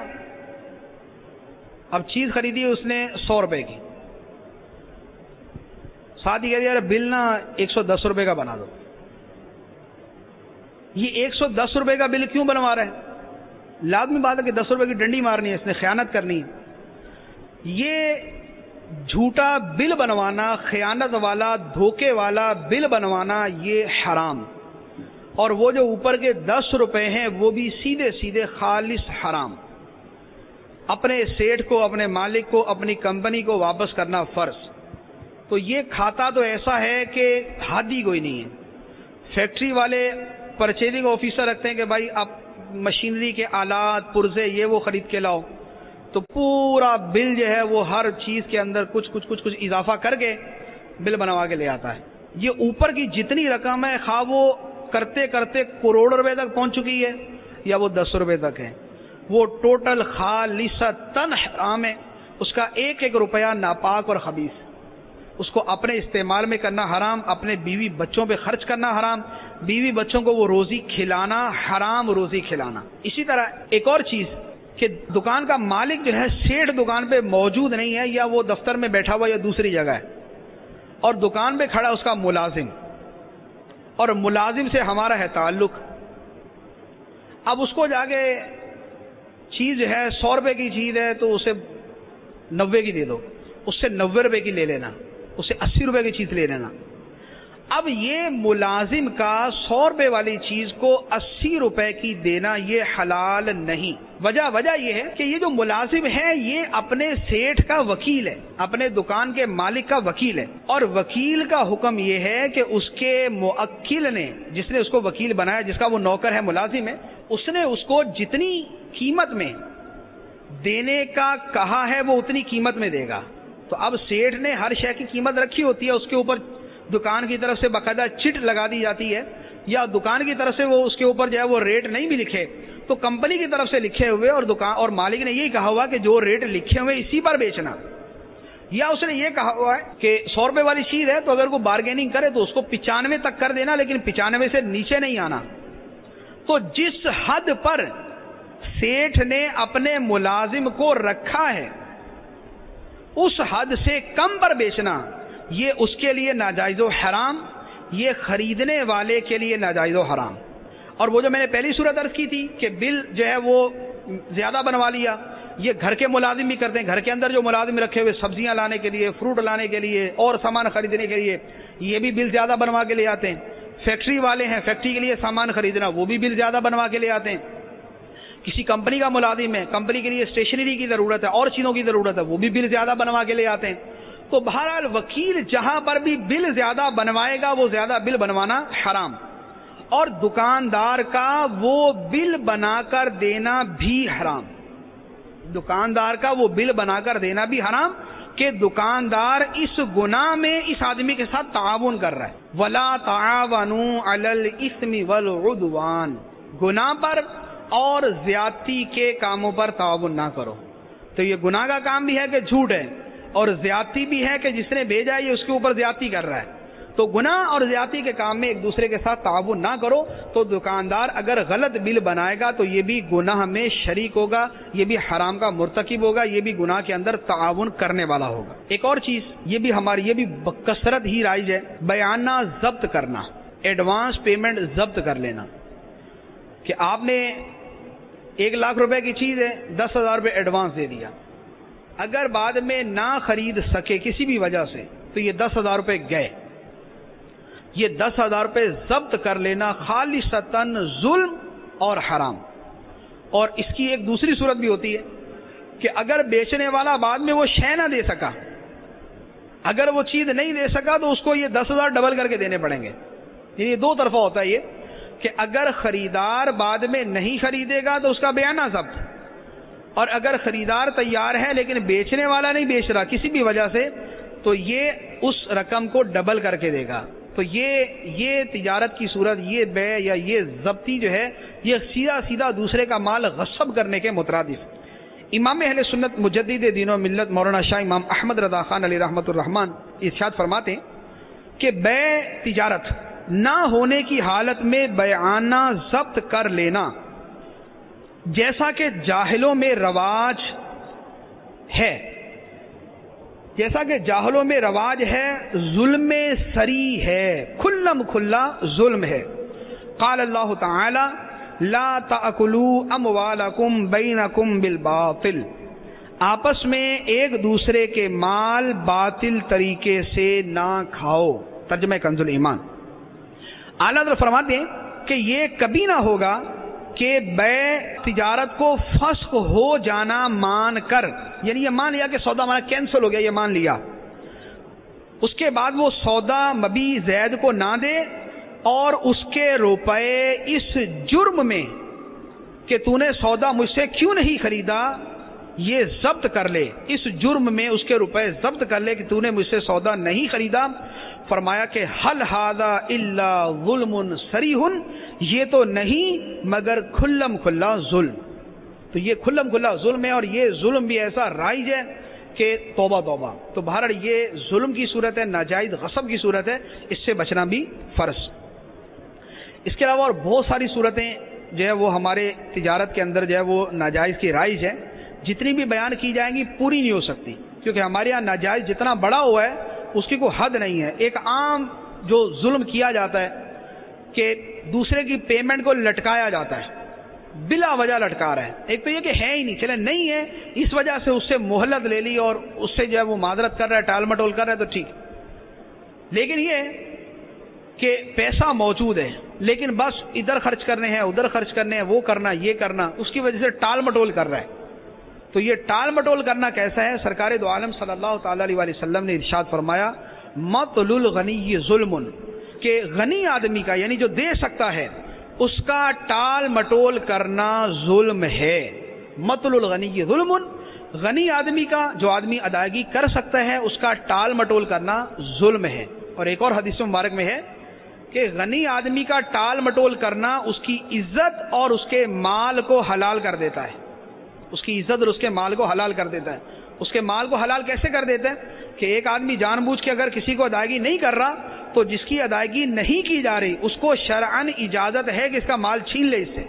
اب چیز خریدی اس نے سو روپے کی، ساتھ ہی کہہ دیا بل نا ایک سو دس روپے کا بنا دو۔ یہ ایک سو دس روپے کا بل کیوں بنوا رہا ہے؟ لازمی بات ہے کہ دس روپے کی ڈنڈی مارنی ہے، اس نے خیانت کرنی ہے۔ یہ جھوٹا بل بنوانا، خیانت والا، دھوکے والا بل بنوانا یہ حرام، اور وہ جو اوپر کے دس روپے ہیں وہ بھی سیدھے سیدھے خالص حرام۔ اپنے سیٹ کو، اپنے مالک کو، اپنی کمپنی کو واپس کرنا فرض۔ تو یہ کھاتا تو ایسا ہے کہ حد ہی کوئی نہیں ہے۔ فیکٹری والے پرچیزنگ آفیسر رکھتے ہیں کہ بھائی آپ مشینری کے آلات، پرزے یہ وہ خرید کے لاؤ، تو پورا بل جو ہے وہ ہر چیز کے اندر کچھ کچھ کچھ کچھ اضافہ کر کے بل بنوا کے لے آتا ہے۔ یہ اوپر کی جتنی رقم ہے، خواہ وہ کرتے کرتے کروڑ روپے تک پہنچ چکی ہے یا وہ دس روپے تک ہے، وہ ٹوٹل خالصتاً حرام ہے. اس کا ایک ایک روپیہ ناپاک اور خبیث، اس کو اپنے استعمال میں کرنا حرام، اپنے بیوی بچوں پہ خرچ کرنا حرام، بیوی بچوں کو وہ روزی کھلانا حرام روزی کھلانا. اسی طرح ایک اور چیز کہ دکان کا مالک جو ہے سیٹھ دکان پہ موجود نہیں ہے، یا وہ دفتر میں بیٹھا ہوا یا دوسری جگہ ہے، اور دکان پہ کھڑا اس کا ملازم، اور ملازم سے ہمارا ہے تعلق. اب اس کو جا کے چیز ہے سو روپے کی چیز ہے تو اسے نوے کی دے دو، اس سے نوے روپے کی لے لینا، اسے اسی روپے کی چیز لے لینا. اب یہ ملازم کا سو روپے والی چیز کو اسی روپے کی دینا یہ حلال نہیں. وجہ وجہ یہ ہے کہ یہ جو ملازم ہے یہ اپنے سیٹھ کا وکیل ہے، اپنے دکان کے مالک کا وکیل ہے، اور وکیل کا حکم یہ ہے کہ اس کے موکل نے، جس نے اس کو وکیل بنایا، جس کا وہ نوکر ہے ملازم ہے، اس نے اس کو جتنی قیمت میں دینے کا کہا ہے وہ اتنی قیمت میں دے گا. تو اب سیٹھ نے ہر شے کی قیمت رکھی ہوتی ہے، اس کے اوپر دکان کی طرف سے باقاعدہ چٹ لگا دی جاتی ہے، یا دکان کی طرف سے وہ اس کے اوپر جو ہے وہ ریٹ نہیں بھی لکھے تو کمپنی کی طرف سے لکھے ہوئے، اور دکان اور مالک نے یہی کہا ہوا کہ جو ریٹ لکھے ہوئے اسی پر بیچنا. یا اس نے یہ کہا ہوا ہے کہ سو روپے والی چیز ہے تو اگر کوئی بارگیننگ کرے تو اس کو پچانوے تک کر دینا، لیکن پچانوے سے نیچے نہیں آنا. تو جس حد پر سیٹھ نے اپنے ملازم کو رکھا ہے اس حد سے کم پر بیچنا یہ اس کے لیے ناجائز و حرام، یہ خریدنے والے کے لیے ناجائز و حرام. اور وہ جو میں نے پہلی صورت عرض کی تھی کہ بل جو ہے وہ زیادہ بنوا لیا، یہ گھر کے ملازم بھی کرتے ہیں. گھر کے اندر جو ملازم رکھے ہوئے سبزیاں لانے کے لیے، فروٹ لانے کے لیے اور سامان خریدنے کے لیے، یہ بھی بل زیادہ بنوا کے لے آتے ہیں. فیکٹری والے ہیں، فیکٹری کے لیے سامان خریدنا، وہ بھی بل زیادہ بنوا کے لے آتے ہیں. کسی کمپنی کا ملازم ہے، کمپنی کے لیے اسٹیشنری کی ضرورت ہے اور چیزوں کی ضرورت ہے، وہ بھی بل زیادہ بنوا کے لے آتے ہیں. تو بہرحال وکیل جہاں پر بھی بل زیادہ بنوائے گا وہ زیادہ بل بنوانا حرام، اور دکاندار کا وہ بل بنا کر دینا بھی حرام. دکاندار کا وہ بل بنا کر دینا بھی حرام کہ دکاندار اس گناہ میں اس آدمی کے ساتھ تعاون کر رہا ہے. وَلَا تَعَاوَنُوا عَلَى الْإِثْمِ وَالْعُدْوَانِ، گناہ پر اور زیادتی کے کاموں پر تعاون نہ کرو. تو یہ گناہ کا کام بھی ہے کہ جھوٹ ہے، اور زیادتی بھی ہے کہ جس نے بھیجا ہے یہ اس کے اوپر زیادتی کر رہا ہے. تو گناہ اور زیادتی کے کام میں ایک دوسرے کے ساتھ تعاون نہ کرو. تو دکاندار اگر غلط بل بنائے گا تو یہ بھی گناہ میں شریک ہوگا، یہ بھی حرام کا مرتکب ہوگا، یہ بھی گناہ کے اندر تعاون کرنے والا ہوگا. ایک اور چیز یہ بھی ہماری یہ بھی بکثرت ہی رائج ہے، بیانہ ضبط کرنا، ایڈوانس پیمنٹ ضبط کر لینا. کہ آپ نے ایک لاکھ روپے کی چیز ہے، دس ہزار روپے ایڈوانس دے دیا، اگر بعد میں نہ خرید سکے کسی بھی وجہ سے تو یہ دس ہزار روپے گئے. یہ دس ہزار روپے ضبط کر لینا خالصتاً ظلم اور حرام. اور اس کی ایک دوسری صورت بھی ہوتی ہے کہ اگر بیچنے والا بعد میں وہ شے نہ دے سکا، اگر وہ چیز نہیں دے سکا تو اس کو یہ دس ہزار ڈبل کر کے دینے پڑیں گے. یعنی دو طرفہ ہوتا ہے یہ کہ اگر خریدار بعد میں نہیں خریدے گا تو اس کا بیانہ ضبط، اور اگر خریدار تیار ہے لیکن بیچنے والا نہیں بیچ رہا کسی بھی وجہ سے تو یہ اس رقم کو ڈبل کر کے دے گا. تو یہ یہ تجارت کی صورت، یہ بے یا یہ ضبطی جو ہے یہ سیدھا سیدھا دوسرے کا مال غصب کرنے کے مترادف. امام اہل سنت مجدد دین و ملت مولانا شاہ امام احمد رضا خان علیہ رحمۃ الرحمان ارشاد فرماتے ہیں کہ بے تجارت نہ ہونے کی حالت میں بیانہ ضبط کر لینا جیسا کہ جاہلوں میں رواج ہے، جیسا کہ جاہلوں میں رواج ہے، ظلم سری ہے، کھلم کھلا ظلم ہے. قال اللہ تعالی لا تأکلوا اموالکم بینکم بالباطل، آپس میں ایک دوسرے کے مال باطل طریقے سے نہ کھاؤ. ترجمہ کنز الایمان. اعلیٰ حضرت فرماتے ہیں کہ یہ کبھی نہ ہوگا کہ بے تجارت کو فسخ ہو جانا مان کر، یعنی یہ مان لیا کہ سودا ہمارا کینسل ہو گیا، یہ مان لیا، اس کے بعد وہ سودا مبی زید کو نہ دے اور اس کے روپے اس جرم میں کہ تو نے سودا مجھ سے کیوں نہیں خریدا یہ ضبط کر لے، اس جرم میں اس کے روپے ضبط کر لے کہ تو نے مجھ سے سودا نہیں خریدا. فرمایا کہ حل ھذا الا ظلم صریح، یہ تو نہیں مگر کھلم کھلا ظلم. تو یہ کھلم کھلا ظلم ہے، اور یہ ظلم بھی ایسا رائج ہے کہ توبہ توبہ. تو بہرحال یہ ظلم کی صورت ہے، ناجائز غصب کی صورت ہے، اس سے بچنا بھی فرض. اس کے علاوہ اور بہت ساری صورتیں جو ہے وہ ہمارے تجارت کے اندر جو ہے وہ ناجائز کی رائج ہے. جتنی بھی بیان کی جائیں گی پوری نہیں ہو سکتی، کیونکہ ہمارے یہاں ناجائز جتنا بڑا ہوا ہے اس کی کوئی حد نہیں ہے. ایک عام جو ظلم کیا جاتا ہے کہ دوسرے کی پیمنٹ کو لٹکایا جاتا ہے، بلا وجہ لٹکا رہا ہے. ایک تو یہ کہ ہے ہی نہیں، چلے نہیں ہے اس وجہ سے اس سے مہلت لے لی اور اس سے جو ہے وہ معذرت کر رہا ہے، ٹال مٹول کر رہا ہے تو ٹھیک. لیکن یہ کہ پیسہ موجود ہے لیکن بس ادھر خرچ کرنے ہیں ادھر خرچ کرنے ہیں، وہ کرنا یہ کرنا، اس کی وجہ سے ٹال مٹول کر رہا ہے. تو یہ ٹال مٹول کرنا کیسا ہے؟ سرکار دو عالم صلی اللہ تعالی علیہ وسلم نے ارشاد فرمایا مطل الغنی ظلم، کہ غنی آدمی کا یعنی جو دے سکتا ہے اس کا ٹال مٹول کرنا ظلم ہے. مطل الغنی ظلم، غنی آدمی کا جو آدمی ادائیگی کر سکتا ہے اس کا ٹال مٹول کرنا ظلم ہے. اور ایک اور حدیث مبارک میں ہے کہ غنی آدمی کا ٹال مٹول کرنا اس کی عزت اور اس کے مال کو حلال کر دیتا ہے. اس کی عزت اور اس کے مال کو حلال کر دیتا ہے. اس کے مال کو حلال کیسے کر دیتا ہے؟ کہ ایک آدمی جان بوجھ کے اگر کسی کو ادائیگی نہیں کر رہا تو جس کی ادائیگی نہیں کی جا رہی اس کو شرعاً اجازت ہے کہ اس کا مال چھین لے اس سے.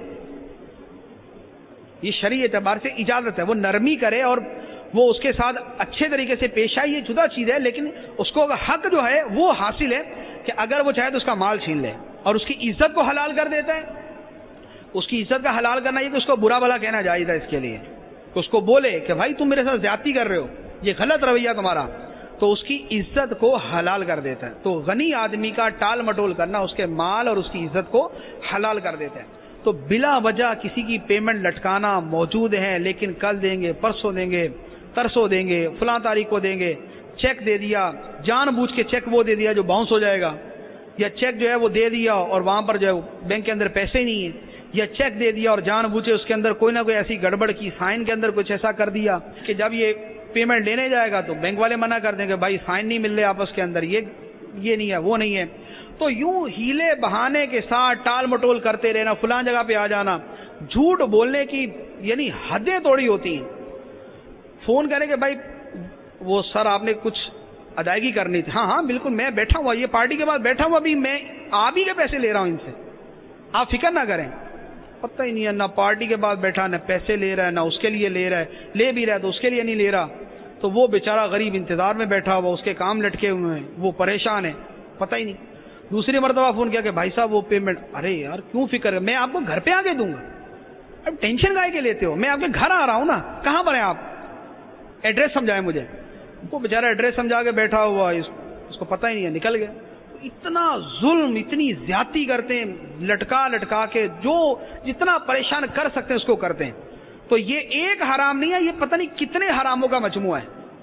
یہ شرعی اعتبار سے اجازت ہے، وہ نرمی کرے اور وہ اس کے ساتھ اچھے طریقے سے پیش آئے، یہ جدا چیز ہے. لیکن اس کو حق جو ہے وہ حاصل ہے کہ اگر وہ چاہے تو اس کا مال چھین لے. اور اس کی عزت کو حلال کر دیتا ہے. اس کی عزت کا حلال کرنا یہ کہ اس کو برا بھلا کہنا جائز ہے اس کے لیے، کہ اس کو بولے کہ بھائی تم میرے ساتھ زیادتی کر رہے ہو، یہ غلط رویہ تمہارا، تو اس کی عزت کو حلال کر دیتا ہے. تو غنی آدمی کا ٹال مٹول کرنا اس کے مال اور اس کی عزت کو حلال کر دیتا ہے. تو بلا وجہ کسی کی پیمنٹ لٹکانا موجود ہے لیکن کل دیں گے، پرسوں دیں گے، ترسوں دیں گے، فلاں تاریخ کو دیں گے، چیک دے دیا، جان بوجھ کے چیک وہ دے دیا جو باؤنس ہو جائے گا، یا چیک جو ہے وہ دے دیا اور وہاں پر جو ہے بینک کے اندر پیسے نہیں ہیں، یا چیک دے دیا اور جان بوجھے اس کے اندر کوئی نہ کوئی ایسی گڑبڑ کی، سائن کے اندر کچھ ایسا کر دیا کہ جب یہ پیمنٹ لینے جائے گا تو بینک والے منع کر دیں گے بھائی سائن نہیں مل رہے آپس کے اندر، یہ یہ نہیں ہے وہ نہیں ہے. تو یوں ہیلے بہانے کے ساتھ ٹال مٹول کرتے رہنا، فلاں جگہ پہ آ جانا، جھوٹ بولنے کی یعنی حدیں توڑی ہوتی ہیں. فون کریں کہ بھائی وہ سر آپ نے کچھ ادائیگی کرنی تھی. ہاں ہاں بالکل میں بیٹھا ہوا، یہ پارٹی کے بعد بیٹھا ہوا، بھی میں آپ ہی کے پیسے لے رہا ہوں ان سے، آپ فکر نہ کریں. پتہ ہی نہیں ہے، نہ پارٹی کے بعد بیٹھا، نہ پیسے لے رہا ہے، نہ اس کے لیے لے رہا ہے، لے بھی رہا ہے تو اس کے لیے نہیں لے رہا. تو وہ بیچارہ غریب انتظار میں بیٹھا ہوا، اس کے کام لٹکے ہوئے ہیں، وہ پریشان ہے، پتہ ہی نہیں. دوسری مرتبہ فون کیا کہ بھائی صاحب وہ پیمنٹ، ارے یار کیوں فکر ہے، میں آپ کو گھر پہ آ کے دوں گا، اب ٹینشن کائے کے لیتے ہو، میں آپ کے گھر آ رہا ہوں نا، کہاں پر ہیں آپ، ایڈریس سمجھائیں مجھے. وہ بیچارہ ایڈریس سمجھا کے بیٹھا ہوا، اس کو پتہ ہی نہیں ہے، نکل گیا. اتنا ظلم، اتنی زیادتی کرتے ہیں، لٹکا لٹکا کے جو جتنا پریشان کر سکتے ہیں اس کو کرتے ہیں. تو یہ ایک حرام نہیں ہے، یہ پتہ نہیں کتنے حراموں کا مجموعہ ہے.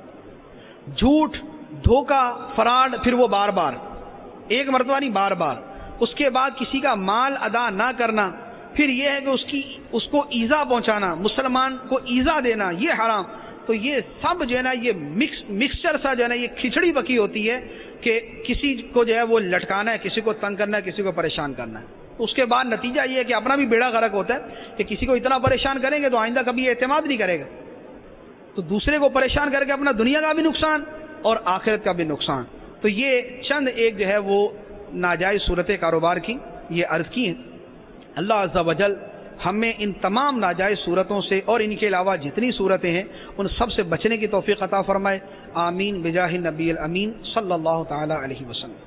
جھوٹ، دھوکہ، فراڈ، پھر وہ بار بار، ایک مرتبہ نہیں بار بار. اس کے بعد کسی کا مال ادا نہ کرنا، پھر یہ ہے کہ اس کی اس کو ایذا پہنچانا، مسلمان کو ایذا دینا، یہ حرام. تو یہ سب جو ہے نا یہ مکس مکسچر سا جو ہے نا یہ کھچڑی پکی ہوتی ہے کہ کسی کو جو ہے وہ لٹکانا ہے، کسی کو تنگ کرنا ہے، کسی کو پریشان کرنا ہے. اس کے بعد نتیجہ یہ ہے کہ اپنا بھی بیڑا غرق ہوتا ہے کہ کسی کو اتنا پریشان کریں گے تو آئندہ کبھی اعتماد نہیں کرے گا، تو دوسرے کو پریشان کر کے اپنا دنیا کا بھی نقصان اور آخرت کا بھی نقصان. تو یہ چند ایک جو ہے وہ ناجائز صورتیں کاروبار کی یہ عرض کی ہیں. اللہ عز و جل ہمیں ان تمام ناجائز صورتوں سے اور ان کے علاوہ جتنی صورتیں ہیں ان سب سے بچنے کی توفیق عطا فرمائے. آمین بجاہ نبی الامین صلی اللہ تعالی علیہ وسلم.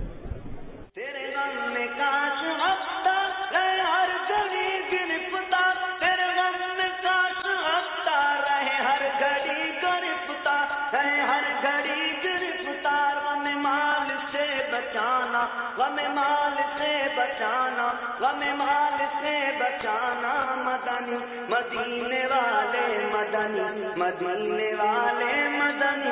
تیرے غم میں کاش ہفتہ رہے ہر گھڑی گرفتہ، تیرے غم میں کاش ہفتہ رہے ہر گھڑی گرفتہ، رہے ہر گھڑی گرفتار. غم مال سے بچانا، غم مال سے بچانا، غم مال سے بچانا. مدنی مدینے والے مدنی، مدینے والے مدنی.